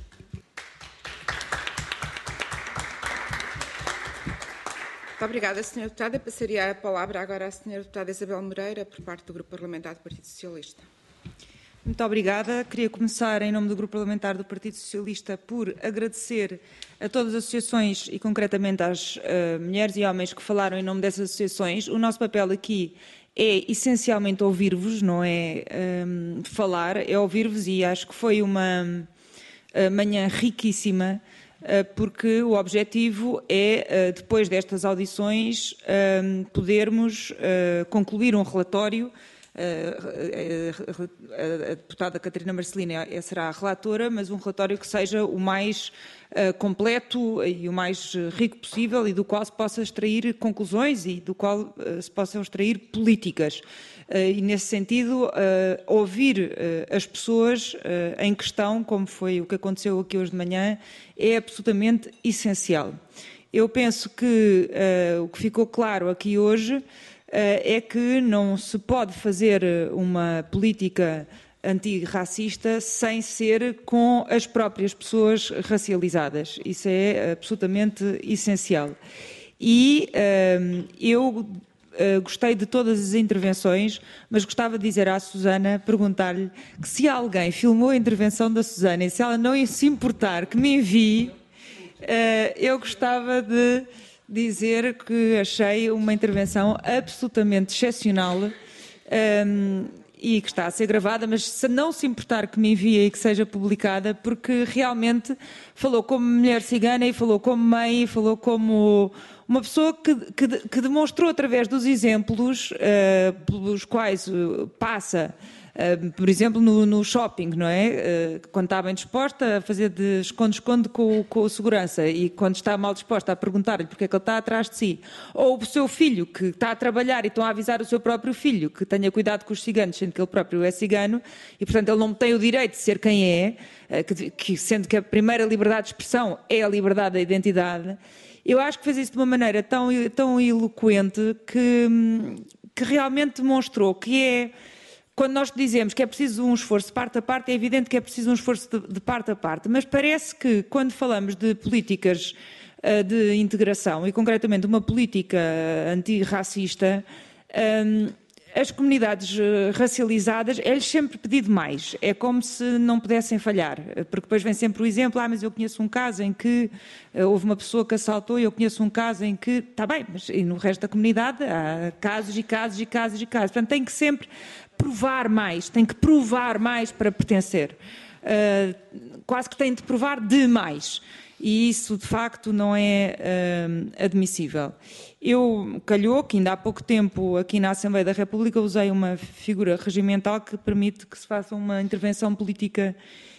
Muito obrigada, Sra. Deputada. Passaria a palavra agora à Sra. Deputada Isabel Moreira, por parte do Grupo Parlamentar do Partido Socialista. Muito obrigada. Queria começar, em nome do Grupo Parlamentar do Partido Socialista, por agradecer a todas as associações e, concretamente, às mulheres e homens que falaram em nome dessas associações. O nosso papel aqui é, essencialmente, ouvir-vos, não é falar, é ouvir-vos, e acho que foi uma manhã riquíssima, porque o objetivo é, depois destas audições, podermos concluir um relatório. A deputada Catarina Marcelina será a relatora, mas um relatório que seja o mais completo e o mais rico possível e do qual se possa extrair conclusões e do qual se possam extrair políticas. E, nesse sentido, ouvir as pessoas em questão, como foi o que aconteceu aqui hoje de manhã, é absolutamente essencial. Eu penso que o que ficou claro aqui hoje é que não se pode fazer uma política antirracista sem ser com as próprias pessoas racializadas. Isso é absolutamente essencial. E eu gostei de todas as intervenções, mas gostava de dizer à Susana, perguntar-lhe que se alguém filmou a intervenção da Susana e se ela não se importar que me envie, eu gostava de dizer que achei uma intervenção absolutamente excepcional e que está a ser gravada, mas se não se importar que me envie e que seja publicada, porque realmente falou como mulher cigana e falou como mãe e falou como uma pessoa que demonstrou através dos exemplos pelos quais passa, por exemplo, no shopping, não é? Quando está bem disposta a fazer de esconde-esconde com o segurança e quando está mal disposta a perguntar-lhe porque é que ele está atrás de si. Ou o seu filho que está a trabalhar e estão a avisar o seu próprio filho que tenha cuidado com os ciganos, sendo que ele próprio é cigano e, portanto, ele não tem o direito de ser quem é, sendo que a primeira liberdade de expressão é a liberdade da identidade. Eu acho que fez isso de uma maneira tão eloquente que realmente demonstrou que é... Quando nós dizemos que é preciso um esforço de parte a parte, é evidente que é preciso um esforço de parte a parte, mas parece que quando falamos de políticas de integração e concretamente uma política antirracista, as comunidades racializadas é-lhes sempre pedido mais. É como se não pudessem falhar, porque depois vem sempre o exemplo, mas eu conheço um caso em que houve uma pessoa que assaltou e eu conheço um caso em que, está bem, mas e no resto da comunidade há casos e casos e casos e casos. Portanto, tem que sempre provar mais, tem que provar mais para pertencer. Quase que tem de provar demais. E isso, de facto, não é admissível. Eu, calhou que ainda há pouco tempo, aqui na Assembleia da República, usei uma figura regimental que permite que se faça uma intervenção política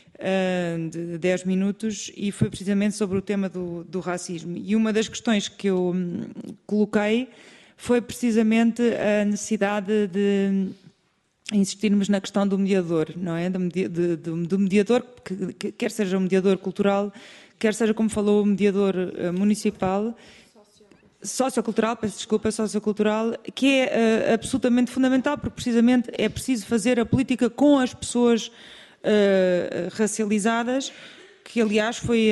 de 10 minutos e foi precisamente sobre o tema do racismo. E uma das questões que eu coloquei foi precisamente a necessidade de insistirmos na questão do mediador, não é? Do mediador, que quer seja um mediador cultural, quer seja, como falou, o mediador municipal, sociocultural, peço desculpa, sociocultural, que é absolutamente fundamental, porque precisamente é preciso fazer a política com as pessoas racializadas, que aliás foi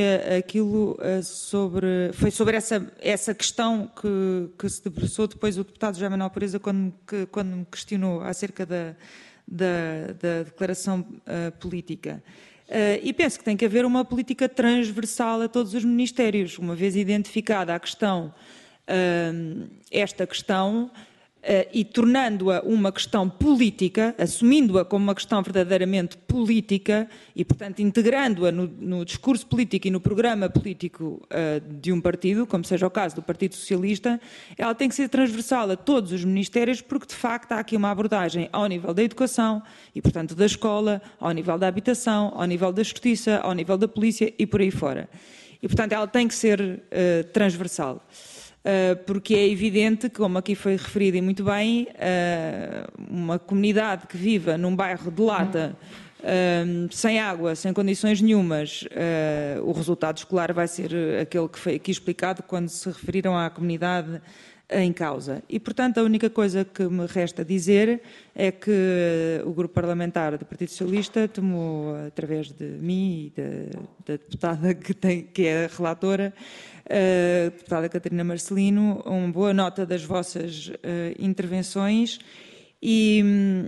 sobre essa questão que se debruçou depois o deputado José Manuel Pureza quando me questionou acerca da declaração política. E penso que tem que haver uma política transversal a todos os ministérios, uma vez identificada a questão, esta questão, e tornando-a uma questão política, assumindo-a como uma questão verdadeiramente política e, portanto, integrando-a no discurso político e no programa político de um partido, como seja o caso do Partido Socialista, ela tem que ser transversal a todos os ministérios, porque, de facto, há aqui uma abordagem ao nível da educação e, portanto, da escola, ao nível da habitação, ao nível da justiça, ao nível da polícia e por aí fora. E, portanto, ela tem que ser transversal. Porque é evidente, como aqui foi referido e muito bem, uma comunidade que viva num bairro de lata, sem água, sem condições nenhumas, o resultado escolar vai ser aquele que foi aqui explicado quando se referiram à comunidade em causa. E, portanto, a única coisa que me resta dizer é que o grupo parlamentar do Partido Socialista tomou, através de mim e da deputada que é a relatora, a deputada Catarina Marcelino, uma boa nota das vossas intervenções e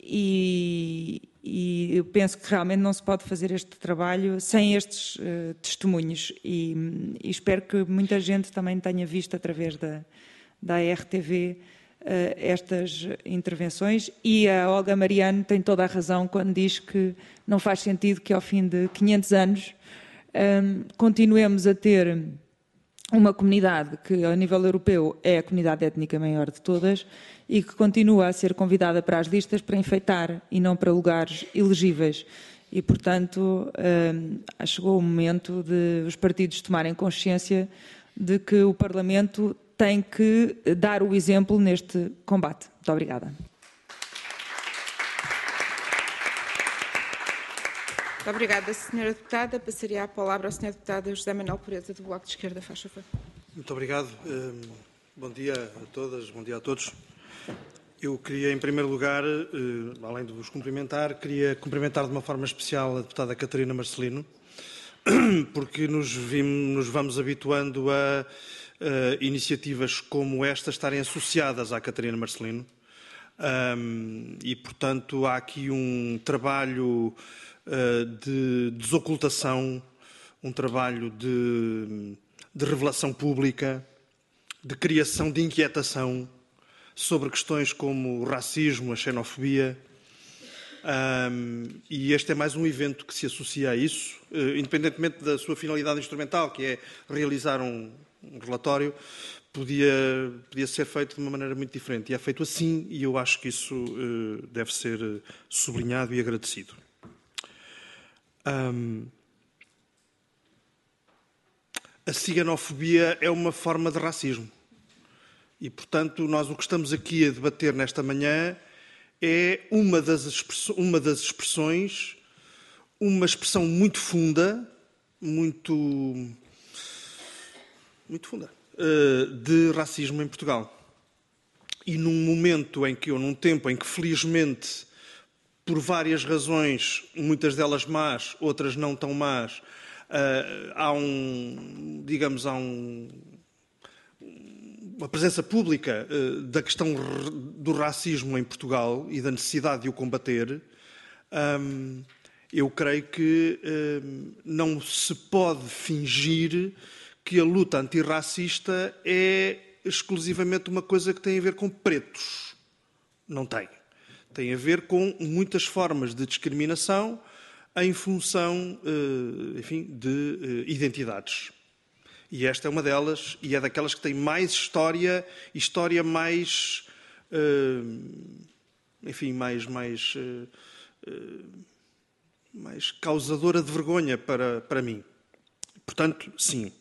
eu penso que realmente não se pode fazer este trabalho sem estes testemunhos e espero que muita gente também tenha visto através da RTV estas intervenções e a Olga Mariano tem toda a razão quando diz que não faz sentido que ao fim de 500 anos continuemos a ter uma comunidade que, ao nível europeu, é a comunidade étnica maior de todas e que continua a ser convidada para as listas para enfeitar e não para lugares elegíveis. E, portanto, chegou o momento de os partidos tomarem consciência de que o Parlamento tem que dar o exemplo neste combate. Muito obrigada. Muito obrigada, Sra. Deputada. Passaria a palavra ao Sr. Deputado José Manuel Pureza, do Bloco de Esquerda. Faz favor. Muito obrigado. Bom dia a todas, bom dia a todos. Eu queria, em primeiro lugar, além de vos cumprimentar, queria cumprimentar de uma forma especial a deputada Catarina Marcelino, porque nos vamos habituando a iniciativas como esta estarem associadas à Catarina Marcelino e, portanto, há aqui um trabalho de desocultação, um trabalho de revelação pública, de criação de inquietação sobre questões como o racismo, a xenofobia, e este é mais um evento que se associa a isso, independentemente da sua finalidade instrumental, que é realizar um relatório, podia ser feito de uma maneira muito diferente. E é feito assim, e eu acho que isso deve ser sublinhado e agradecido. A ciganofobia é uma forma de racismo. E, portanto, nós o que estamos aqui a debater nesta manhã é uma das expressões, uma expressão muito funda, muito funda, de racismo em Portugal. E num tempo em que, felizmente, por várias razões, muitas delas más, outras não tão más, há uma presença pública da questão do racismo em Portugal e da necessidade de o combater. Eu creio que não se pode fingir que a luta antirracista é exclusivamente uma coisa que tem a ver com pretos. Não tem. Tem a ver com muitas formas de discriminação em função, enfim, de identidades. E esta é uma delas, e é daquelas que tem mais história mais, enfim, mais causadora de vergonha para mim. Portanto, sim.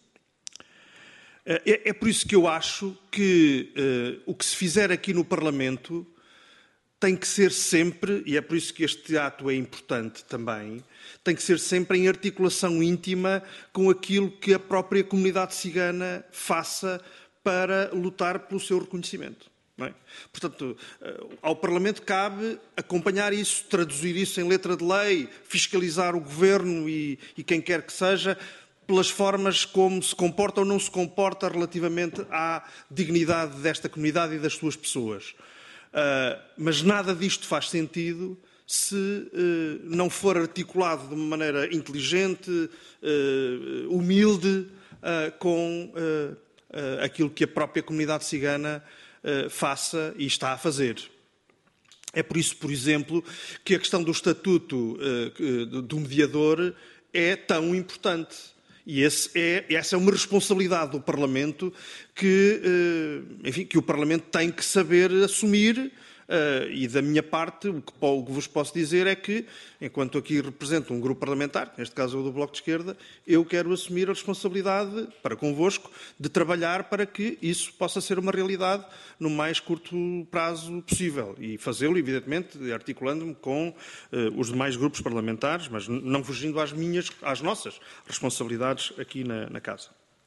É por isso que eu acho que o que se fizer aqui no Parlamento tem que ser sempre, e é por isso que este ato é importante também, tem que ser sempre em articulação íntima com aquilo que a própria comunidade cigana faça para lutar pelo seu reconhecimento. Não é? Portanto, ao Parlamento cabe acompanhar isso, traduzir isso em letra de lei, fiscalizar o Governo e quem quer que seja, pelas formas como se comporta ou não se comporta relativamente à dignidade desta comunidade e das suas pessoas. Mas nada disto faz sentido se não for articulado de uma maneira inteligente, humilde, com aquilo que a própria comunidade cigana faça e está a fazer. É por isso, por exemplo, que a questão do estatuto do mediador é tão importante. E essa é uma responsabilidade do Parlamento que o Parlamento tem que saber assumir. E da minha parte, o que vos posso dizer é que, enquanto aqui represento um grupo parlamentar, neste caso o do Bloco de Esquerda, eu quero assumir a responsabilidade para convosco de trabalhar para que isso possa ser uma realidade no mais curto prazo possível e fazê-lo, evidentemente, articulando-me com os demais grupos parlamentares, mas não fugindo às nossas responsabilidades aqui na Casa.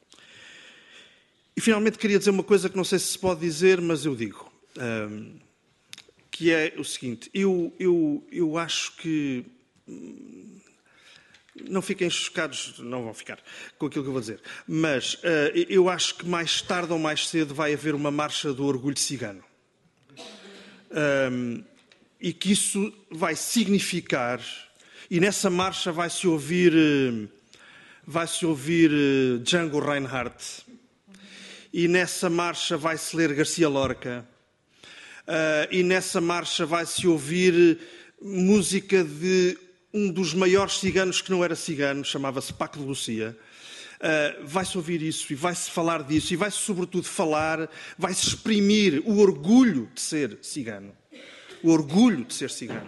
E, finalmente, queria dizer uma coisa que não sei se pode dizer, mas eu digo. Que é o seguinte, eu acho que, não fiquem chocados, não vão ficar com aquilo que eu vou dizer, mas eu acho que mais tarde ou mais cedo vai haver uma marcha do orgulho cigano. E que isso vai significar, e nessa marcha vai-se ouvir Django Reinhardt, e nessa marcha vai-se ler Garcia Lorca, e nessa marcha vai-se ouvir música de um dos maiores ciganos que não era cigano, chamava-se Paco de Lucia. Vai-se ouvir isso e vai-se falar disso e vai-se sobretudo falar, vai-se exprimir o orgulho de ser cigano. O orgulho de ser cigano.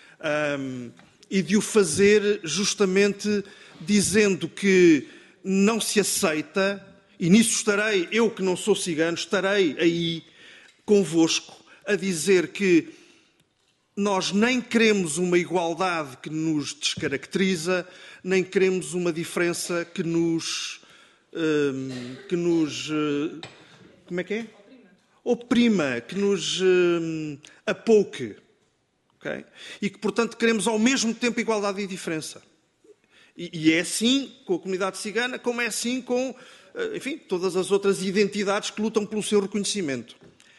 E de o fazer justamente dizendo que não se aceita, e nisso estarei, eu que não sou cigano, estarei aí convosco, a dizer que nós nem queremos uma igualdade que nos descaracteriza, nem queremos uma diferença que nos como é que é? Oprima, que nos apouque. Okay? E que, portanto, queremos ao mesmo tempo igualdade e diferença. E é assim com a comunidade cigana, como é assim com, enfim, todas as outras identidades que lutam pelo seu reconhecimento.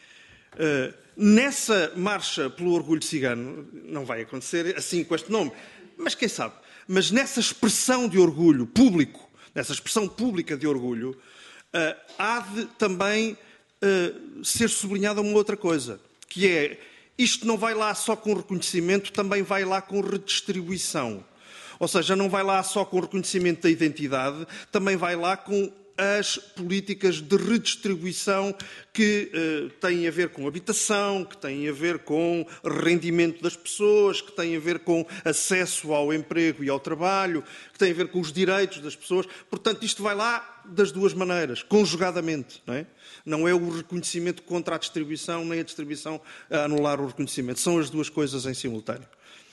Nessa marcha pelo orgulho cigano, não vai acontecer assim com este nome, mas quem sabe, mas nessa expressão de orgulho público, nessa expressão pública de orgulho, há de também ser sublinhada uma outra coisa, que é, isto não vai lá só com reconhecimento, também vai lá com redistribuição. Ou seja, não vai lá só com o reconhecimento da identidade, também vai lá com as políticas de redistribuição que têm a ver com habitação, que têm a ver com rendimento das pessoas, que têm a ver com acesso ao emprego e ao trabalho, que têm a ver com os direitos das pessoas. Portanto, isto vai lá das duas maneiras, conjugadamente. Não é? Não é o reconhecimento contra a distribuição, nem a distribuição a anular o reconhecimento. São as duas coisas em simultâneo.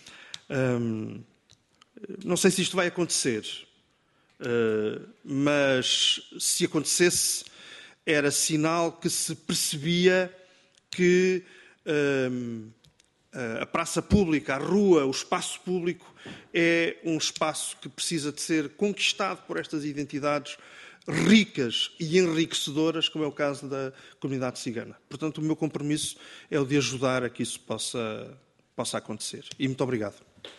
Não sei se isto vai acontecer. Mas se acontecesse, era sinal que se percebia que a praça pública, a rua, o espaço público é um espaço que precisa de ser conquistado por estas identidades ricas e enriquecedoras, como é o caso da comunidade cigana. Portanto, o meu compromisso é o de ajudar a que isso possa acontecer. E muito obrigado.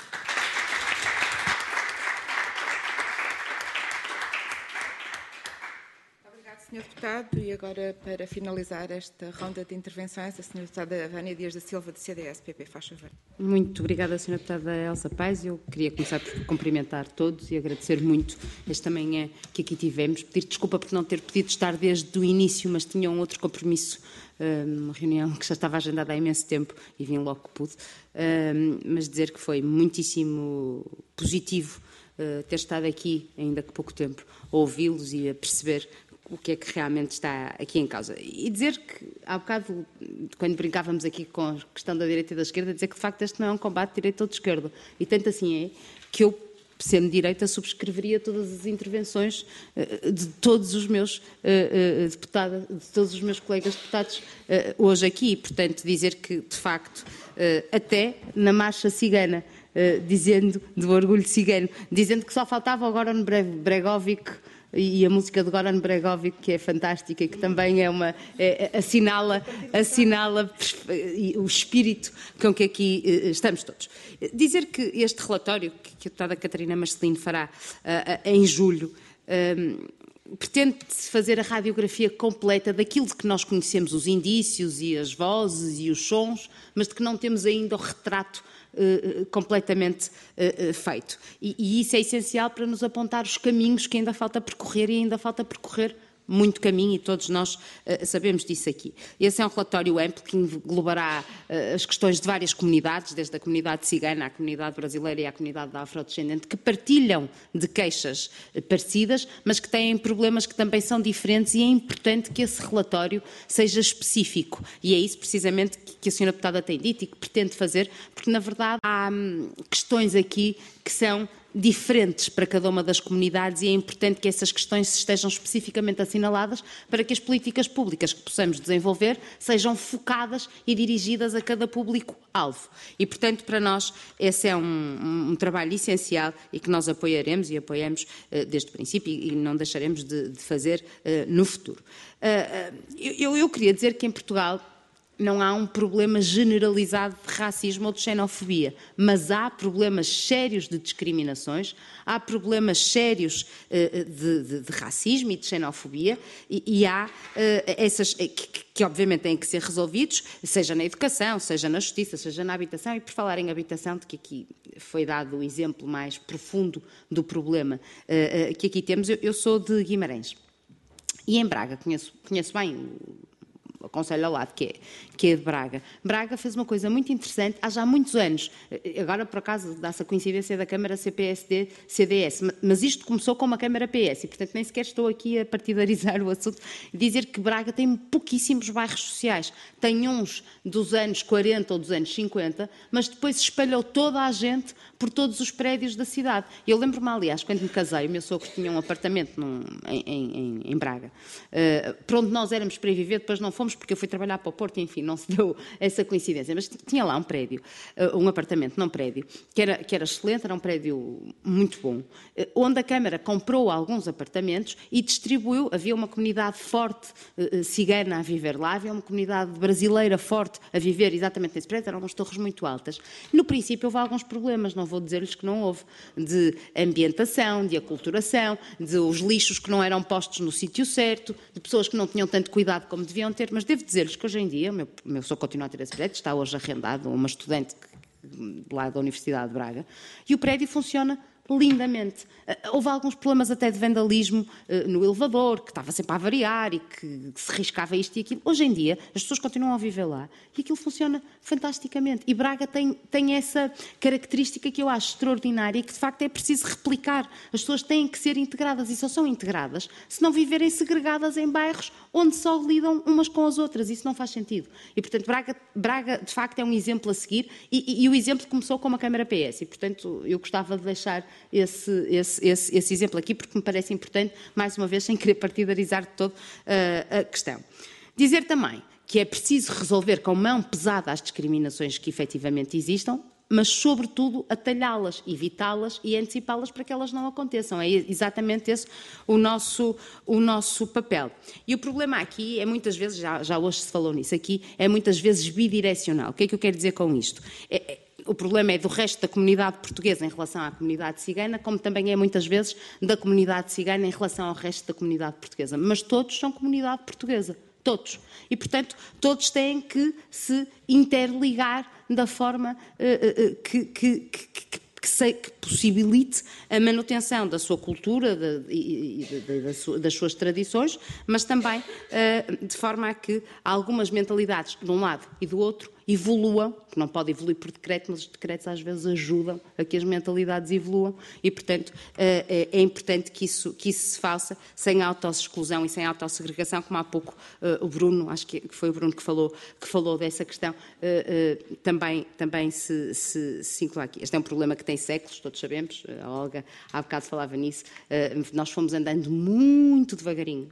Sr. Deputado, e agora para finalizar esta ronda de intervenções, a Sra. Deputada Vânia Dias da Silva, do CDS-PP, faz favor. Muito obrigada, Sra. Deputada Elsa Paes. Eu queria começar por cumprimentar todos e agradecer muito esta manhã que aqui tivemos. Pedir desculpa por não ter podido estar desde o início, mas tinha um outro compromisso, uma reunião que já estava agendada há imenso tempo e vim logo que pude. Mas dizer que foi muitíssimo positivo ter estado aqui, ainda que pouco tempo, a ouvi-los e a perceber o que é que realmente está aqui em causa. E dizer que, há bocado, quando brincávamos aqui com a questão da direita e da esquerda, dizer que, de facto, este não é um combate de direita ou de esquerda. E tanto assim é que eu, sendo direita, subscreveria todas as intervenções de todos os meus deputados, de todos os meus colegas deputados hoje aqui. Portanto, dizer que, de facto, até na marcha cigana, dizendo do orgulho cigano, dizendo que só faltava agora no Bregovic e a música de Goran Bregovic, que é fantástica e que também assinala o espírito com que aqui estamos todos. Dizer que este relatório que a deputada Catarina Marcelino fará em julho pretende fazer a radiografia completa daquilo de que nós conhecemos os indícios e as vozes e os sons, mas de que não temos ainda o retrato completamente feito. E isso é essencial para nos apontar os caminhos que ainda falta percorrer, e ainda falta percorrer muito caminho, e todos nós sabemos disso aqui. Esse é um relatório amplo que englobará as questões de várias comunidades, desde a comunidade cigana à comunidade brasileira e à comunidade afrodescendente, que partilham de queixas parecidas, mas que têm problemas que também são diferentes, e é importante que esse relatório seja específico. E é isso precisamente que a senhora deputada tem dito e que pretende fazer, porque na verdade há questões aqui que são diferentes para cada uma das comunidades, e é importante que essas questões estejam especificamente assinaladas para que as políticas públicas que possamos desenvolver sejam focadas e dirigidas a cada público-alvo. E, portanto, para nós esse é um trabalho essencial e que nós apoiaremos e apoiamos desde o princípio, e não deixaremos de fazer no futuro. Eu queria dizer que em Portugal não há um problema generalizado de racismo ou de xenofobia, mas há problemas sérios de discriminações, há problemas sérios de racismo e de xenofobia, e há essas que obviamente têm que ser resolvidos, seja na educação, seja na justiça, seja na habitação. E por falar em habitação, de que aqui foi dado o exemplo mais profundo do problema que aqui temos, eu sou de Guimarães, e em Braga conheço bem o concelho ao lado, que é de Braga. Braga fez uma coisa muito interessante há já muitos anos. Agora, por acaso, dá-se a coincidência da Câmara CPSD-CDS, mas isto começou com uma Câmara PS, e, portanto, nem sequer estou aqui a partidarizar o assunto e dizer que Braga tem pouquíssimos bairros sociais. Tem uns dos anos 40 ou dos anos 50, mas depois espalhou toda a gente por todos os prédios da cidade. Eu lembro-me, aliás, quando me casei, o meu sogro tinha um apartamento em Braga, para onde nós éramos para ir viver, depois não fomos porque eu fui trabalhar para o Porto, e, enfim, não se deu essa coincidência, mas tinha lá um prédio, um apartamento num prédio, que era excelente, era um prédio muito bom, onde a Câmara comprou alguns apartamentos e distribuiu. Havia uma comunidade forte cigana a viver lá, havia uma comunidade brasileira forte a viver exatamente nesse prédio, eram umas torres muito altas. No princípio houve alguns problemas, não vou dizer-lhes que não houve, de ambientação, de aculturação, de os lixos que não eram postos no sítio certo, de pessoas que não tinham tanto cuidado como deviam ter, mas devo dizer-lhes que hoje em dia, o meu sogro continua a ter esse prédio, está hoje arrendado a uma estudante lá da Universidade de Braga, e o prédio funciona lindamente. Houve alguns problemas até de vandalismo no elevador, que estava sempre a variar e que se riscava isto e aquilo. Hoje em dia, as pessoas continuam a viver lá e aquilo funciona fantasticamente. E Braga tem essa característica que eu acho extraordinária e que, de facto, é preciso replicar. As pessoas têm que ser integradas, e só são integradas se não viverem segregadas em bairros onde só lidam umas com as outras. Isso não faz sentido. E, portanto, Braga de facto, é um exemplo a seguir, e o exemplo começou com uma Câmara PS. E, portanto, eu gostava de deixar esse exemplo aqui, porque me parece importante, mais uma vez, sem querer partidarizar de todo a questão. Dizer também que é preciso resolver com mão pesada as discriminações que efetivamente existam, mas, sobretudo, atalhá-las, evitá-las e antecipá-las para que elas não aconteçam. É exatamente esse o nosso papel. E o problema aqui é, muitas vezes, já hoje se falou nisso aqui, é muitas vezes bidirecional. O que é que eu quero dizer com isto? O problema é do resto da comunidade portuguesa em relação à comunidade cigana, como também é muitas vezes da comunidade cigana em relação ao resto da comunidade portuguesa. Mas todos são comunidade portuguesa. Todos. E, portanto, todos têm que se interligar da forma que possibilite a manutenção da sua cultura e das suas tradições, mas também de forma a que algumas mentalidades, de um lado e do outro, evoluam, que não pode evoluir por decreto, mas os decretos às vezes ajudam a que as mentalidades evoluam, e, portanto, é importante que isso se faça sem autoexclusão e sem autossegregação, como há pouco o Bruno, acho que foi o Bruno que falou dessa questão, também se inclui aqui. Este é um problema que tem séculos, todos sabemos, a Olga há bocado falava nisso, nós fomos andando muito devagarinho,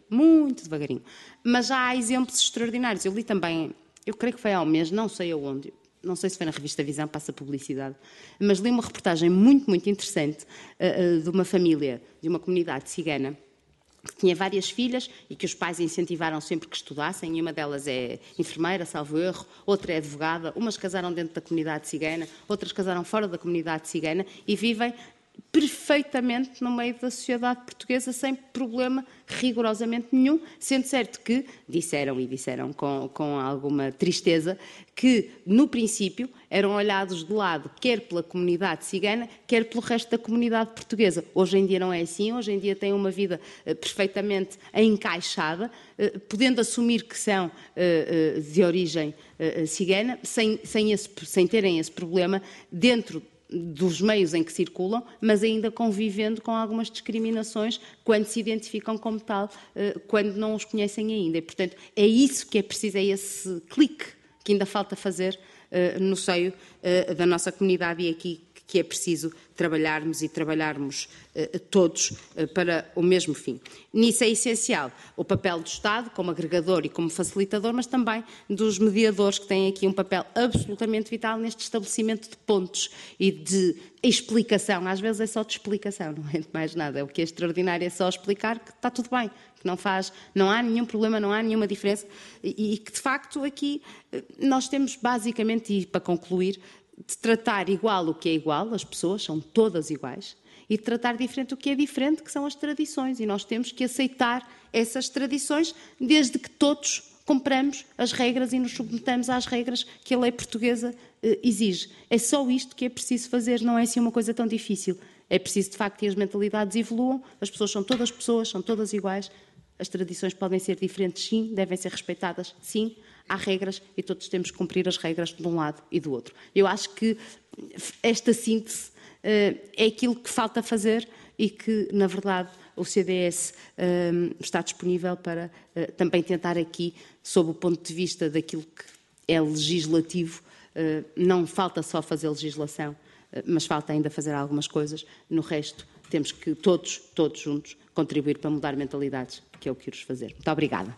mas já há exemplos extraordinários. Eu li também, eu creio que foi há um mês, não sei aonde, não sei se foi na revista Visão, passa publicidade, mas li uma reportagem muito, muito interessante de uma família, de uma comunidade cigana, que tinha várias filhas e que os pais incentivaram sempre que estudassem, e uma delas é enfermeira, salvo erro, outra é advogada, umas casaram dentro da comunidade cigana, outras casaram fora da comunidade cigana e vivem perfeitamente no meio da sociedade portuguesa sem problema rigorosamente nenhum, sendo certo que disseram com alguma tristeza que no princípio eram olhados de lado quer pela comunidade cigana, quer pelo resto da comunidade portuguesa. Hoje em dia não é assim, hoje em dia têm uma vida perfeitamente encaixada, podendo assumir que são de origem cigana, sem terem esse problema dentro dos meios em que circulam, mas ainda convivendo com algumas discriminações quando se identificam como tal, quando não os conhecem ainda. E, portanto, é isso que é preciso, é esse clique que ainda falta fazer no seio da nossa comunidade, e aqui que é preciso trabalharmos todos para o mesmo fim. Nisso é essencial o papel do Estado como agregador e como facilitador, mas também dos mediadores, que têm aqui um papel absolutamente vital neste estabelecimento de pontos e de explicação. Às vezes é só de explicação, não é de mais nada. O que é extraordinário é só explicar que está tudo bem, que não há nenhum problema, não há nenhuma diferença, e que de facto aqui nós temos basicamente, e para concluir, de tratar igual o que é igual, as pessoas são todas iguais, e de tratar diferente o que é diferente, que são as tradições, e nós temos que aceitar essas tradições desde que todos compramos as regras e nos submetamos às regras que a lei portuguesa exige. É só isto que é preciso fazer, não é assim uma coisa tão difícil. É preciso de facto que as mentalidades evoluam, as pessoas, são todas iguais, as tradições podem ser diferentes, sim, devem ser respeitadas, sim. Há regras e todos temos que cumprir as regras de um lado e do outro. Eu acho que esta síntese é aquilo que falta fazer e que, na verdade, o CDS está disponível para também tentar aqui, sob o ponto de vista daquilo que é legislativo, não falta só fazer legislação, mas falta ainda fazer algumas coisas. No resto, temos que todos juntos contribuir para mudar mentalidades, que é o que iremos fazer. Muito obrigada.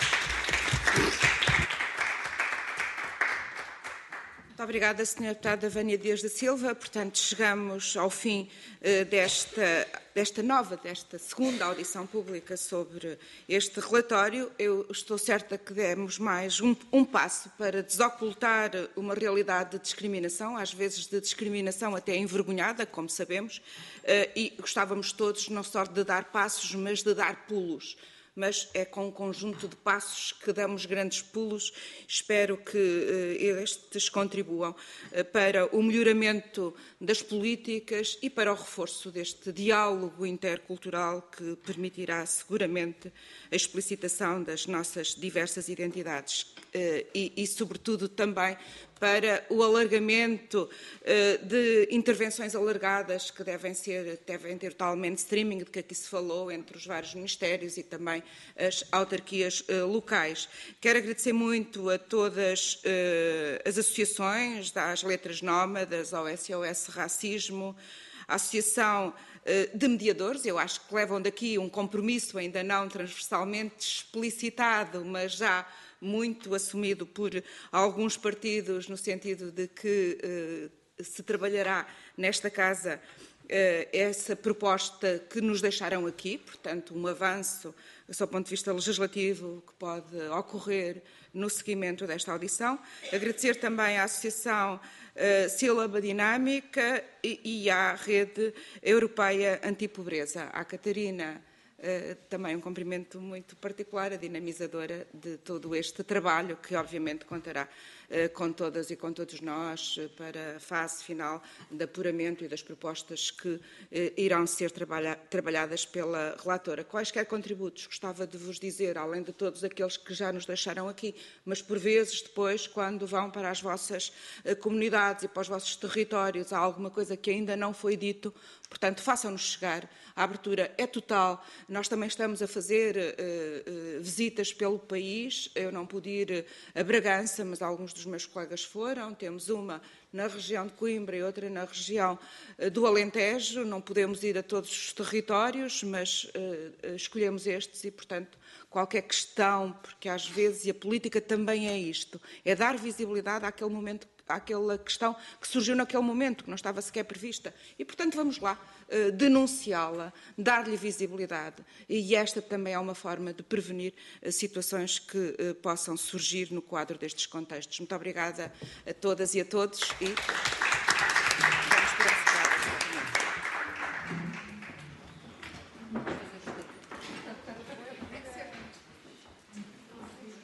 Muito obrigada, Sra. Deputada Vânia Dias da Silva. Portanto, chegamos ao fim desta segunda audição pública sobre este relatório. Eu estou certa que demos mais um passo para desocultar uma realidade de discriminação, às vezes de discriminação até envergonhada, como sabemos, e gostávamos todos não só de dar passos, mas de dar pulos. Mas é com um conjunto de passos que damos grandes pulos. Espero que estes contribuam para o melhoramento das políticas e para o reforço deste diálogo intercultural que permitirá seguramente a explicitação das nossas diversas identidades e sobretudo, também para o alargamento de intervenções alargadas que devem ter tal mainstreaming de que aqui se falou entre os vários ministérios e também as autarquias locais. Quero agradecer muito a todas as associações, das Letras Nómadas, ao SOS Racismo, à Associação de Mediadores. Eu acho que levam daqui um compromisso ainda não transversalmente explicitado, mas já muito assumido por alguns partidos, no sentido de que se trabalhará nesta Casa essa proposta que nos deixaram aqui, portanto, um avanço, do ponto de vista legislativo, que pode ocorrer no seguimento desta audição. Agradecer também à Associação Sílaba Dinâmica e à Rede Europeia Antipobreza, à Catarina, também um cumprimento muito particular, a dinamizadora de todo este trabalho, que obviamente contará com todas e com todos nós para a fase final de apuramento e das propostas que irão ser trabalhadas pela relatora. Quaisquer contributos gostava de vos dizer, além de todos aqueles que já nos deixaram aqui, mas por vezes depois, quando vão para as vossas comunidades e para os vossos territórios, há alguma coisa que ainda não foi dito, portanto, façam-nos chegar. A abertura é total. Nós também estamos a fazer visitas pelo país. Eu não pude ir a Bragança, mas alguns dos meus colegas foram. Temos uma na região de Coimbra e outra na região do Alentejo. Não podemos ir a todos os territórios, mas escolhemos estes e, portanto, qualquer questão, porque às vezes, e a política também é isto, é dar visibilidade àquele momento àquela questão que surgiu naquele momento, que não estava sequer prevista. E, portanto, vamos lá denunciá-la, dar-lhe visibilidade. E esta também é uma forma de prevenir situações que possam surgir no quadro destes contextos. Muito obrigada a todas e a todos.